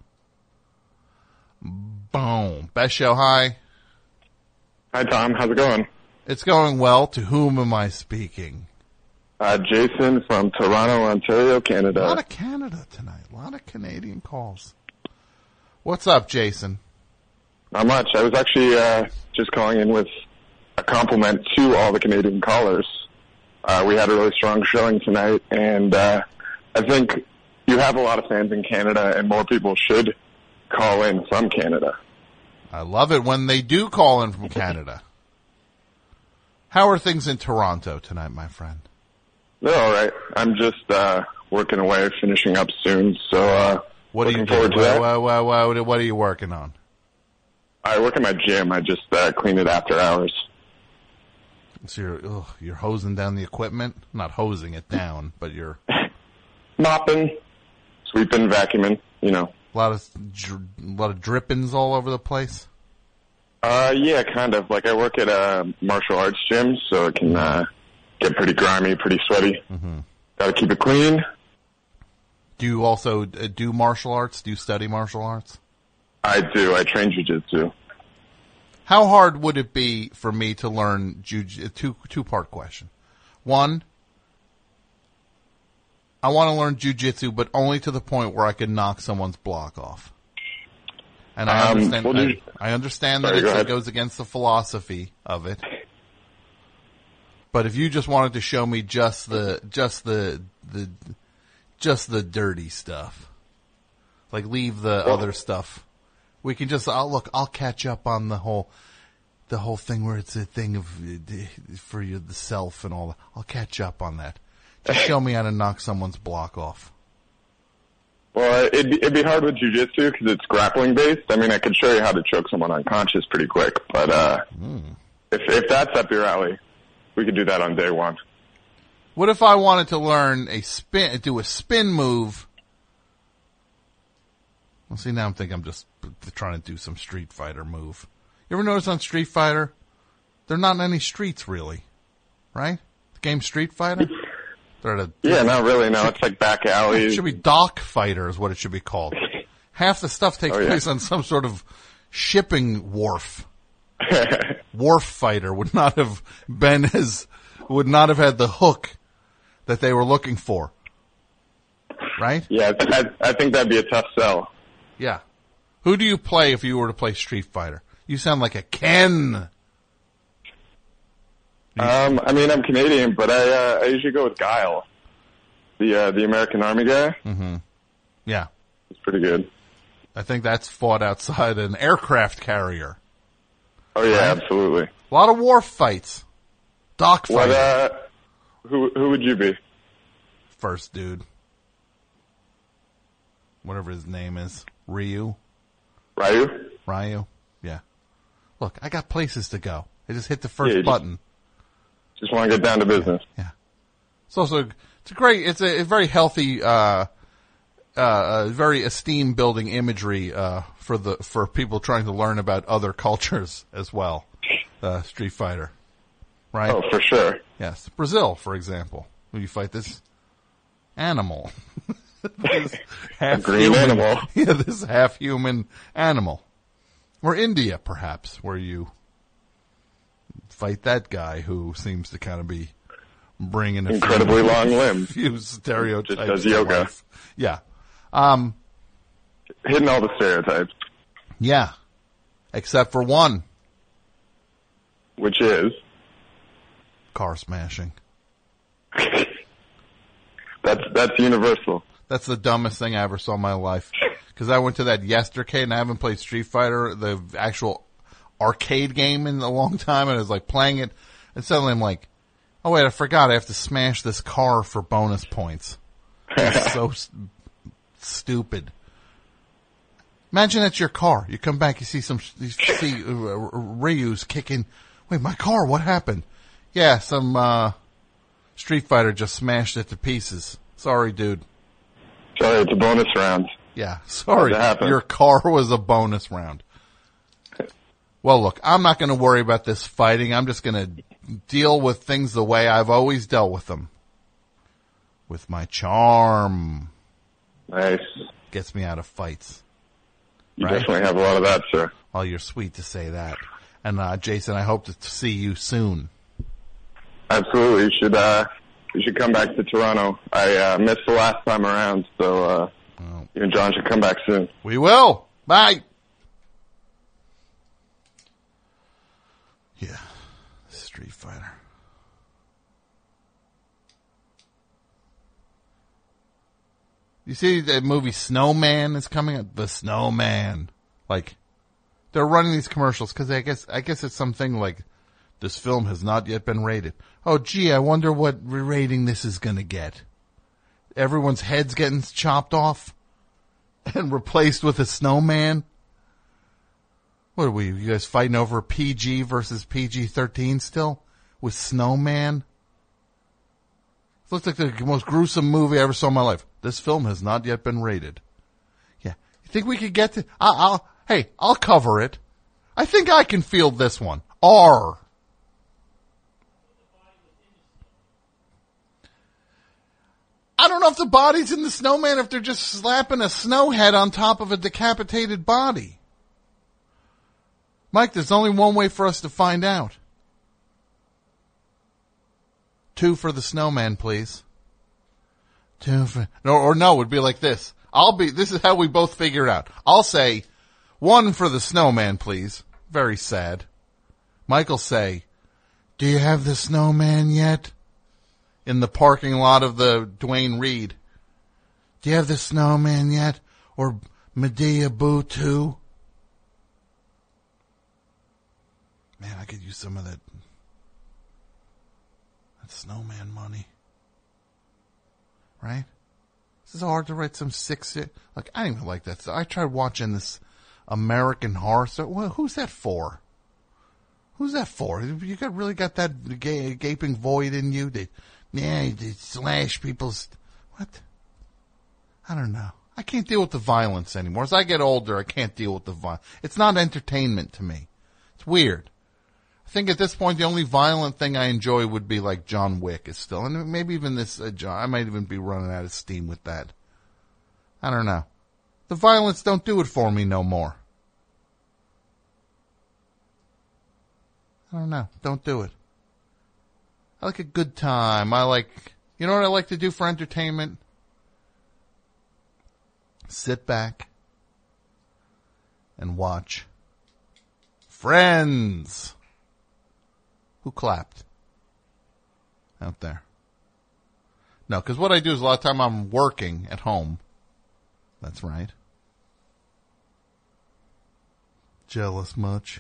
Boom. Best show, hi. Hi, Tom. How's it going? It's going well. To whom am I speaking? Jason from Toronto, Ontario, Canada. A lot of Canada tonight. A lot of Canadian calls. What's up, Jason? Not much. I was actually just calling in with a compliment to all the Canadian callers. We had a really strong showing tonight, and I think you have a lot of fans in Canada, and more people should call in from Canada. I love it when they do call in from Canada. How are things in Toronto tonight, my friend? They're all right. I'm just working away, finishing up soon, so what are you doing? What are you working on? I work at my gym. I just clean it after hours. So you're hosing down the equipment? Not hosing it down, but you're mopping, sweeping, vacuuming. You know, a lot of drippings all over the place. Yeah, kind of. Like I work at a martial arts gym, so it can get pretty grimy, pretty sweaty. Mm-hmm. Got to keep it clean. Do you also do martial arts? Do you study martial arts? I do. I train jiu-jitsu. How hard would it be for me to learn jiu-jitsu? Two-part question. One, I want to learn jiu-jitsu, but only to the point where I can knock someone's block off. And I understand. I understand that it goes against the philosophy of it. But if you just wanted to show me just the dirty stuff, like leave the other stuff, we can just. I'll catch up on the whole thing where it's a thing of for you the self and all that. I'll catch up on that. Just show me how to knock someone's block off. Well, it'd be hard with jiu-jitsu because it's grappling based. I mean, I could show you how to choke someone unconscious pretty quick, but if that's up your alley, we could do that on day one. What if I wanted to learn do a spin move? Well, see, now I'm thinking I'm just trying to do some Street Fighter move. You ever notice on Street Fighter, They're not in any streets, really. Right? The game Street Fighter? Yeah, not really, no. It's like back alleys. It should be Dock Fighter is what it should be called. Half the stuff takes place on some sort of shipping wharf. Wharf Fighter would not have had the hook that they were looking for. Right? Yeah, I think that'd be a tough sell. Yeah. Who do you play if you were to play Street Fighter? You sound like a Ken. I mean, I'm Canadian, but I usually go with Guile, the American Army guy. Mm-hmm. Yeah. It's pretty good. I think that's fought outside an aircraft carrier. Oh yeah, right? Absolutely. A lot of war fights. Dock fighting. Who would you be? First dude. Whatever his name is. Ryu? Yeah. Look, I got places to go. I just hit the first button. Just want to get down to business. Yeah. It's also, it's a very healthy, very esteem building imagery, for people trying to learn about other cultures as well. Street Fighter. Right? Oh, for sure. Yes. Brazil, for example. When you fight this animal. This half green human animal. Yeah, this half human animal. Or India, perhaps, where you fight that guy who seems to kind of be bringing incredibly long limbs. Few stereotypes. Just does yoga. Yeah. Hitting all the stereotypes. Yeah. Except for one. Which is? Car smashing. That's universal. That's the dumbest thing I ever saw in my life. Because I went to that yesterday and I haven't played Street Fighter, the actual arcade game, in a long time, and I was like playing it, and suddenly I'm like, oh wait, I forgot I have to smash this car for bonus points. It's so stupid. Imagine that's your car. You come back, you see Ryu's kicking. Wait, my car, what happened? Yeah, some Street Fighter just smashed it to pieces. Sorry, dude. Sorry, it's a bonus round. Yeah, sorry. Your car was a bonus round. Well, look, I'm not going to worry about this fighting. I'm just going to deal with things the way I've always dealt with them. With my charm. Nice. Gets me out of fights. You definitely have a lot of that, sir. Well, you're sweet to say that. And, Jason, I hope to see you soon. Absolutely. You should come back to Toronto. I missed the last time around, so you and John should come back soon. We will. Bye. Yeah. Street Fighter. You see the movie Snowman is coming up? The Snowman. Like, they're running these commercials because I guess it's something like, this film has not yet been rated. Oh, gee, I wonder what rating this is going to get. Everyone's head's getting chopped off and replaced with a snowman. What are we, you guys fighting over PG versus PG-13 still? With Snowman? It looks like the most gruesome movie I ever saw in my life. This film has not yet been rated. Yeah. You think we could get to, I'll cover it. I think I can field this one. R. I don't know if the body's in the snowman, if they're just slapping a snow head on top of a decapitated body. Mike, there's only one way for us to find out. 2 for the snowman, please. 2 for, no, it would be like this. This is how we both figure it out. I'll say 1 for the snowman, please. Very sad. Michael say, do you have the snowman yet? In the parking lot of the Dwayne Reed. Do you have the snowman yet? Or Medea Boo 2? Man, I could use some of that snowman money. Right? This is hard to write some 6... Like, I didn't even like that. So I tried watching this American Horror Story. Well, who's that for? Who's that for? You really got that gaping void in you? They slash people's... What? I don't know. I can't deal with the violence anymore. As I get older, I can't deal with the violence. It's not entertainment to me. It's weird. I think at this point the only violent thing I enjoy would be like John Wick is still, and maybe even this I might even be running out of steam with that. I don't know. The violence don't do it for me no more. I don't know. Don't do it. I like a good time. You know what I like to do for entertainment? Sit back and watch Friends. Who clapped out there? No, because what I do is a lot of time I'm working at home. That's right. Jealous much?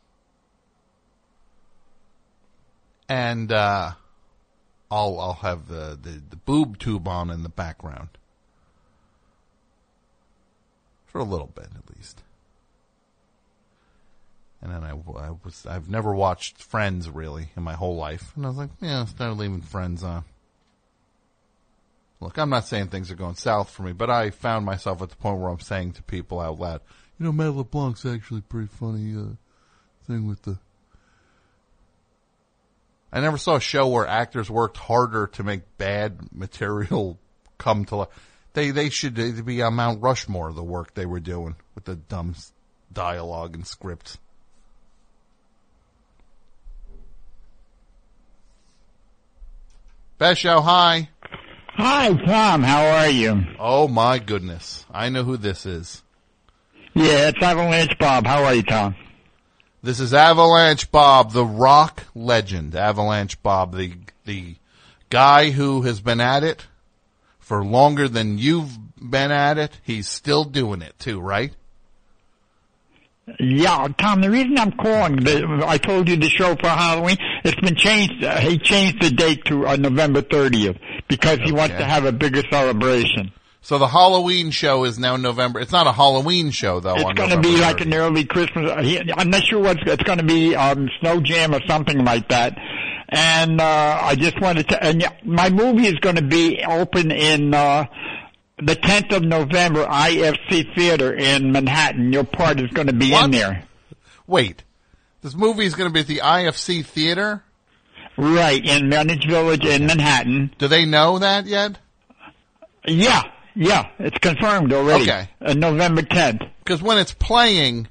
And I'll have the boob tube on in the background for a little bit at least. And then I've never watched Friends really in my whole life, and I was like, yeah, start leaving Friends on. Look, I'm not saying things are going south for me, but I found myself at the point where I'm saying to people out loud, you know, Matt LeBlanc's actually pretty funny thing with the. I never saw a show where actors worked harder to make bad material come to life. They should be on Mount Rushmore, the work they were doing with the dumb dialogue and scripts. Besho, hi. Hi, Tom. How are you? Oh, my goodness. I know who this is. Yeah, it's Avalanche Bob. How are you, Tom? This is Avalanche Bob, the rock legend. Avalanche Bob, the guy who has been at it for longer than you've been at it. He's still doing it, too, right? Yeah, Tom, the reason I'm calling, I told you the show for Halloween, it's been changed. He changed the date to November 30th because he wants to have a bigger celebration. So the Halloween show is now November. It's not a Halloween show, though. It's going to be like an early Christmas. I'm not sure what it's going to be, Snow Jam or something like that. And I just wanted to, and my movie is going to be open in the 10th of November, IFC Theater in Manhattan. Your part is going to be in there. Wait, this movie is going to be at the IFC Theater? Right, in Greenwich Village in Manhattan. Do they know that yet? Yeah, it's confirmed already. Okay. November 10th. Because when it's playing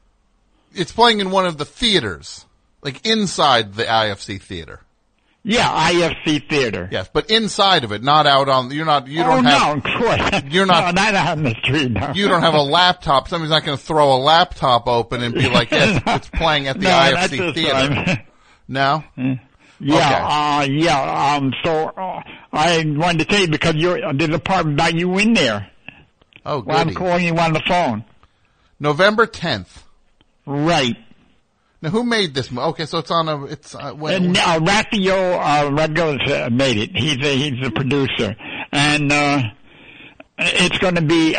in one of the theaters, like inside the IFC Theater. Yeah, IFC Theater. Yes, but inside of it, not out on. You don't have. No, of course. You're not. No, not out on the street. No. You don't have a laptop. Somebody's not going to throw a laptop open and be like, "Yes, it's playing at the IFC Theater." No. Yeah. Okay. So I wanted to tell you because there's a part about you in there. Oh, good. Well, I'm calling you on the phone. November 10th. Right. Now, who made this? Okay, so it's on a. It's when. Raphael Ragos made it. He's the producer, and it's going to be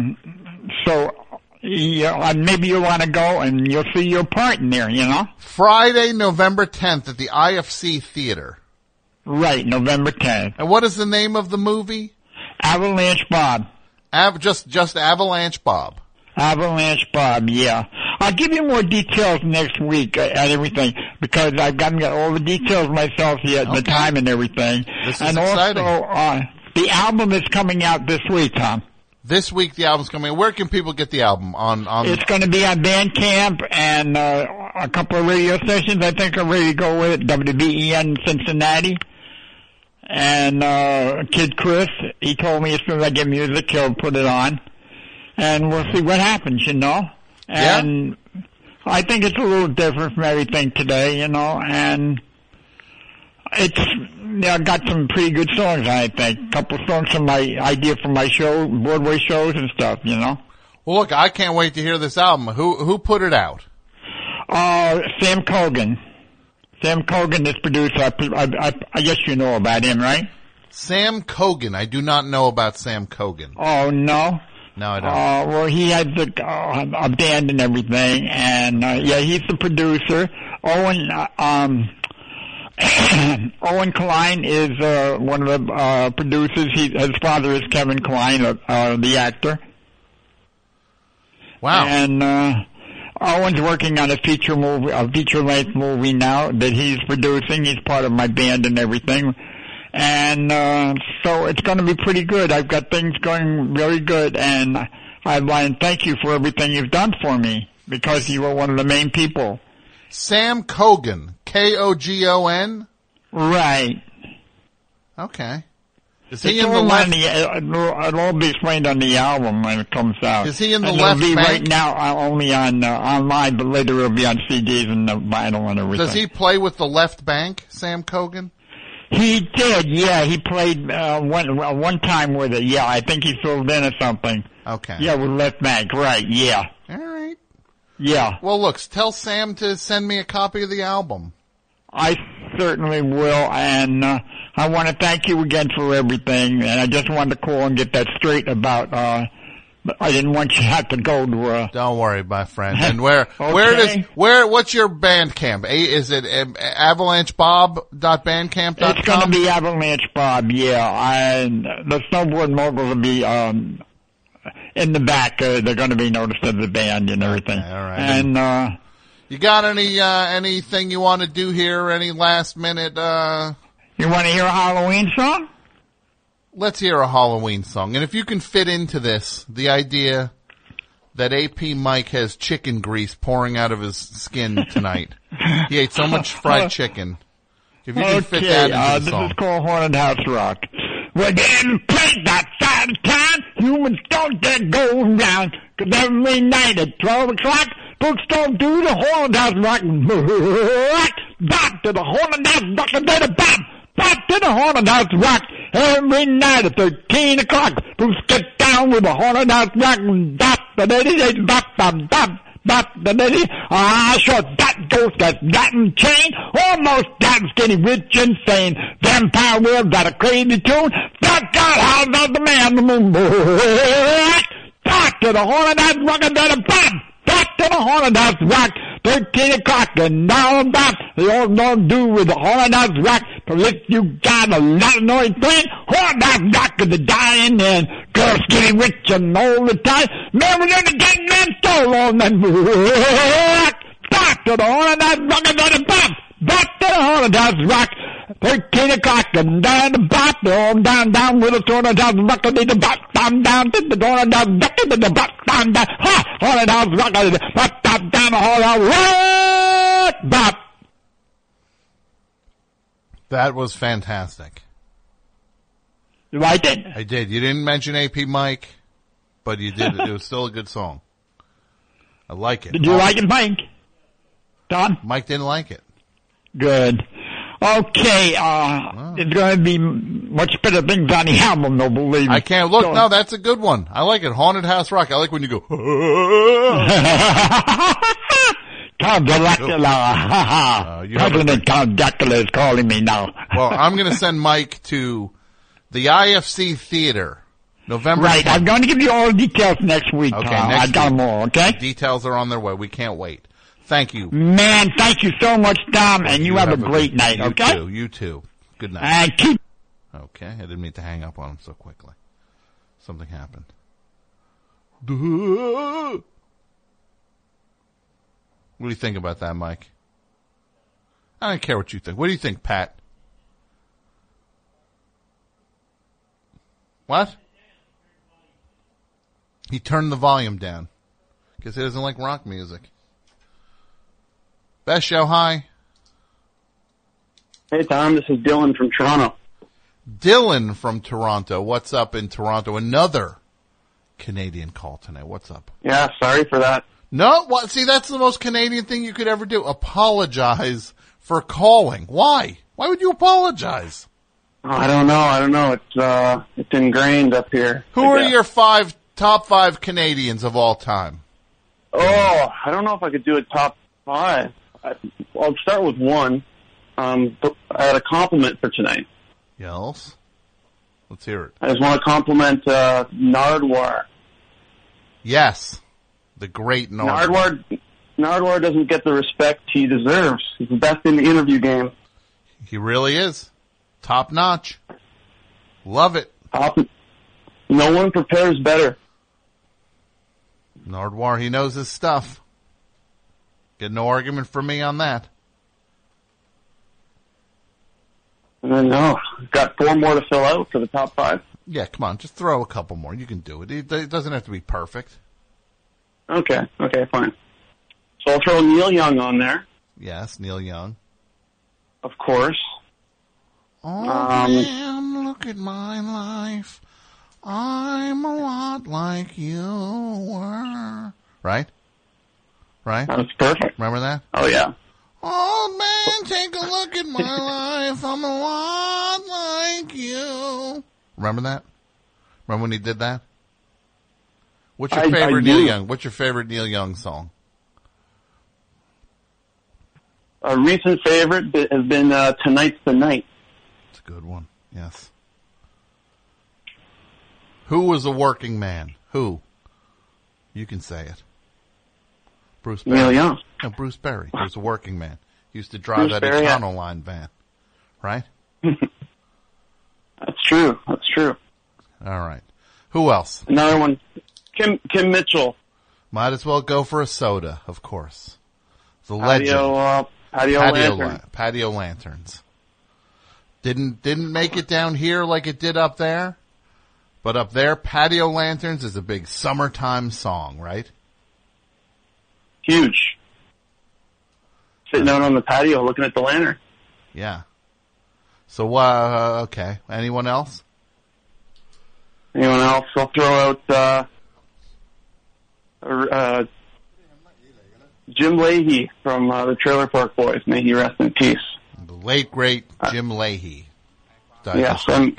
so. Maybe you want to go and you'll see your part in there. You know. Friday, November 10th at the IFC Theater. Right, November 10th. And what is the name of the movie? Avalanche Bob. Just Avalanche Bob. Avalanche Bob, yeah. I'll give you more details next week and everything because I've got all the details myself yet, the time and everything. This is and exciting. Also, the album is coming out this week, Tom. This week the album's coming. Where can people get the album? On It's going to be on Bandcamp and a couple of radio stations. I think are ready to go with it. WBEN Cincinnati. And Kid Chris, he told me as soon as I get music, he'll put it on. And we'll see what happens, you know. And I think it's a little different from everything today, you know. And it's got some pretty good songs, I think. A couple of songs from my idea for my show, Broadway shows and stuff, you know. Well, look, I can't wait to hear this album. Who put it out? Sam Cogan. Sam Cogan is producer. I guess you know about him, right? Sam Cogan. I do not know about Sam Cogan. Oh, no? No, I don't. Well, he has a band and everything, and he's the producer. Owen Klein is one of the producers. His father is Kevin Klein, the actor. Wow. And Owen's working on a feature-length movie now that he's producing. He's part of my band and everything. And so it's going to be pretty good. I've got things going really good, and I want to thank you for everything you've done for me, because you were one of the main people. Sam Kogan, Kogon? Right. Okay. Is he in the left? It'll all be explained on the album when it comes out. Is he in the and left it'll be bank? Right now only on online, but later it'll be on CDs and the vinyl and everything. Does he play with the left bank, Sam Kogan? He did, yeah. He played one time with it. Yeah, I think he filled in or something. Okay. Yeah, with left bank, right? Yeah. All right. Yeah. Well, look, tell Sam to send me a copy of the album. I certainly will, and I want to thank you again for everything. And I just wanted to call and get that straight about. I didn't want you to have to go to. Don't worry, my friend. And what's your Bandcamp? Is it AvalancheBob.bandcamp.com? It's going to be Avalanche Bob. Yeah, the Snowboard Moguls will be in the back. They're going to be noticed of the band and everything. Okay, all right. And you got anything you want to do here? Any last minute? You want to hear a Halloween song? Let's hear a Halloween song. And if you can fit into this, the idea that AP Mike has chicken grease pouring out of his skin tonight. He ate so much fried chicken. If you can fit that into the song. This is called Haunted House Rock. We're getting played outside of town. Humans don't get go around. 'Cause every night at 12 o'clock, folks don't do the Haunted House Rock. Back to the Haunted House Rock. Back to the Haunted House Rock. Every night at 13 o'clock, folks get down with the Haunted House Rock. Sure, that ghost got Latin chain, almost that skinny, rich, insane. Vampire Will got a crazy tune. That God, how does the man the moon? Back to the Haunted House Rock, back to the Haunted House Rock. 13 o'clock and now about they all don't do with the Haunted House Rock. But if you got a lot of noise playing, Haunted House Rock is the dying end. Girls getting rich and all the time. Man, we're gonna get man stole on them. Back to the Haunted House Rock and then back to the Haunted House Rock. 13 o'clock and down the bop, they're all down with the Haunted House Rock, and the bop, down to the Haunted House Rock, and the bop, down, ha, Haunted House Rock, and the bop, down, the Haunted House Rock, bop. That was fantastic. You liked it? I did. You didn't mention AP Mike, but you did. It was still a good song. I like it. Did you like it, Mike? Don? Mike didn't like it. Good. Okay, it's going to be much better things on the album, though, believe me. I can't look. No, that's a good one. I like it. Haunted House Rock. I like when you go. Count Dracula. President Count Dracula is calling me now. Well, I'm going to send Mike to the IFC Theater, November 10th. Right, I'm going to give you all the details next week. Okay, I got them all, okay? The details are on their way. We can't wait. Thank you. Man, thank you so much, Tom, and you have a great night, okay? You too. Good night. And keep... Okay, I didn't mean to hang up on him so quickly. Something happened. What do you think about that, Mike? I don't care what you think. What do you think, Pat? What? He turned the volume down because he doesn't like rock music. Best show, hi. Hey, Tom, this is Dylan from Toronto. Dylan from Toronto. What's up in Toronto? Another Canadian call tonight. What's up? Yeah, sorry for that. No, what? See, that's the most Canadian thing you could ever do. Apologize for calling. Why? Why would you apologize? I don't know. It's ingrained up here. Who are your top five Canadians of all time? Oh, I don't know if I could do a top five. I'll start with one. I had a compliment for tonight. Yes? Let's hear it. I just want to compliment Nardwuar. Yes. The great Nardwuar. Nardwuar doesn't get the respect he deserves. He's the best in the interview game. He really is. Top notch. Love it. No one prepares better. Nardwuar, he knows his stuff. Get no argument from me on that. No, got 4 more to fill out for the top 5. Yeah, come on, just throw a couple more. You can do it. It doesn't have to be perfect. Okay, fine. So I'll throw Neil Young on there. Yes, Neil Young. Of course. Oh, man, look at my life. I'm a lot like you were. Right? That's perfect. Remember that? Oh, yeah. Oh, man, take a look at my life. I'm a lot like you. Remember that? Remember when he did that? What's your favorite Neil Young? What's your favorite Neil Young song? A recent favorite has been Tonight's the Night. It's a good one, yes. Who was a working man? Who? You can say it. Bruce Berry. Neil Young. No, Bruce Berry. He was a working man. He used to drive that Econoline van. Right? That's true. All right. Who else? Another one. Kim Mitchell. Might as well go for a soda, of course. The legend. Patio Lanterns. Didn't make it down here like it did up there. But up there, Patio Lanterns is a big summertime song, right? Huge. Sitting out on the patio looking at the lantern. Yeah. So, okay. Anyone else? I'll throw out Jim Leahy from the Trailer Park Boys. May he rest in peace. The late, great Jim Leahy. Yes, I'm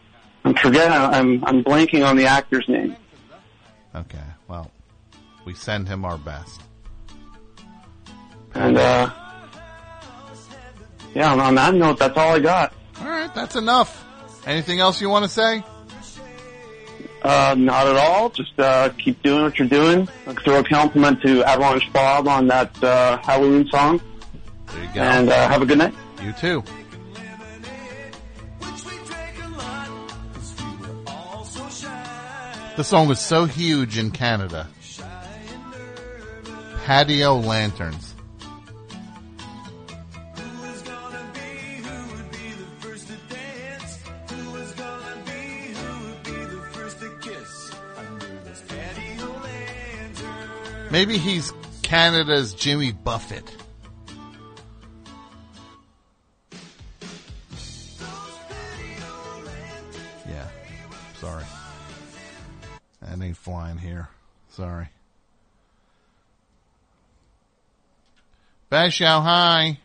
blanking on the actor's name. Okay, well, we send him our best. And, on that note, that's all I got. All right, that's enough. Anything else you want to say? Not at all. Just keep doing what you're doing. I'll throw a compliment to Avalanche Bob on that Halloween song. There you go. And have a good night. You too. The song was so huge in Canada. Patio Lanterns. Maybe he's Canada's Jimmy Buffett. Yeah, sorry. That ain't flying here. Sorry. Bashow, hi.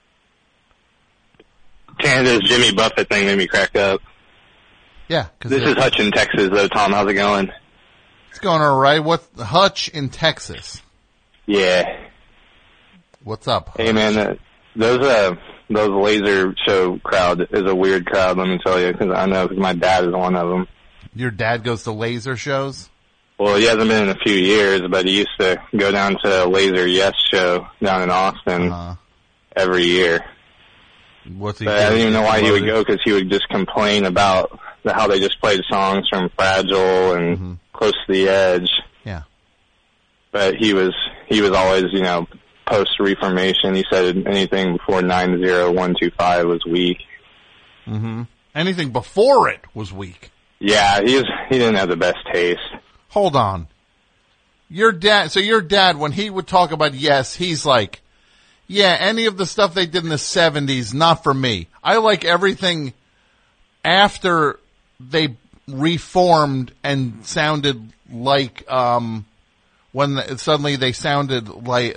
Canada's Jimmy Buffett thing made me crack up. Yeah. This is Hutch in Texas, though, Tom. How's it going? It's going all right. What's Hutch in Texas? Yeah. What's up, Hutch? Hey, man, those laser show crowd is a weird crowd, let me tell you, because I know, because my dad is one of them. Your dad goes to laser shows? Well, he hasn't been in a few years, but he used to go down to a Laser Yes show down in Austin every year. What's he I didn't even know why he would go, because he would just complain about how they just played songs from Fragile and Close to the Edge. Yeah. But he was always, post-Reformation. He said anything before 90125 was weak. Mm-hmm. Anything before it was weak. Yeah, he didn't have the best taste. Hold on. Your dad, when he would talk about Yes, he's like, yeah, any of the stuff they did in the 70s, not for me. I like everything after they reformed and sounded like, when suddenly they sounded they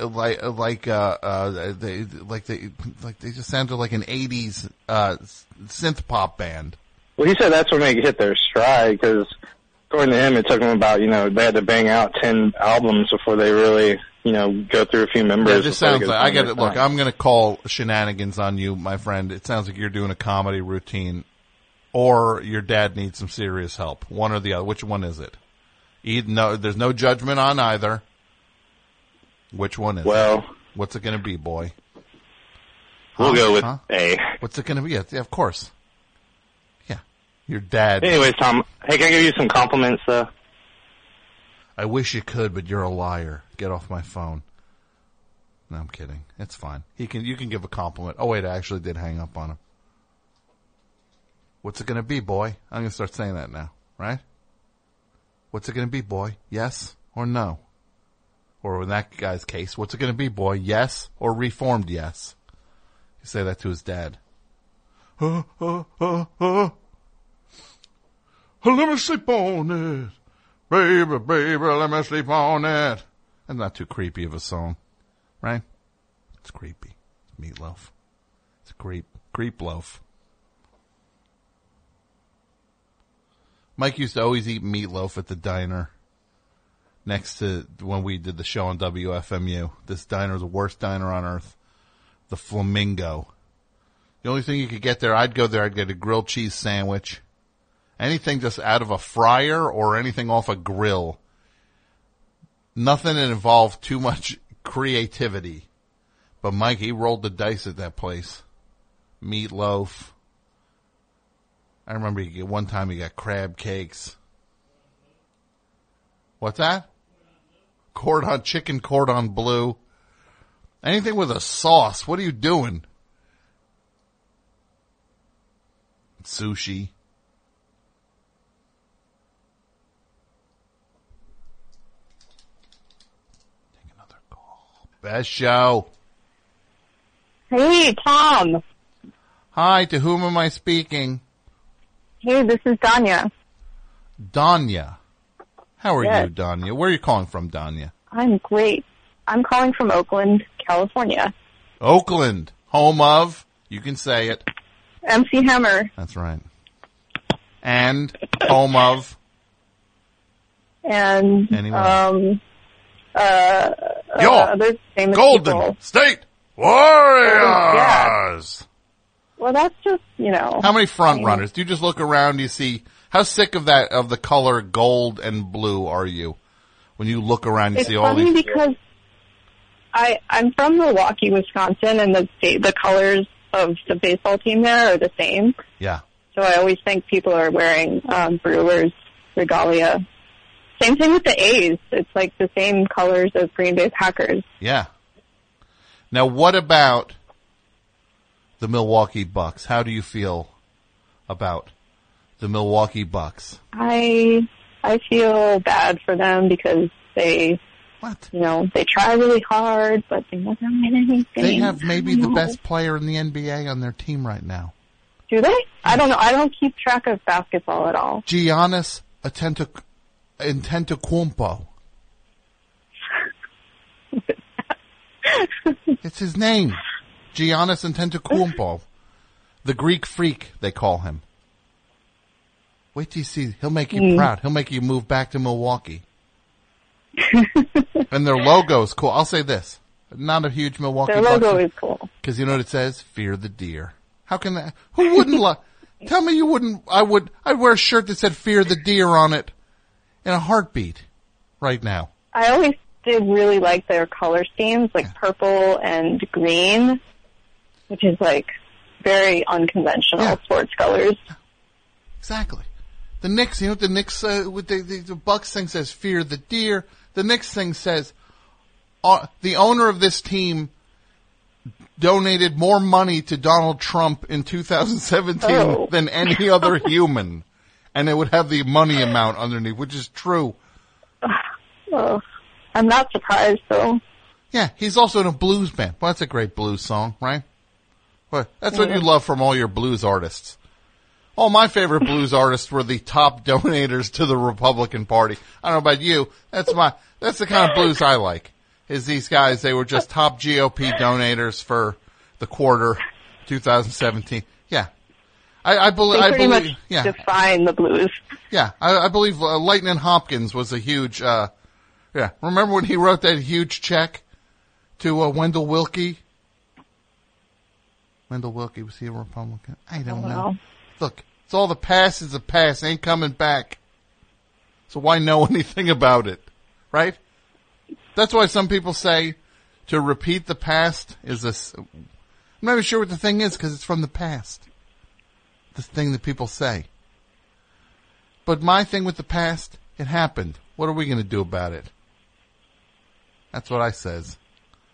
just sounded like an 80s, synth pop band. Well, he said that's when they hit their stride, because according to him, it took them about, they had to bang out 10 albums before they really, go through a few members. Yeah, this sounds like, I get it. Look, I'm going to call shenanigans on you, my friend. It sounds like you're doing a comedy routine, or your dad needs some serious help. One or the other. Which one is it? There's no judgment on either. Which one is it? What's it going to be, boy? We'll go with A. What's it going to be? Yeah, of course. Yeah. Your dad. Anyways, Tom, hey, can I give you some compliments, though? I wish you could, but you're a liar. Get off my phone. No, I'm kidding. It's fine. You can give a compliment. Oh wait, I actually did hang up on him. What's it gonna be, boy? I'm gonna start saying that now, right? What's it gonna be, boy? Yes or no? Or in that guy's case, what's it gonna be, boy? Yes or reformed yes? You say that to his dad. Let me sleep on it. Baby, baby, let me sleep on it. That's not too creepy of a song, right? It's creepy. It's Meatloaf. It's creep loaf. Mike used to always eat meatloaf at the diner next to when we did the show on WFMU. This diner is the worst diner on earth. The Flamingo. The only thing you could get there, I'd go there, I'd get a grilled cheese sandwich. Anything just out of a fryer or anything off a grill. Nothing that involved too much creativity. But Mike, he rolled the dice at that place. Meatloaf. I remember one time he got crab cakes. What's that? Chicken cordon bleu. Anything with a sauce. What are you doing? Sushi. Take another call. Best show. Hey, Tom. Hi, to whom am I speaking? Hey, this is Danya. Danya. How are you, Danya? Where are you calling from, Danya? I'm great. I'm calling from Oakland, California. Oakland, home of, you can say it, MC Hammer. That's right. And home of? And, anyway. other famous Golden people. State Warriors! Yeah. Well, that's just, How many front runners? Do you just look around, you see, how sick of the color gold and blue are you? When you look around, you see all these. It's funny because I'm from Milwaukee, Wisconsin, and the colors of the baseball team there are the same. Yeah. So I always think people are wearing Brewers regalia. Same thing with the A's. It's like the same colors as Green Bay Packers. Yeah. Now, what about the Milwaukee Bucks? How do you feel about the Milwaukee Bucks? I feel bad for them because they try really hard, but they never win anything. They have maybe the best player in the NBA on their team right now. Do they? I don't know. I don't keep track of basketball at all. Giannis Antetokounmpo. It's his name. Giannis Antetokounmpo. The Greek freak, they call him. Wait till you see. He'll make you proud. He'll make you move back to Milwaukee. And their logo is cool. I'll say this. Not a huge Milwaukee Bucks. Their logo is cool. Because you know what it says? Fear the deer. How can that? Who wouldn't tell me you wouldn't. I'd wear a shirt that said Fear the Deer on it in a heartbeat right now. I always did really like their color schemes, like purple and green, which is like very unconventional sports colors. Exactly. The Knicks, you know what the Knicks, with the Bucks thing says Fear the Deer. The Knicks thing says the owner of this team donated more money to Donald Trump in 2017 than any other human. And it would have the money amount underneath, which is true. Well, I'm not surprised, though. Yeah, he's also in a blues band. Well, that's a great blues song, right? Well, that's what you love from all your blues artists. All my favorite blues artists were the top donators to the Republican Party. I don't know about you. That's the kind of blues I like. Is these guys, they were just top GOP donators for the quarter 2017. Yeah. I believe much define the blues. Yeah. I believe Lightning Hopkins was a huge, remember when he wrote that huge check to Wendell Willkie? Wendell Willkie, was he a Republican? I don't know. Look, it's all the past is the past. Ain't coming back. So why know anything about it? Right? That's why some people say to repeat the past is this. I'm not even sure what the thing is because it's from the past. The thing that people say. But my thing with the past, it happened. What are we going to do about it? That's what I says.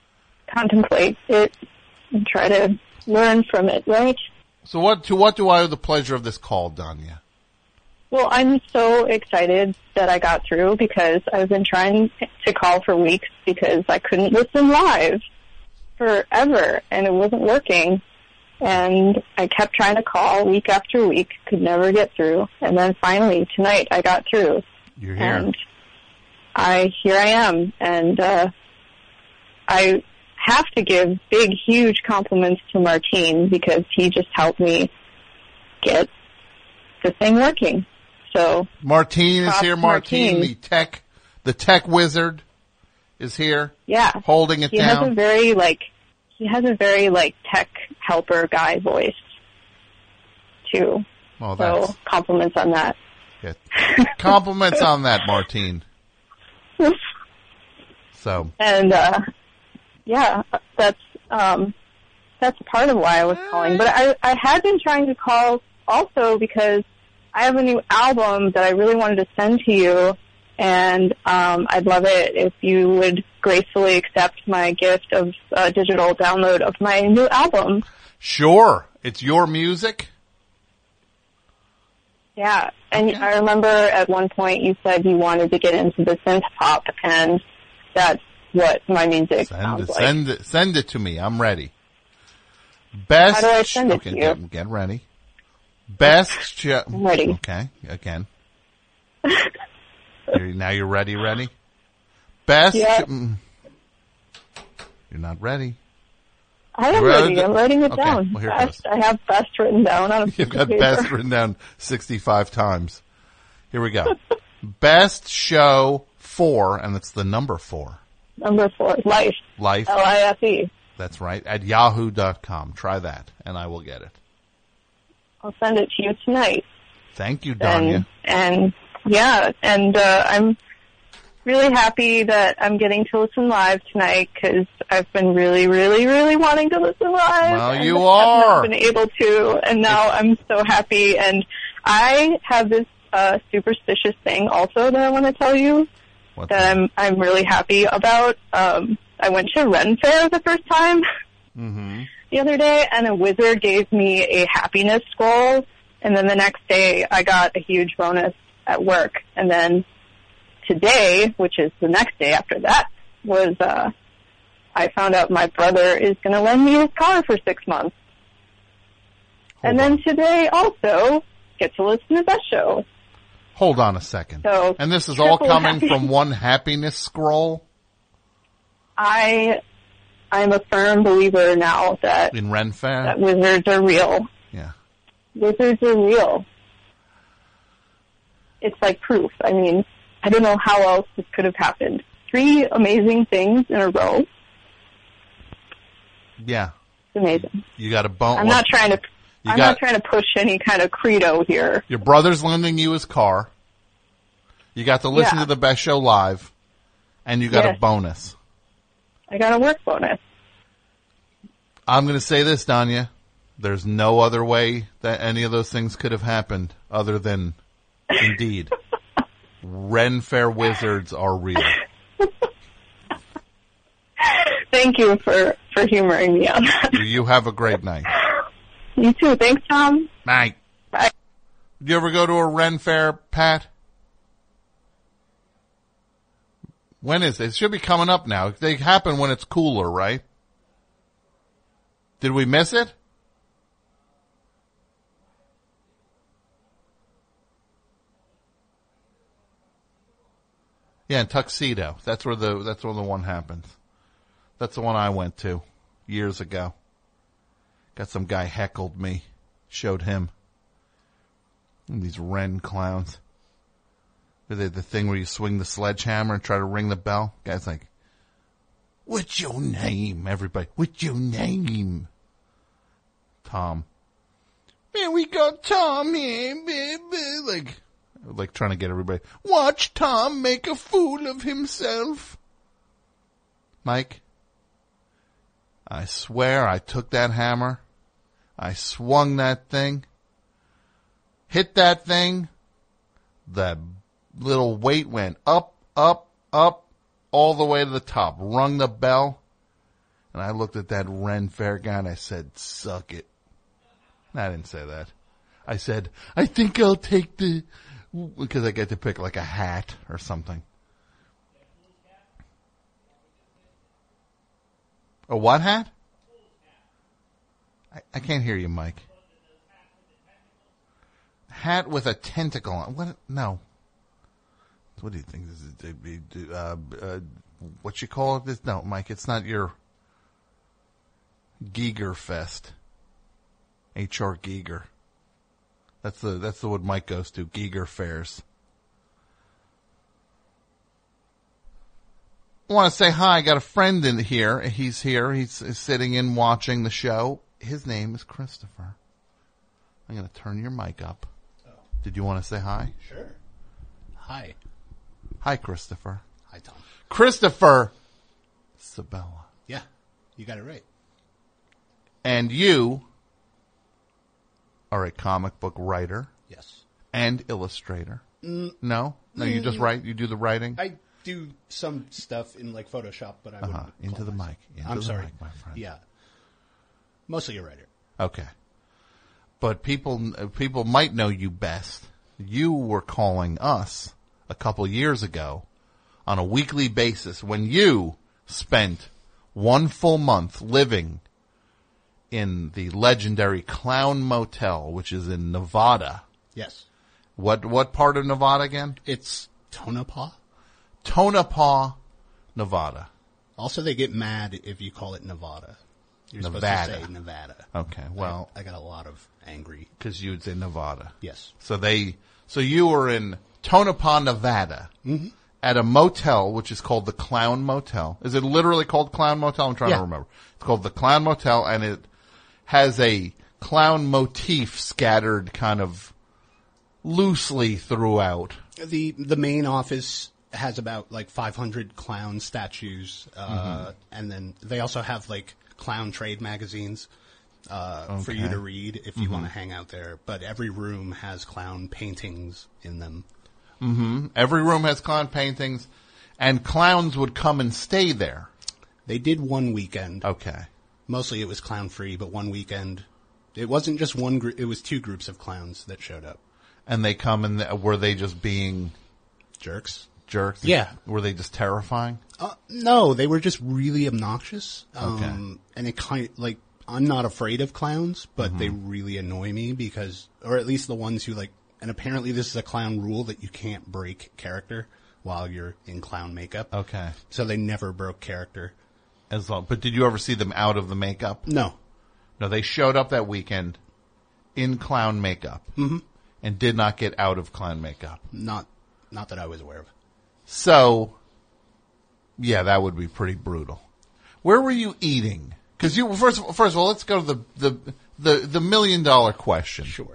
contemplate it and try to learn from it, right? So what do I owe the pleasure of this call, Danya? Well, I'm so excited that I got through because I've been trying to call for weeks because I couldn't listen live forever and it wasn't working. And I kept trying to call week after week, could never get through. And then finally tonight I got through. You're here. And here I am. And I have to give big, huge compliments to Martine because he just helped me get the thing working. So Martine is here. Martine, the tech wizard, is here. Yeah, holding it down. He has a very tech helper guy voice too. Well, so compliments on that. Yeah. Compliments on that, Martine. So. And yeah, that's part of why I was calling. But I had been trying to call also because I have a new album that I really wanted to send to you, and I'd love it if you would gracefully accept my gift of a digital download of my new album. Sure. It's your music? Yeah, and I remember at one point you said you wanted to get into the synth pop, and that's what my music sounds like. Send it to me. I'm ready. How do I send it to you? Get ready. Best I'm ready. Okay, again. Now you're ready? Best. Yep. You're not ready. I am ready. I'm writing it okay. down. Well, here Best. I have best written down on a piece You've got of paper. best written down 65 times. Here we go. Best show 4, and it's the number 4. Number 4, Life. Life. L-I-F-E. That's right. At yahoo.com. Try that, and I will get it. I'll send it to you tonight. Thank you, Danya. And I'm really happy that I'm getting to listen live tonight because I've been really, really, really wanting to listen live. Well, you I've are. not been able to, and now I'm so happy. And I have this superstitious thing also that I want to tell you I'm really happy about. I went to Ren Fair the first time. Mm-hmm. The other day, and a wizard gave me a happiness scroll, and then the next day I got a huge bonus at work. And then today, which is the next day after that, was I found out my brother is going to lend me his car for 6 months. And then today also get to listen to that show. Hold on a second. So, and this is all coming from one happiness scroll? I'm a firm believer now that in Ren Fair, that wizards are real. Yeah, wizards are real. It's like proof. I mean, I don't know how else this could have happened. 3 amazing things in a row. Yeah, it's amazing. You got a bone. I'm not trying to push any kind of credo here. Your brother's lending you his car. You got to listen to the best show live, and you got a bonus. I got a work bonus. I'm going to say this, Danya. There's no other way that any of those things could have happened other than, indeed, Ren Fair wizards are real. Thank you for humoring me on that. You have a great night. You too. Thanks, Tom. Night. Bye. Do you ever go to a Ren Fair, Pat? When is it? It should be coming up now. They happen when it's cooler, right? Did we miss it? Yeah, in Tuxedo. That's where the one happens. That's the one I went to years ago. Got some guy heckled me. Showed him. And these Ren clowns. The thing where you swing the sledgehammer and try to ring the bell. Guy's like, what's your name? Everybody, what's your name? Tom. Man, we got Tom here, baby. Like trying to get everybody. Watch Tom make a fool of himself. Mike, I swear I took that hammer. I swung that thing. Hit that thing. The little weight went up, up, up, all the way to the top. Rung the bell. And I looked at that Ren Fair guy and I said, suck it. I didn't say that. I said, I think I'll take because I get to pick like a hat or something. A what hat? I can't hear you, Mike. Hat with a tentacle on. What? No. What do you think this is? What you call it? This? No, Mike, it's not your Giger Fest. H.R. Giger. That's the what Mike goes to. Giger Fairs. I want to say hi. I got a friend in here. He's here. He's sitting in watching the show. His name is Christopher. I'm going to turn your mic up. Oh. Did you want to say hi? Sure. Hi. Hi, Christopher. Hi, Tom. Christopher Sabella. Yeah, you got it right. And you are a comic book writer. Yes. And illustrator. No, you just write. You do the writing. I do some stuff in like Photoshop, but I wouldn't. Into the mic. I'm sorry, mic, my friend. Yeah. Mostly a writer. Okay. But people might know you best. You were calling us a couple years ago on a weekly basis when you spent 1 full month living in the legendary Clown Motel, which is in Nevada. Yes. What part of Nevada again? It's Tonopah. Tonopah, Nevada. Also, they get mad if you call it Nevada. You're Nevada. supposed to say Nevada. Okay, well. I got a lot of angry. Because you would say Nevada. Yes. So you were in Tonopah, Nevada, at a motel, which is called the Clown Motel. Is it literally called Clown Motel? I'm trying to remember. It's called the Clown Motel, and it has a clown motif scattered kind of loosely throughout. The main office has about like 500 clown statues, and then they also have like clown trade magazines for you to read if you want to hang out there. But every room has clown paintings in them. Every room has clown paintings, and clowns would come and stay there. They did one weekend. Okay. Mostly it was clown free, but one weekend, it wasn't just one group, it was 2 groups of clowns that showed up. And they come and were they just being jerks? Jerks? Yeah. Were they just terrifying? No, they were just really obnoxious. Okay. And it kind of, like, I'm not afraid of clowns, but they really annoy me because, or at least the ones who like, and apparently this is a clown rule that you can't break character while you're in clown makeup. Okay. So they never broke character. But did you ever see them out of the makeup? No. No, they showed up that weekend in clown makeup and did not get out of clown makeup. Not that I was aware of. So, yeah, that would be pretty brutal. Where were you eating? Because first of all, let's go to the $1 million question. Sure.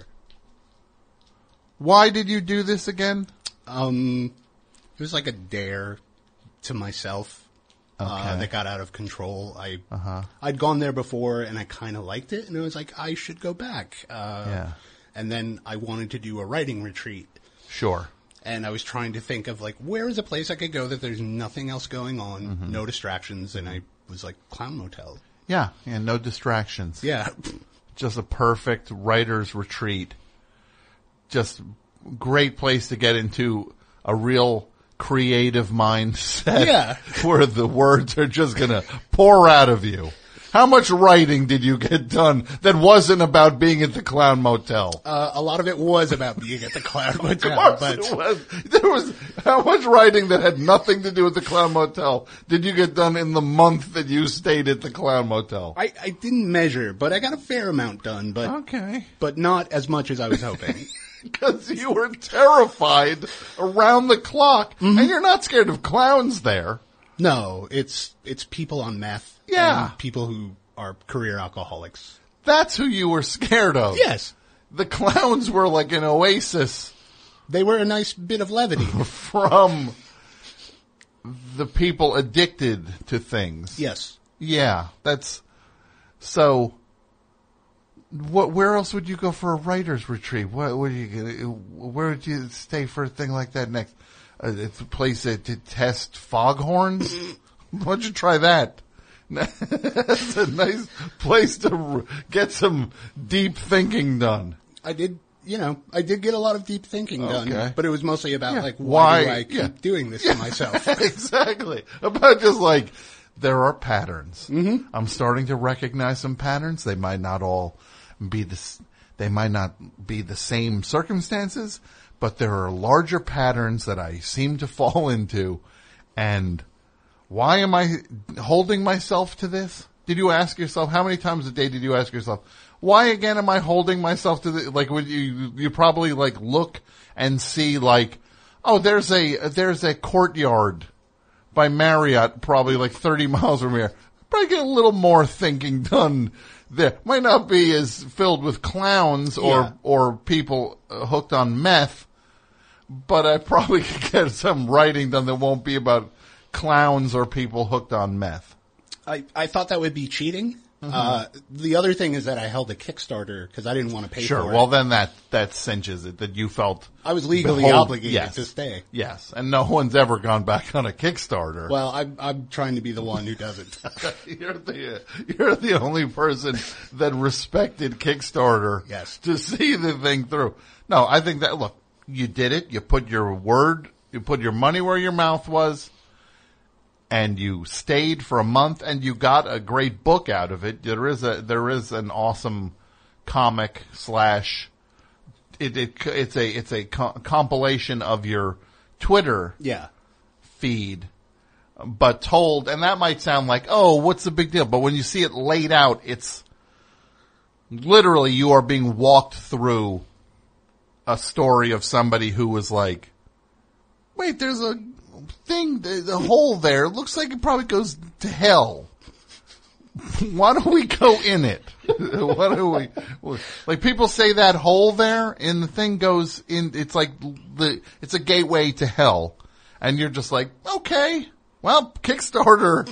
Why did you do this again? It was like a dare to myself. That got out of control. I'd gone there before and I kind of liked it and I was like, I should go back. And then I wanted to do a writing retreat. Sure. And I was trying to think of like, where is a place I could go that there's nothing else going on, no distractions, and I was like, Clown Motel. Yeah, no distractions. Yeah. Just a perfect writer's retreat. Just great place to get into a real creative mindset. Yeah. Where the words are just going to pour out of you. How much writing did you get done that wasn't about being at the Clown Motel? A lot of it was about being at the Clown Motel. Of course it was. There was how much writing that had nothing to do with the Clown Motel did you get done in the month that you stayed at the Clown Motel? I didn't measure, but I got a fair amount done. But not as much as I was hoping. Because you were terrified around the clock, and you're not scared of clowns there. No, it's people on meth. Yeah. And people who are career alcoholics. That's who you were scared of. Yes. The clowns were like an oasis. They were a nice bit of levity. From the people addicted to things. Yes. Yeah, that's... So, where else would you go for a writer's retreat? Where would you stay for a thing like that next? A place to test foghorns? Why don't you try that? That's a nice place to get some deep thinking done. I did get a lot of deep thinking done, but it was mostly about why do I keep doing this to myself? Exactly. About just like, there are patterns. Mm-hmm. I'm starting to recognize some patterns. They might not all be they might not be the same circumstances, but there are larger patterns that I seem to fall into. And why am I holding myself to this? Did you ask yourself, how many times a day did you ask yourself, why again am I holding myself to this? Like, would you probably like look and see like, oh, there's a Courtyard by Marriott, probably like 30 miles from here. Probably get a little more thinking done there. Might not be as filled with clowns or people hooked on meth, but I probably could get some writing done that won't be about clowns or people hooked on meth. I thought that would be cheating. Mm-hmm. The other thing is that I held a Kickstarter because I didn't want to pay for it. Sure, well then that cinches it, that you felt... I was legally obligated to stay. Yes, and no one's ever gone back on a Kickstarter. Well, I'm trying to be the one who doesn't. You're the only person that respected Kickstarter to see the thing through. No, I think that, look, you did it, you put your money where your mouth was, and you stayed for a month, and you got a great book out of it. There is an awesome comic slash. It's a compilation of your Twitter feed, but told, and that might sound like, oh, what's the big deal? But when you see it laid out, it's literally you are being walked through a story of somebody who was like, wait, there's a thing, the hole there, looks like it probably goes to hell. Why don't we go in it? Why do we, like, people say that hole there and the thing goes in, it's like it's a gateway to hell. And you're just like, okay, well, Kickstarter,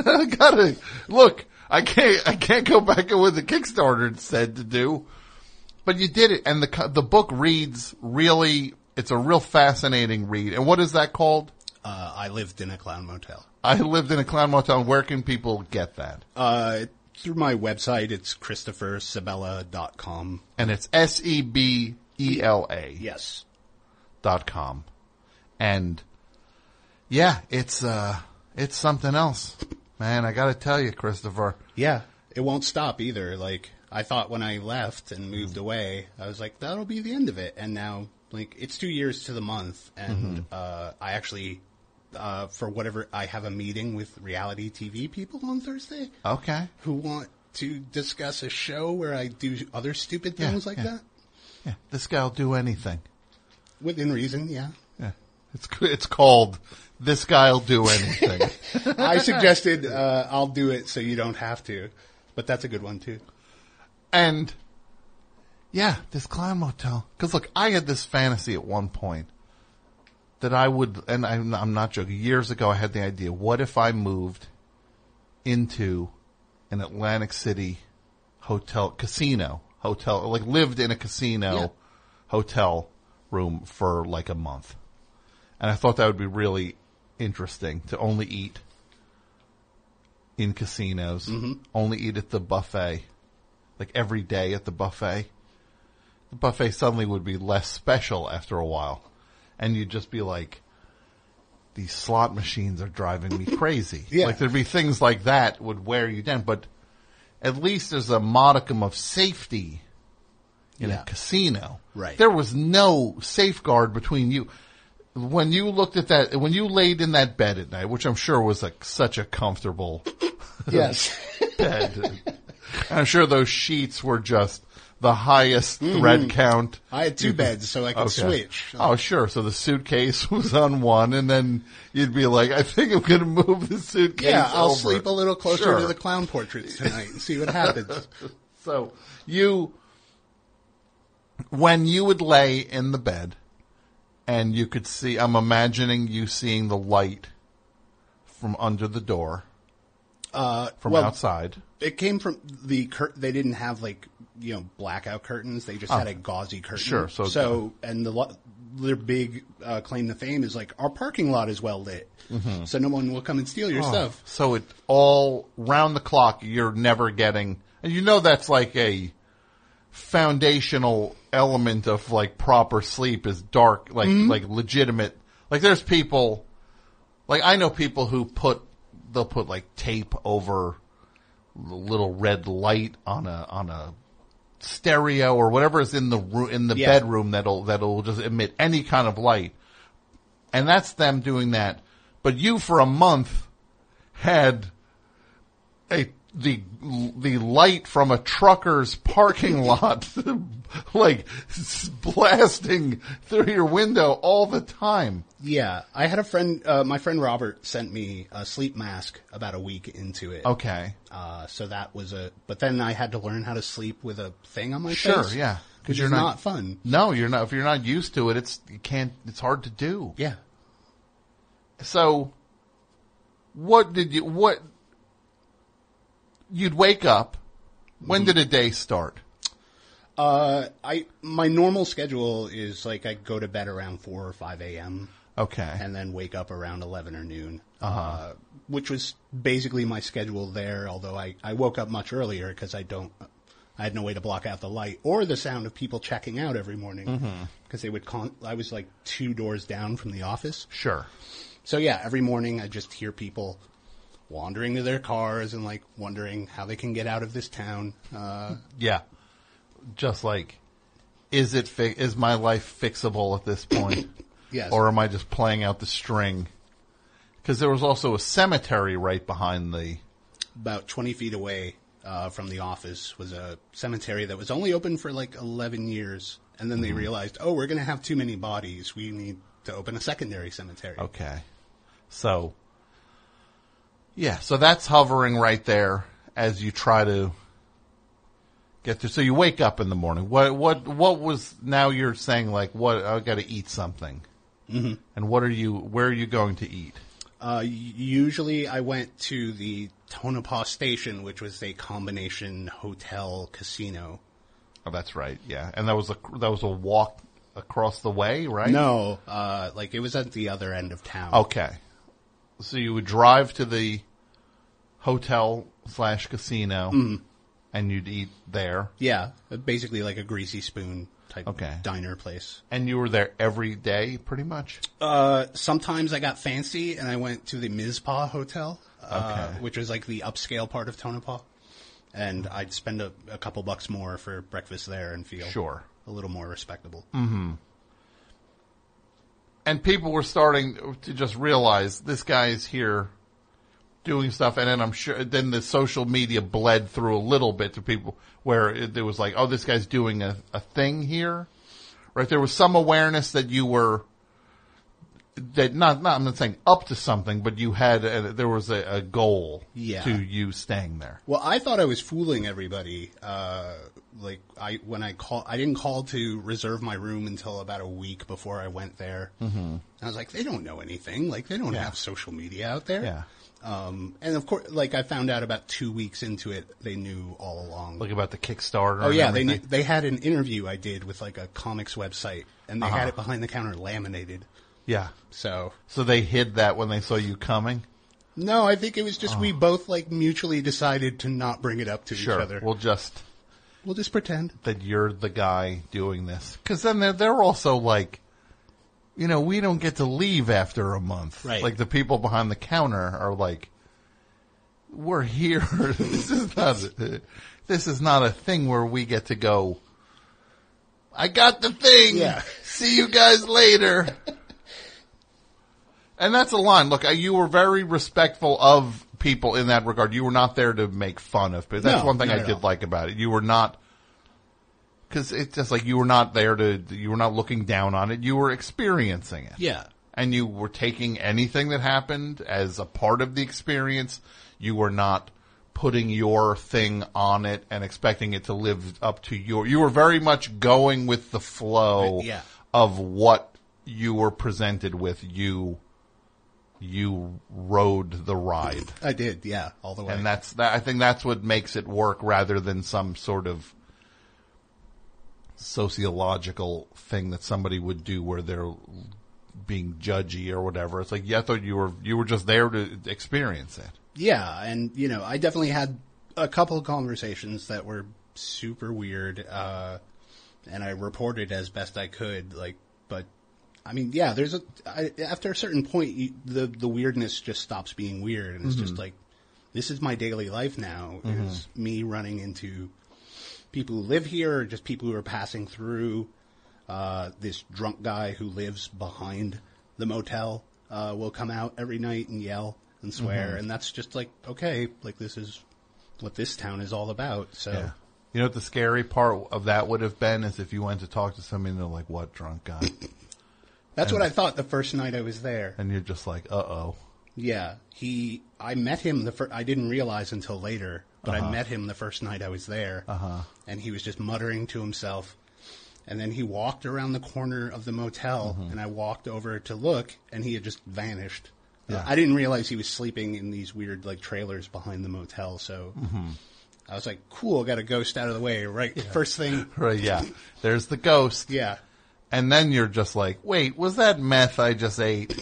I can't go back on what the Kickstarter said to do. But you did it, and the book reads really, it's a real fascinating read. And what is that called? I Lived in a Clown Motel. I Lived in a Clown Motel. Where can people get that? Through my website. It's ChristopherSebela.com. And it's SEBELA. Yes. .com. And yeah, it's something else. Man, I gotta tell you, Christopher. Yeah, it won't stop either. Like, I thought when I left and moved away, I was like, that'll be the end of it. And now, like, it's 2 years to the month, and I actually, for whatever, I have a meeting with reality TV people on Thursday. Okay. Who want to discuss a show where I do other stupid things that. Yeah, this guy will do anything. Within reason, yeah. Yeah. It's called This Guy'll Do Anything. I suggested I'll do it so you don't have to, but that's a good one too. And yeah, this Clown Motel. Because look, I had this fantasy at one point that I would, and I'm not joking, years ago I had the idea, what if I moved into an Atlantic City casino, like lived in a casino hotel room for like a month. And I thought that would be really interesting to only eat in casinos, only eat at the buffet, like every day at the buffet. The buffet suddenly would be less special after a while. And you'd just be like, these slot machines are driving me crazy. Like there'd be things like that would wear you down, but at least there's a modicum of safety in a casino. Right. There was no safeguard between you. When you looked at that, when you laid in that bed at night, which I'm sure was like such a comfortable bed. I'm sure those sheets were just the highest thread count. I had two beds, so I could switch. Oh, sure. So the suitcase was on one, and then you'd be like, I think I'm going to move the suitcase over. Yeah, I'll sleep a little closer to the clown portraits tonight and see what happens. So when you would lay in the bed, and you could see, I'm imagining you seeing the light from under the door, from outside. It came from they didn't have blackout curtains. They just had a gauzy curtain. Sure. So and their big claim to fame is like, our parking lot is well lit, so no one will come and steal your stuff. So it all round the clock, you're never getting, and you know that's like a foundational element of like proper sleep is dark, like legitimate. Like there's people, like I know people who they'll put like tape over the little red light on a stereo or whatever is in the bedroom that'll just emit any kind of light, and that's them doing that. But you for a month had the light from a trucker's parking lot like blasting through your window all the time. Yeah, I had a friend, my friend Robert sent me a sleep mask about a week into it. Okay. So that was but then I had to learn how to sleep with a thing on my face. Sure, yeah. Which is not fun. No, you're not. If you're not used to it, it's hard to do. Yeah. So, you'd wake up. When did a day start? My normal schedule is like I go to bed around 4 or 5 a.m. Okay. And then wake up around 11 or noon. Which was basically my schedule there, although I woke up much earlier because I had no way to block out the light or the sound of people checking out every morning. Because they would I was like 2 doors down from the office. Sure. So yeah, every morning I just hear people wandering to their cars and like wondering how they can get out of this town. Yeah. Just like, is my life fixable at this point? Yes. Or am I just playing out the string? Because there was also a cemetery right behind about 20 feet away from the office was a cemetery that was only open for like 11 years. And then they realized, we're going to have too many bodies. We need to open a secondary cemetery. Okay. So, yeah, so that's hovering right there as you try to get through. So you wake up in the morning. What was, now you're saying like, I got to eat something. Mm-hmm. And where are you going to eat? Usually I went to the Tonopah Station, which was a combination hotel casino. Oh, that's right. Yeah. And that was a walk across the way, right? No, like it was at the other end of town. Okay. So you would drive to the hotel/casino and you'd eat there? Yeah. Basically like a Greasy Spoon type diner place. And you were there every day, pretty much? Sometimes I got fancy and I went to the Mizpah Hotel, which was like the upscale part of Tonopah. And I'd spend a couple bucks more for breakfast there and feel a little more respectable. Mm-hmm. And people were starting to just realize this guy is here doing stuff, and then I'm sure then the social media bled through a little bit to people where it was like, oh, this guy's doing a thing here, right? There was some awareness that you were I'm not saying up to something, but you had there was a goal to you staying there. Well, I thought I was fooling everybody. I didn't call to reserve my room until about a week before I went there. Mm-hmm. I was like, they don't know anything. Like they don't have social media out there. Yeah. And of course, like I found out about 2 weeks into it, they knew all along. Like about the Kickstarter. Oh yeah, they had an interview I did with like a comics website, and they had it behind the counter laminated. Yeah. So they hid that when they saw you coming? No, I think it was just we both like mutually decided to not bring it up to each other. We'll just pretend that you're the guy doing this. Because then they're also like, we don't get to leave after a month. Right. Like the people behind the counter are like, we're here. This is not a thing where we get to go, I got the thing. Yeah. See you guys later. And that's a line. Look, you were very respectful of people in that regard. You were not there to make fun of people. That's one thing I did like about it. You were not, because it's just like you were not looking down on it. You were experiencing it. Yeah. And you were taking anything that happened as a part of the experience. You were not putting your thing on it and expecting it to live up to you were very much going with the flow of what you were presented with. You rode the ride. I did, yeah, all the way. And I think that's what makes it work rather than some sort of sociological thing that somebody would do where they're being judgy or whatever. It's like, yeah, I thought you were just there to experience it. Yeah, and I definitely had a couple of conversations that were super weird, and I reported as best I could. But I mean, yeah, after a certain point, the weirdness just stops being weird, and it's just like, this is my daily life now. Is me running into people who live here, or just people who are passing through. This drunk guy who lives behind the motel will come out every night and yell and swear, and that's just like, okay, like this is what this town is all about. So, yeah. You know what the scary part of that would have been is if you went to talk to somebody and they're like, "What drunk guy?" That's what I thought the first night I was there, and you're just like, "Uh-oh." Yeah, I met him I didn't realize until later, but I met him the first night I was there, and he was just muttering to himself. And then he walked around the corner of the motel, and I walked over to look, and he had just vanished. Yeah. I didn't realize he was sleeping in these weird, like, trailers behind the motel, so I was like, cool, got a ghost out of the way, right? Yeah. First thing. Right, yeah. There's the ghost. Yeah. And then you're just like, wait, was that meth I just ate?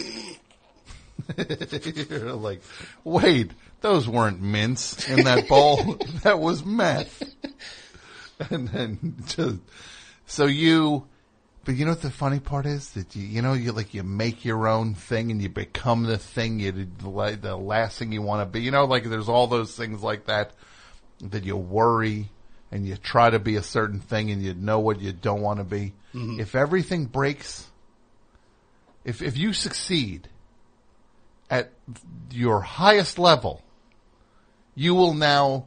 You're like, wait, those weren't mints in that bowl. That was meth. And then just... but you know what the funny part is? That you make your own thing and you become the thing the last thing you want to be. There's all those things like that you worry and you try to be a certain thing and you know what you don't want to be. Mm-hmm. If everything breaks, if you succeed at your highest level, you will now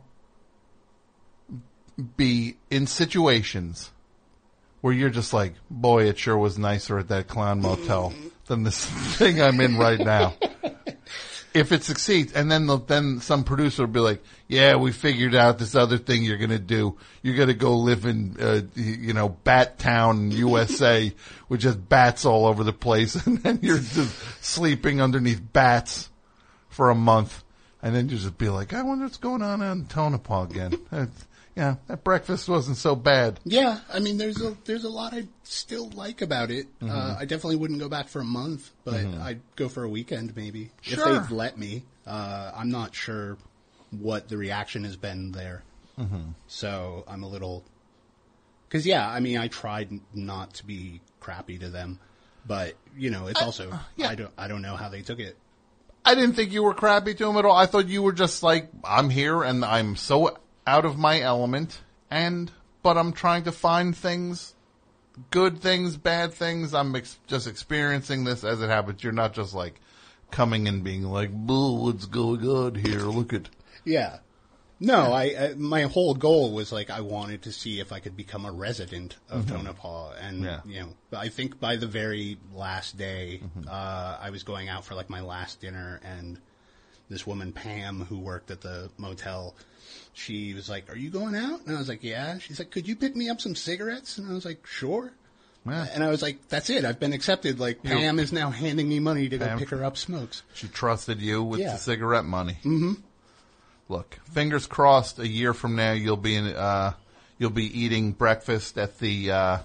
be in situations where you're just like, boy, it sure was nicer at that clown motel than this thing I'm in right now. If it succeeds, and then some producer will be like, yeah, we figured out this other thing you're gonna do. You're gonna go live in, Bat Town, USA, with just bats all over the place, and then you're just sleeping underneath bats for a month, and then you just be like, I wonder what's going on Tonopah again. Yeah, that breakfast wasn't so bad. Yeah, I mean, there's a lot I still like about it. I definitely wouldn't go back for a month, but I'd go for a weekend maybe. Sure. If they'd let me. I'm not sure what the reaction has been there. So I'm a little... Because, yeah, I mean, I tried not to be crappy to them, but, it's also... I don't know how they took it. I didn't think you were crappy to them at all. I thought you were just like, I'm here and I'm so... out of my element, but I'm trying to find things, good things, bad things. I'm just experiencing this as it happens. You're not just like coming and being like, "Boo, what's going on here? Look at." Yeah. No, I my whole goal was like I wanted to see if I could become a resident of Tonopah, and I think by the very last day, I was going out for like my last dinner, and this woman Pam who worked at the motel. She was like, are you going out? And I was like, yeah. She's like, could you pick me up some cigarettes? And I was like, sure. Yeah. And I was like, that's it. I've been accepted. Like, Pam is now handing me money to go pick her up smokes. She trusted you with the cigarette money. Mm-hmm. Look, fingers crossed, a year from now you'll be eating breakfast at the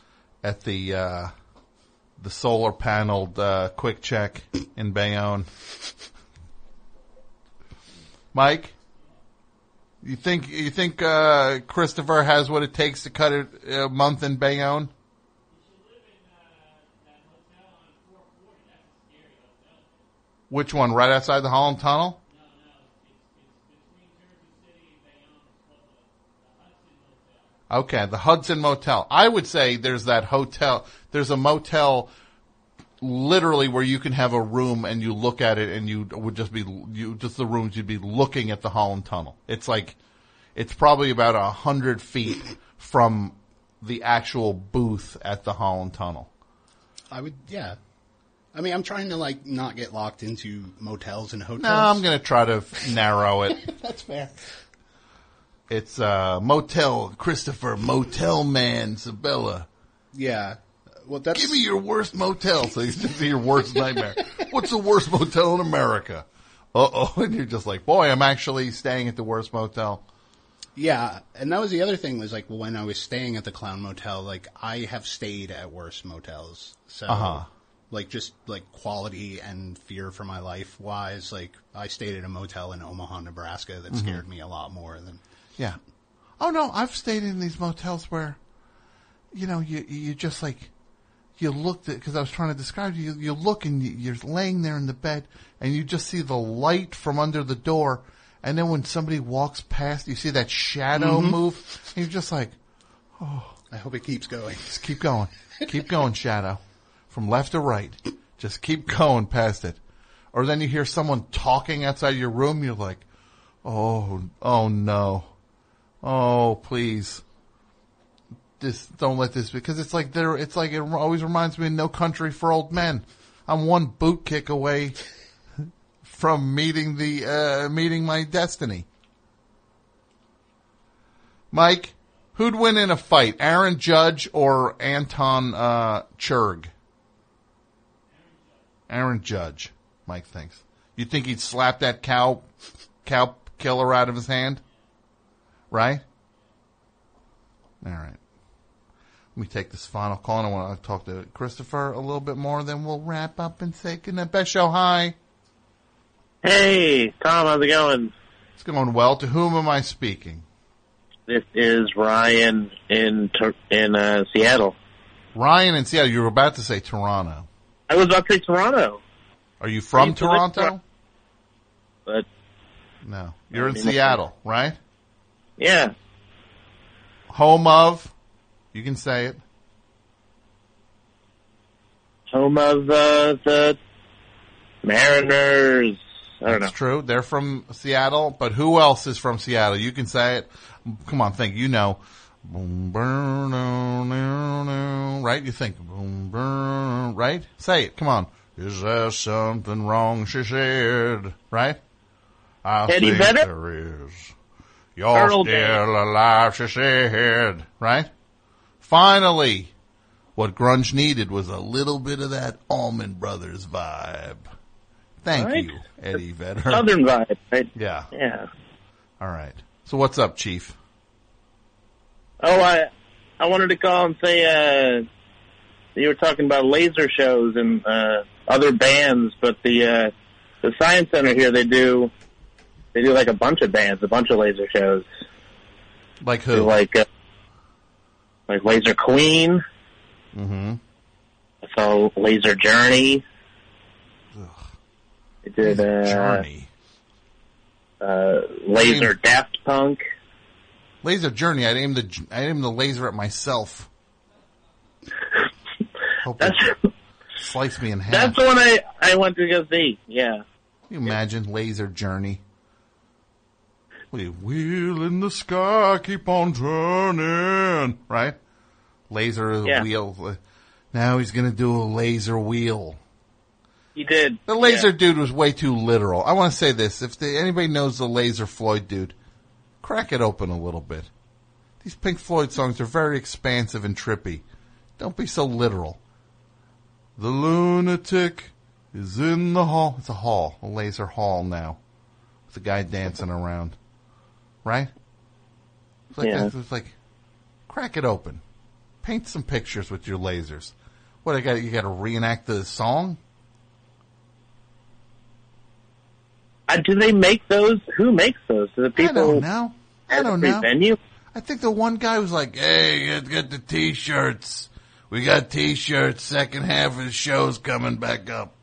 solar paneled Quick Check in Bayonne. Mike? You think Christopher has what it takes to cut a month in Bayonne? Which one? Right outside the Holland Tunnel? No, it's between Jersey City and Bayonne. It's called the Hudson Motel. Okay, the Hudson Motel. I would say there's that hotel. There's a motel literally where you can have a room and you look at it and you would just be the rooms you'd be looking at the Holland Tunnel. It's like it's probably about 100 feet from the actual booth at the Holland Tunnel. I mean, I'm trying to like not get locked into motels and hotels. No, I'm going to try to narrow it. That's fair. It's Motel Christopher, Motel Man Sabella. Yeah. Well, give me your worst motel, so you can see your worst nightmare. What's the worst motel in America? And you're just like, boy, I'm actually staying at the worst motel. Yeah, and that was the other thing was like when I was staying at the Clown Motel, like I have stayed at worse motels. So like just like quality and fear for my life wise, like I stayed at a motel in Omaha, Nebraska that scared me a lot more than. Yeah. Oh no, I've stayed in these motels where, you know, you just like, you looked at, because I was trying to describe you, you look and you're laying there in the bed and you just see the light from under the door. And then when somebody walks past, you see that shadow move. And you're just like, oh. I hope it keeps going. Just keep going. Keep going, shadow. From left to right. Just keep going past it. Or then you hear someone talking outside your room. You're like, oh no. Oh, please. Don't let this, because it's like it always reminds me of No Country for Old Men. I'm one boot kick away from meeting my destiny. Mike, who'd win in a fight, Aaron Judge or Anton Churg? Aaron Judge, Mike thinks. You think he'd slap that cow killer out of his hand? Right? All right. Let me take this final call, and I want to talk to Christopher a little bit more, then we'll wrap up and say goodnight. Best show, hi. Hey, Tom, how's it going? It's going well. To whom am I speaking? This is Ryan in Seattle. Ryan in Seattle. You were about to say Toronto. I was about to say Toronto. Are you from Toronto? But no. You're in Seattle, right? Yeah. Home of? You can say it. Home of the Mariners. I don't know. That's true. They're from Seattle, but who else is from Seattle? You can say it. Come on, think. You know. Right? You think. Right? Say it. Come on. Is there something wrong, she said. Right? I Eddie think Vedder? there is. You're still alive, she said. Right? Finally, what grunge needed was a little bit of that Allman Brothers vibe. Thank you, Eddie Vedder. Southern vibe, right? Yeah. Yeah. All right. So what's up, Chief? Oh, I wanted to call and say you were talking about laser shows and other bands, but the Science Center here they do like a bunch of bands, a bunch of laser shows. Like who? Like Laser Queen. Mm-hmm. I saw Laser Journey. They did Journey. Laser Daft Punk. Laser Journey. I aimed the laser at myself. Hope it slice me in half. That's the one I went to go see. Yeah. Can you imagine Laser Journey? We wheel in the sky, keep on turning. Right? Laser wheel. Now he's going to do a laser wheel. He did. The laser dude was way too literal. I want to say this. If anybody knows the Laser Floyd dude, crack it open a little bit. These Pink Floyd songs are very expansive and trippy. Don't be so literal. The lunatic is in the hall. It's a hall. A laser hall now. With a guy dancing around. Right? It's like, it's like, crack it open. Paint some pictures with your lasers. What, you got to reenact the song? Do they make those? Who makes those? Do the people? I don't know. Venue? I think the one guy was like, hey, get the T-shirts. We got T-shirts. Second half of the show's coming back up.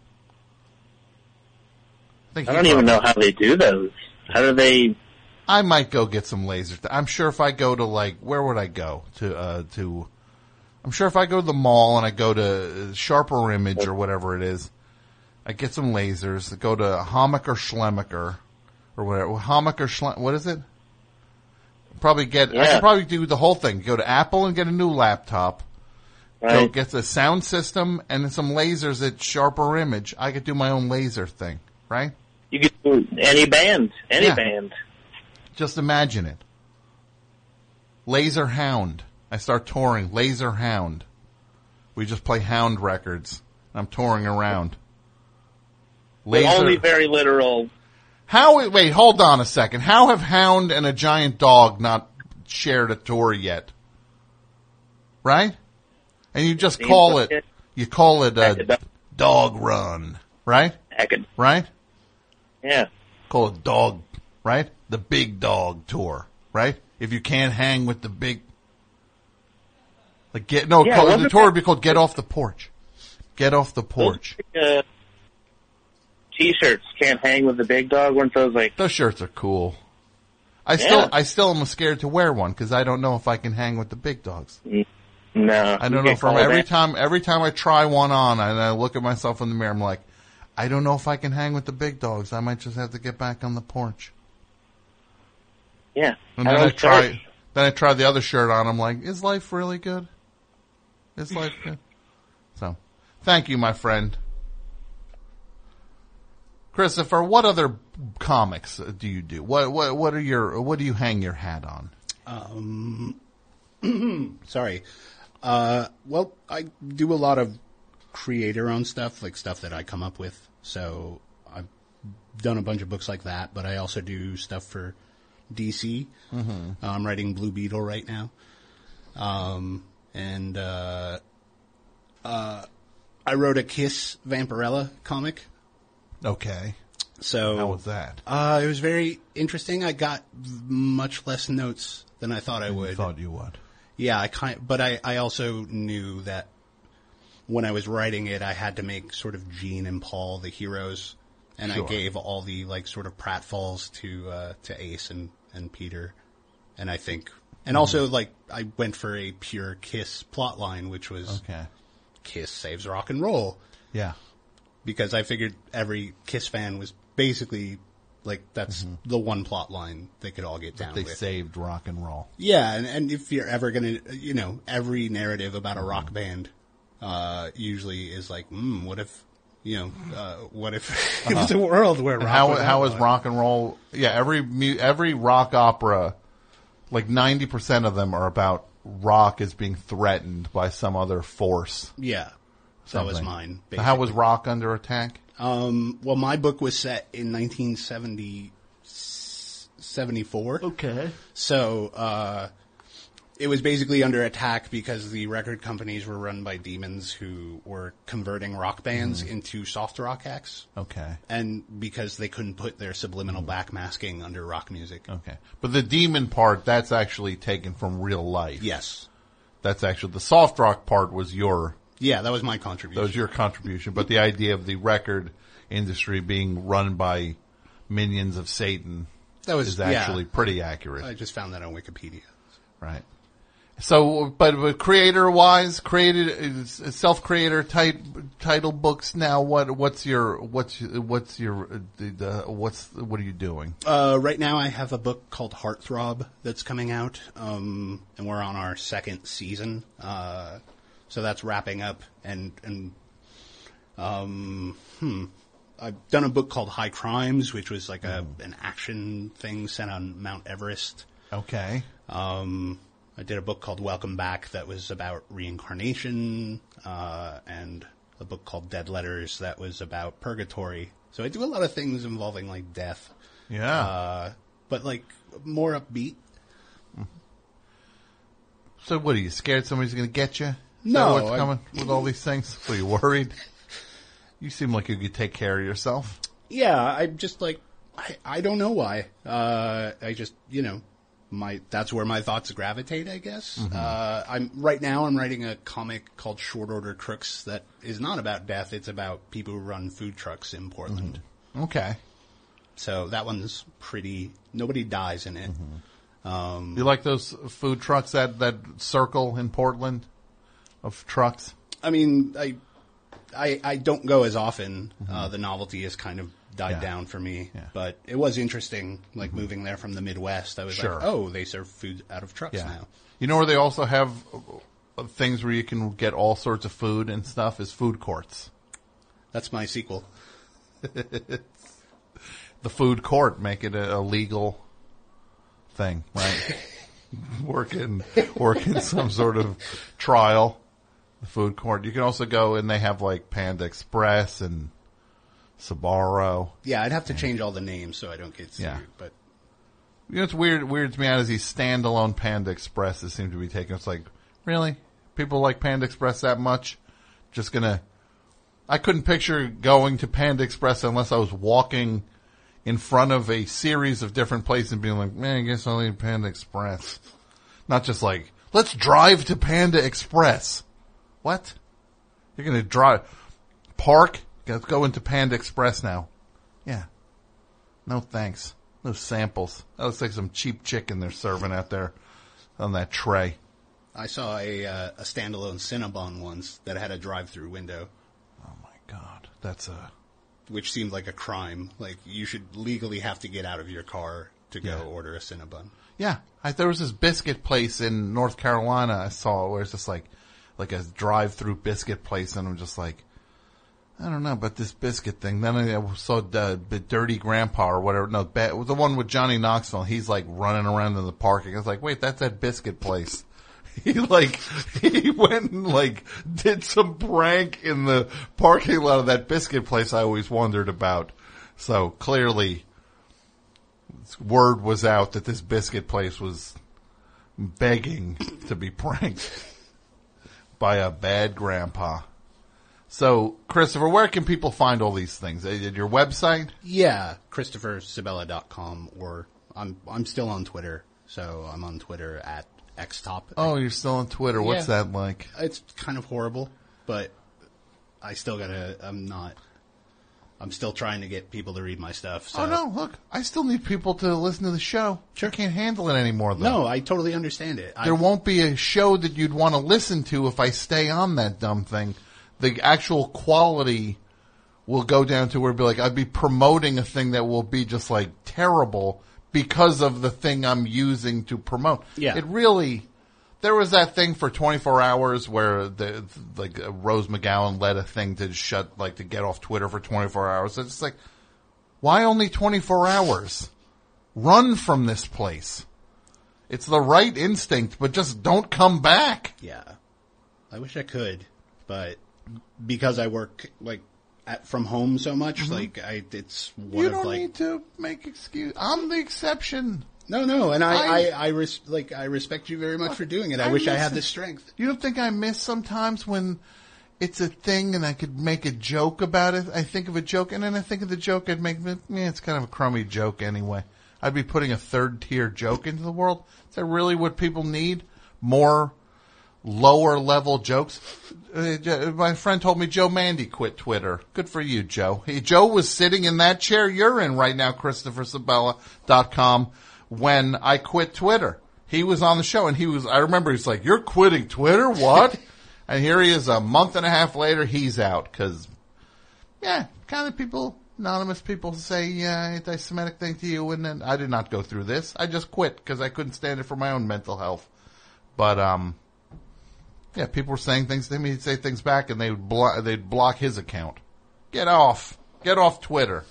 I don't even know how they do those. How do they? I might go get some lasers. I'm sure if I go to where would I go? I'm sure if I go to the mall and I go to Sharper Image or whatever it is, I get some lasers. Go to Hammacher Schlemmacher or whatever. Hammacher what is it? I could probably do the whole thing. Go to Apple and get a new laptop. Right. Go get the sound system and some lasers at Sharper Image. I could do my own laser thing, right? You could do any band. Band. Just imagine it. Laser Hound. I start touring. Laser Hound. We just play Hound records. I'm touring around. Laser. But only very literal. Wait, hold on a second. How have Hound and a giant dog not shared a tour yet? Right? And you just call it a dog run, right? Right? Yeah. Call it dog, right? The big dog tour, right? If you can't hang with the big, the tour would be called Get Off the Porch. Get Off the Porch. T-shirts can't hang with the big dog. Weren't those like? Those shirts are cool. I still am scared to wear one because I don't know if I can hang with the big dogs. No, I don't know. From every time I try one on and I look at myself in the mirror, I'm like, I don't know if I can hang with the big dogs. I might just have to get back on the porch. Yeah. And then I try the other shirt on. I'm like, is life really good? Is life good? So, thank you, my friend. Christopher, what other comics do you do? What do you hang your hat on? Sorry. Well, I do a lot of creator-owned stuff, like stuff that I come up with. So I've done a bunch of books like that, but I also do stuff for DC. Mm-hmm. I'm writing Blue Beetle right now. I wrote a Kiss Vampirella comic. Okay. So how was that? It was very interesting. I got much less notes than I thought I would. Thought you would. Yeah, but I also knew that when I was writing it, I had to make sort of Jean and Paul the heroes, and Sure. I gave all the sort of pratfalls to Ace and Peter, and I think, and also I went for a pure Kiss plotline, which was Kiss saves rock and roll. Yeah, because I figured every Kiss fan was basically that's the one plot line they could all get down They with. saved rock and roll. Yeah, and if you're ever gonna, every narrative about a rock band, usually is what if, what if it was a world where rock was how is outlawed? rock and roll? Yeah, every rock opera, 90% of them are about rock as being threatened by some other force. Yeah, that was Something. mine. So how was rock under attack? Well, my book was set in 1974. Okay. So, it was basically under attack because the record companies were run by demons who were converting rock bands into soft rock acts. Okay. And because they couldn't put their subliminal backmasking under rock music. Okay. But the demon part, that's actually taken from real life. Yes. That's actually, the soft rock part was Yeah, that was my contribution. That was your contribution. But the idea of the record industry being run by minions of Satan is actually pretty accurate. I just found that on Wikipedia. Right. So, but creator-wise, self-creator type title books now. What are you doing? Right now I have a book called Heartthrob that's coming out, and we're on our second season. So that's wrapping up, and I've done a book called High Crimes, which was an action thing set on Mount Everest. Okay. I did a book called Welcome Back that was about reincarnation, and a book called Dead Letters that was about purgatory. So I do a lot of things involving death. Yeah. But more upbeat. So what, are you scared somebody's going to get you? Is No, that what's coming with all these things? So you worried? You seem like you could take care of yourself. Yeah, I'm just I don't know why. I just, that's where my thoughts gravitate, I guess. Mm-hmm. I'm writing a comic called Short Order Crooks that is not about death. It's about people who run food trucks in Portland. Mm-hmm. Okay. So that one's nobody dies in it. You like those food trucks, that circle in Portland of trucks? I mean, I don't go as often. The novelty has kind of died down for me, but it was interesting, moving there from the Midwest. I was they serve food out of trucks now. You know where they also have things where you can get all sorts of food and stuff is food courts. That's my sequel. The food court, make it a legal thing, right? working some sort of trial. The food court. You can also go and they have Panda Express and Sbarro. Yeah, I'd have to change all the names so I don't get sued. Yeah. But You know what's weirds me out is these standalone Panda Expresses seem to be taken. It's like, really? People like Panda Express that much? Just gonna... I couldn't picture going to Panda Express unless I was walking in front of a series of different places and being like, man, I guess I'll eat Panda Express. Not just like, let's drive to Panda Express. What? You're gonna drive... Park? Let's go into Panda Express now. Yeah. No thanks. No samples. That looks like some cheap chicken they're serving out there on that tray. I saw a standalone Cinnabon once that had a drive-through window. Oh my God. That's a... Which seemed like a crime. Like, you should legally have to get out of your car to go order a Cinnabon. Yeah. There was this biscuit place in North Carolina I saw where it's just like a drive-through biscuit place, and I'm just like, I don't know about this biscuit thing. Then I saw the Dirty Grandpa or whatever. No, the one with Johnny Knoxville. He's like running around in the parking. I was like, wait, that's that biscuit place. He went and like did some prank in the parking lot of that biscuit place I always wondered about. So clearly, word was out that this biscuit place was begging to be pranked by a bad grandpa. So, Christopher, where can people find all these things? At your website? Yeah, ChristopherSabella.com, or I'm still on Twitter, so I'm on Twitter at xtop. Oh, you're still on Twitter. What's that like? It's kind of horrible, but I still I'm still trying to get people to read my stuff. So. Oh, no, look, I still need people to listen to the show. Sure. I can't handle it anymore, though. No, I totally understand it. There won't be a show that you'd want to listen to if I stay on that dumb thing. The actual quality will go down to where it'd be like, I'd be promoting a thing that will be just like terrible because of the thing I'm using to promote. Yeah. It really, there was that thing for 24 hours where Rose McGowan led a thing to to get off Twitter for 24 hours. It's just like, why only 24 hours? Run from this place. It's the right instinct, but just don't come back. Yeah. I wish I could, but because I work from home so much, it's one you of don't need to make excuse. I'm the exception. No, and I respect you very much for doing it. I wish I had the strength. You don't think I miss sometimes when it's a thing and I could make a joke about it? I think of a joke, and then I think of the joke I'd make. It's kind of a crummy joke anyway. I'd be putting a third-tier joke into the world. Is that really what people need? More lower-level jokes? My friend told me Joe Mandy quit Twitter. Good for you, Joe. Joe was sitting in that chair you're in right now, ChristopherSabella.com, when I quit Twitter. He was on the show, and I remember he's like, you're quitting Twitter? What? And here he is a month and a half later, he's out. Because, kind of anonymous people say anti-Semitic thing to you, and then I did not go through this. I just quit because I couldn't stand it for my own mental health. But, people were saying things to me, he'd say things back, and they'd block his account. Get off Twitter.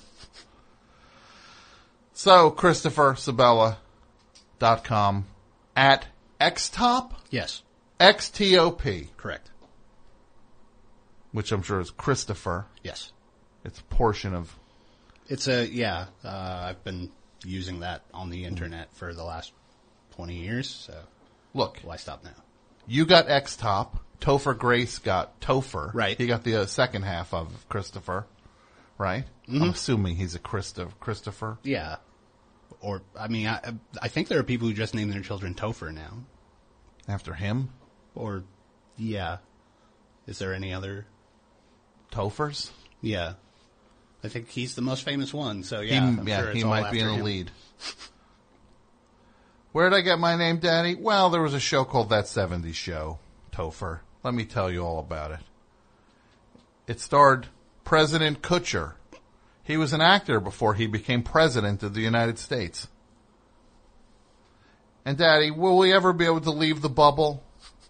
So, ChristopherSabella.com at xtop? Yes. XTOP. Correct. Which I'm sure is Christopher. Yes. It's a portion of... I've been using that on the internet for the last 20 years, so... Look. Why stop now? You got xtop. Topher Grace got Topher. Right. He got the second half of Christopher. Right? Mm-hmm. I'm assuming he's a Christopher. Yeah. Or, I think there are people who just name their children Topher now. After him? Or, yeah. Is there any other? Tophers? Yeah. I think he's the most famous one, so yeah. He might be in the lead. Where did I get my name, Daddy? Well, there was a show called That 70s Show, Topher. Let me tell you all about it. It starred President Kutcher. He was an actor before he became president of the United States. And Daddy, will we ever be able to leave the bubble?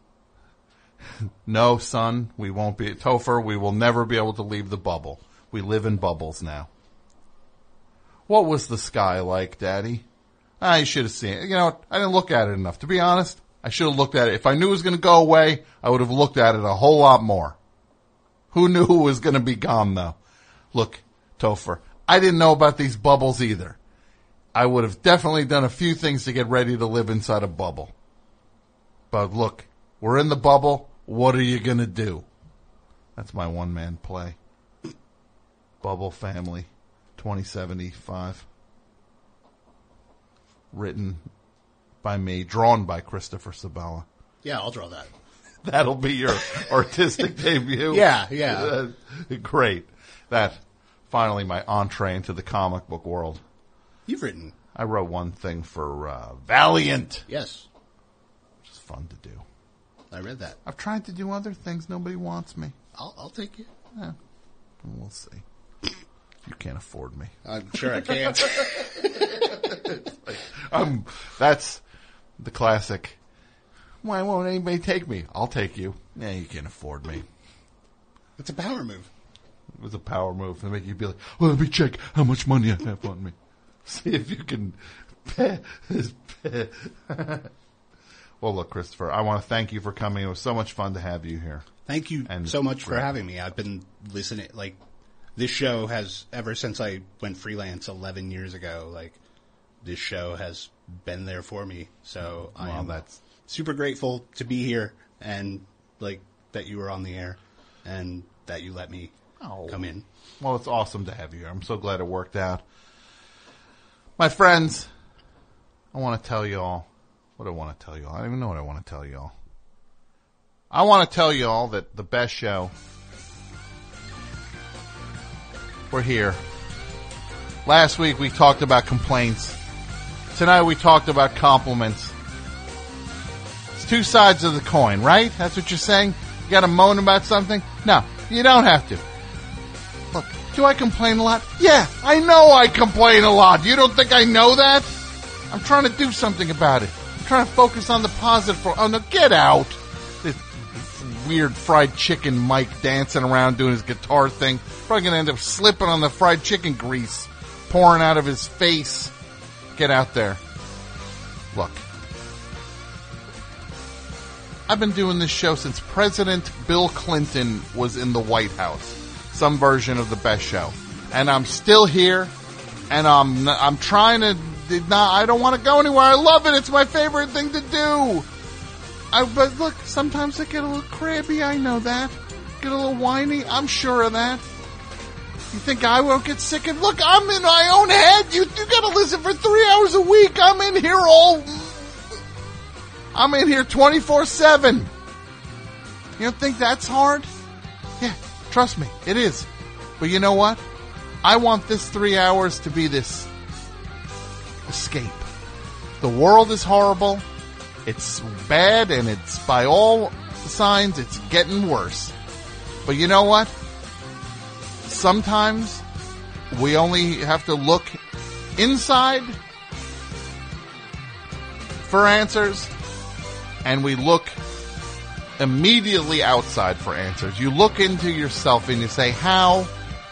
No, son, we won't be. Topher, we will never be able to leave the bubble. We live in bubbles now. What was the sky like, Daddy? You should have seen it. You know, I didn't look at it enough. To be honest, I should have looked at it. If I knew it was going to go away, I would have looked at it a whole lot more. Who knew it was going to be gone, though? Look, Topher. I didn't know about these bubbles either. I would have definitely done a few things to get ready to live inside a bubble. But look, we're in the bubble. What are you going to do? That's my one-man play. Bubble Family, 2075. Written by me, drawn by Christopher Sabella. Yeah, I'll draw that. That'll be your artistic debut? Yeah. Great. That, finally, my entree into the comic book world. You've written. I wrote one thing for Valiant. Yes. Which is fun to do. I read that. I've tried to do other things. Nobody wants me. I'll take you. Yeah. We'll see. You can't afford me. I'm sure I can. That's the classic. Why won't anybody take me? I'll take you. Yeah, you can't afford me. It's a power move. It was a power move to make you be like, well, let me check how much money I have on me. See if you can pay. Well, look, Christopher, I want to thank you for coming. It was so much fun to have you here. Thank you so much for having me. I've been listening, this show has, ever since I went freelance 11 years ago, this show has been there for me. So I am super grateful to be here and, that you were on the air and that you let me come in. Well, it's awesome to have you here. I'm so glad it worked out. My friends, I want to tell you all. What do I want to tell you all? I don't even know what I want to tell you all. I want to tell you all that the best show, we're here. Last week we talked about complaints. Tonight we talked about compliments. It's two sides of the coin, right? That's what you're saying? You got to moan about something? No, you don't have to. Look, do I complain a lot? Yeah, I know I complain a lot. You don't think I know that? I'm trying to do something about it. I'm trying to focus on the positive. Oh, no, get out. This weird fried chicken Mike dancing around doing his guitar thing. Probably going to end up slipping on the fried chicken grease pouring out of his face. Get out there. Look. I've been doing this show since President Bill Clinton was in the White House. Some version of the best show. And I'm still here. And I'm trying to I don't want to go anywhere. I love it. It's my favorite thing to do. But look, sometimes I get a little crabby. I know that. Get a little whiny. I'm sure of that. You think I won't get sick of? Look, I'm in my own head. You got to listen for 3 hours a week. I'm in here 24/7. You don't think that's hard? Yeah, trust me, it is. But you know what? I want this 3 hours to be this escape. The world is horrible. It's bad, and it's by all signs, it's getting worse. But you know what? Sometimes we only have to look inside for answers, and we look immediately outside for answers. You look into yourself and you say, how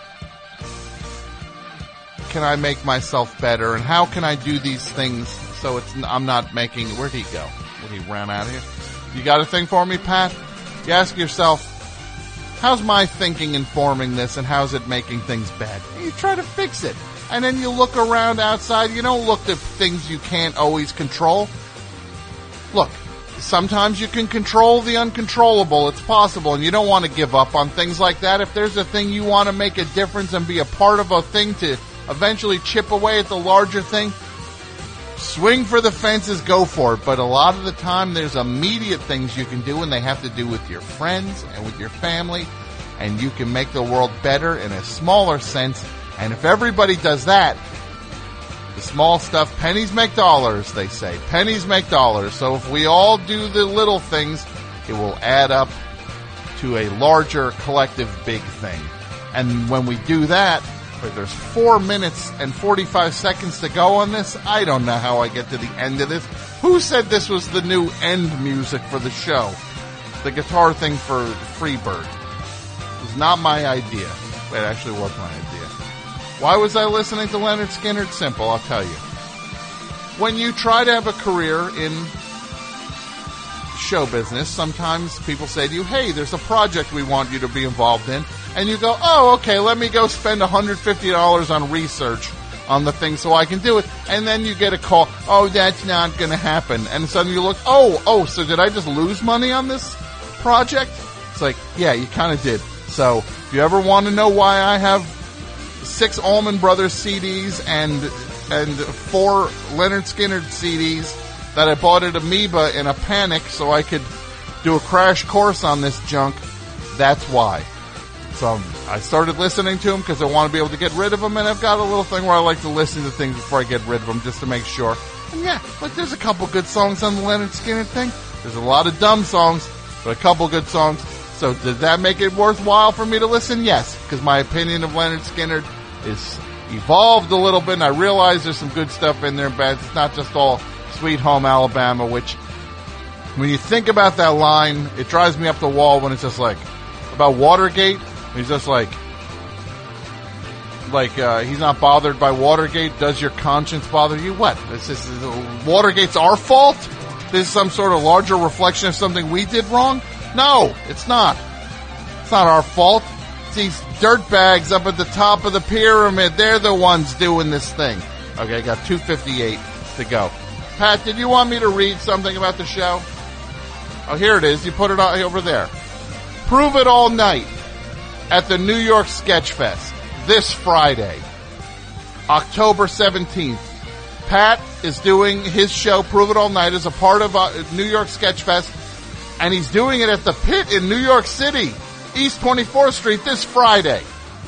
can I make myself better, and how can I do these things so I'm not making... Where'd he go? He ran out of here. You got a thing for me, Pat? You ask yourself, how's my thinking informing this, and how's it making things bad? And you try to fix it. And then you look around outside. You don't look at things you can't always control. Look, sometimes you can control the uncontrollable. It's possible, and you don't want to give up on things like that. If there's a thing you want to make a difference and be a part of a thing to eventually chip away at the larger thing, swing for the fences, go for it. But a lot of the time, there's immediate things you can do, and they have to do with your friends and with your family, and you can make the world better in a smaller sense. And if everybody does that, the small stuff, pennies make dollars, they say. Pennies make dollars. So if we all do the little things, it will add up to a larger collective big thing. And when we do that, there's 4 minutes and 45 seconds to go on this. I don't know how I get to the end of this. Who said this was the new end music for the show? The guitar thing for Freebird. It was not my idea. It actually was my idea. Why was I listening to Leonard Skinner? It's simple, I'll tell you. When you try to have a career in show business, sometimes people say to you, hey, there's a project we want you to be involved in, and you go, oh, okay, let me go spend $150 on research on the thing so I can do it, and then you get a call, oh, that's not going to happen, and suddenly you look, oh, so did I just lose money on this project? It's like, yeah, you kind of did. So, if you ever want to know why I have 6 Allman Brothers CDs and 4 Lynyrd Skynyrd CDs that I bought at Amoeba in a panic so I could do a crash course on this junk, that's why. So I started listening to them because I want to be able to get rid of them, and I've got a little thing where I like to listen to things before I get rid of them just to make sure. And yeah, look, there's a couple good songs on the Lynyrd Skynyrd thing. There's a lot of dumb songs, but a couple good songs. So did that make it worthwhile for me to listen? Yes, because my opinion of Lynyrd Skynyrd is evolved a little bit, and I realize there's some good stuff in there, but it's not just all Sweet Home Alabama, which, when you think about that line, it drives me up the wall when it's just like, about Watergate, he's just like he's not bothered by Watergate. Does your conscience bother you? What? Watergate's our fault? This is some sort of larger reflection of something we did wrong? No, it's not. It's not our fault. It's these dirtbags up at the top of the pyramid. They're the ones doing this thing. Okay, I got 2:58 to go. Pat, did you want me to read something about the show? Oh, here it is. You put it over there. Prove It All Night at the New York Sketch Fest this Friday, October 17th. Pat is doing his show, Prove It All Night, as a part of New York Sketch Fest, and he's doing it at the Pit in New York City, East 24th Street, this Friday.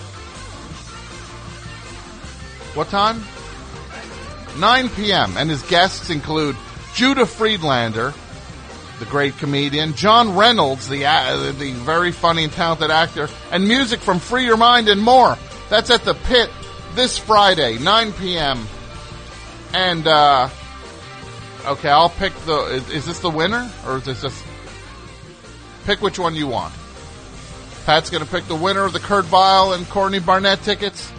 What time? 9 p.m. And his guests include Judah Friedlander, the great comedian, John Reynolds, the very funny and talented actor, and music from Free Your Mind and more. That's at the Pit this Friday, 9 p.m. And, okay, I'll pick is this the winner? Or is this just, pick which one you want. Pat's going to pick the winner of the Kurt Vile and Courtney Barnett tickets.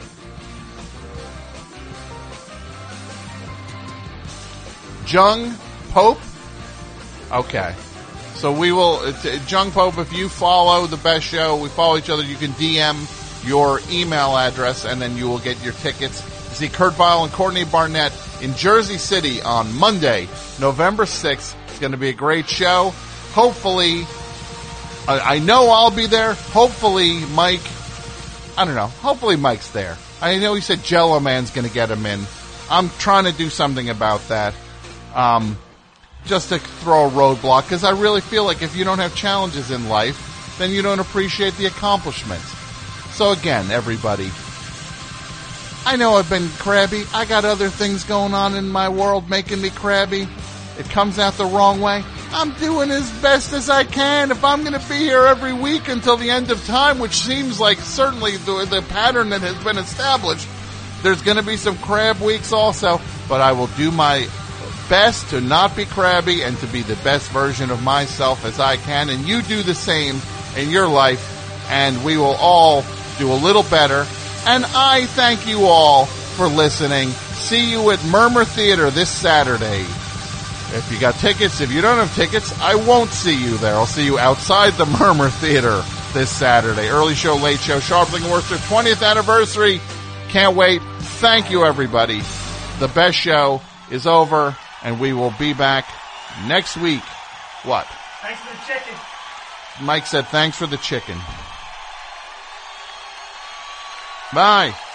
Jung Pope? Okay. So we will, Jung Pope, if you follow The Best Show, we follow each other, you can DM your email address, and then you will get your tickets to see Kurt Vile and Courtney Barnett in Jersey City on Monday, November 6th. It's going to be a great show. Hopefully, I know I'll be there. Hopefully, Mike, I don't know, hopefully Mike's there. I know he said Jello Man's going to get him in. I'm trying to do something about that. Just to throw a roadblock, because I really feel like if you don't have challenges in life, then you don't appreciate the accomplishments. So again, everybody, I know I've been crabby. I got other things going on in my world making me crabby. It comes out the wrong way. I'm doing as best as I can. If I'm going to be here every week until the end of time, which seems like certainly the pattern that has been established, there's going to be some crab weeks also, but I will do my best to not be crabby and to be the best version of myself as I can, and you do the same in your life, and we will all do a little better. And I thank you all for listening. See you at Murmur Theater this Saturday. If you got tickets, if you don't have tickets, I won't see you there. I'll see you outside the Murmur Theater this Saturday. Early show, late show, Sharpling Worcester 20th anniversary. Can't wait. Thank you, everybody. The Best Show is over, and we will be back next week. What? Thanks for the chicken. Mike said thanks for the chicken. Bye.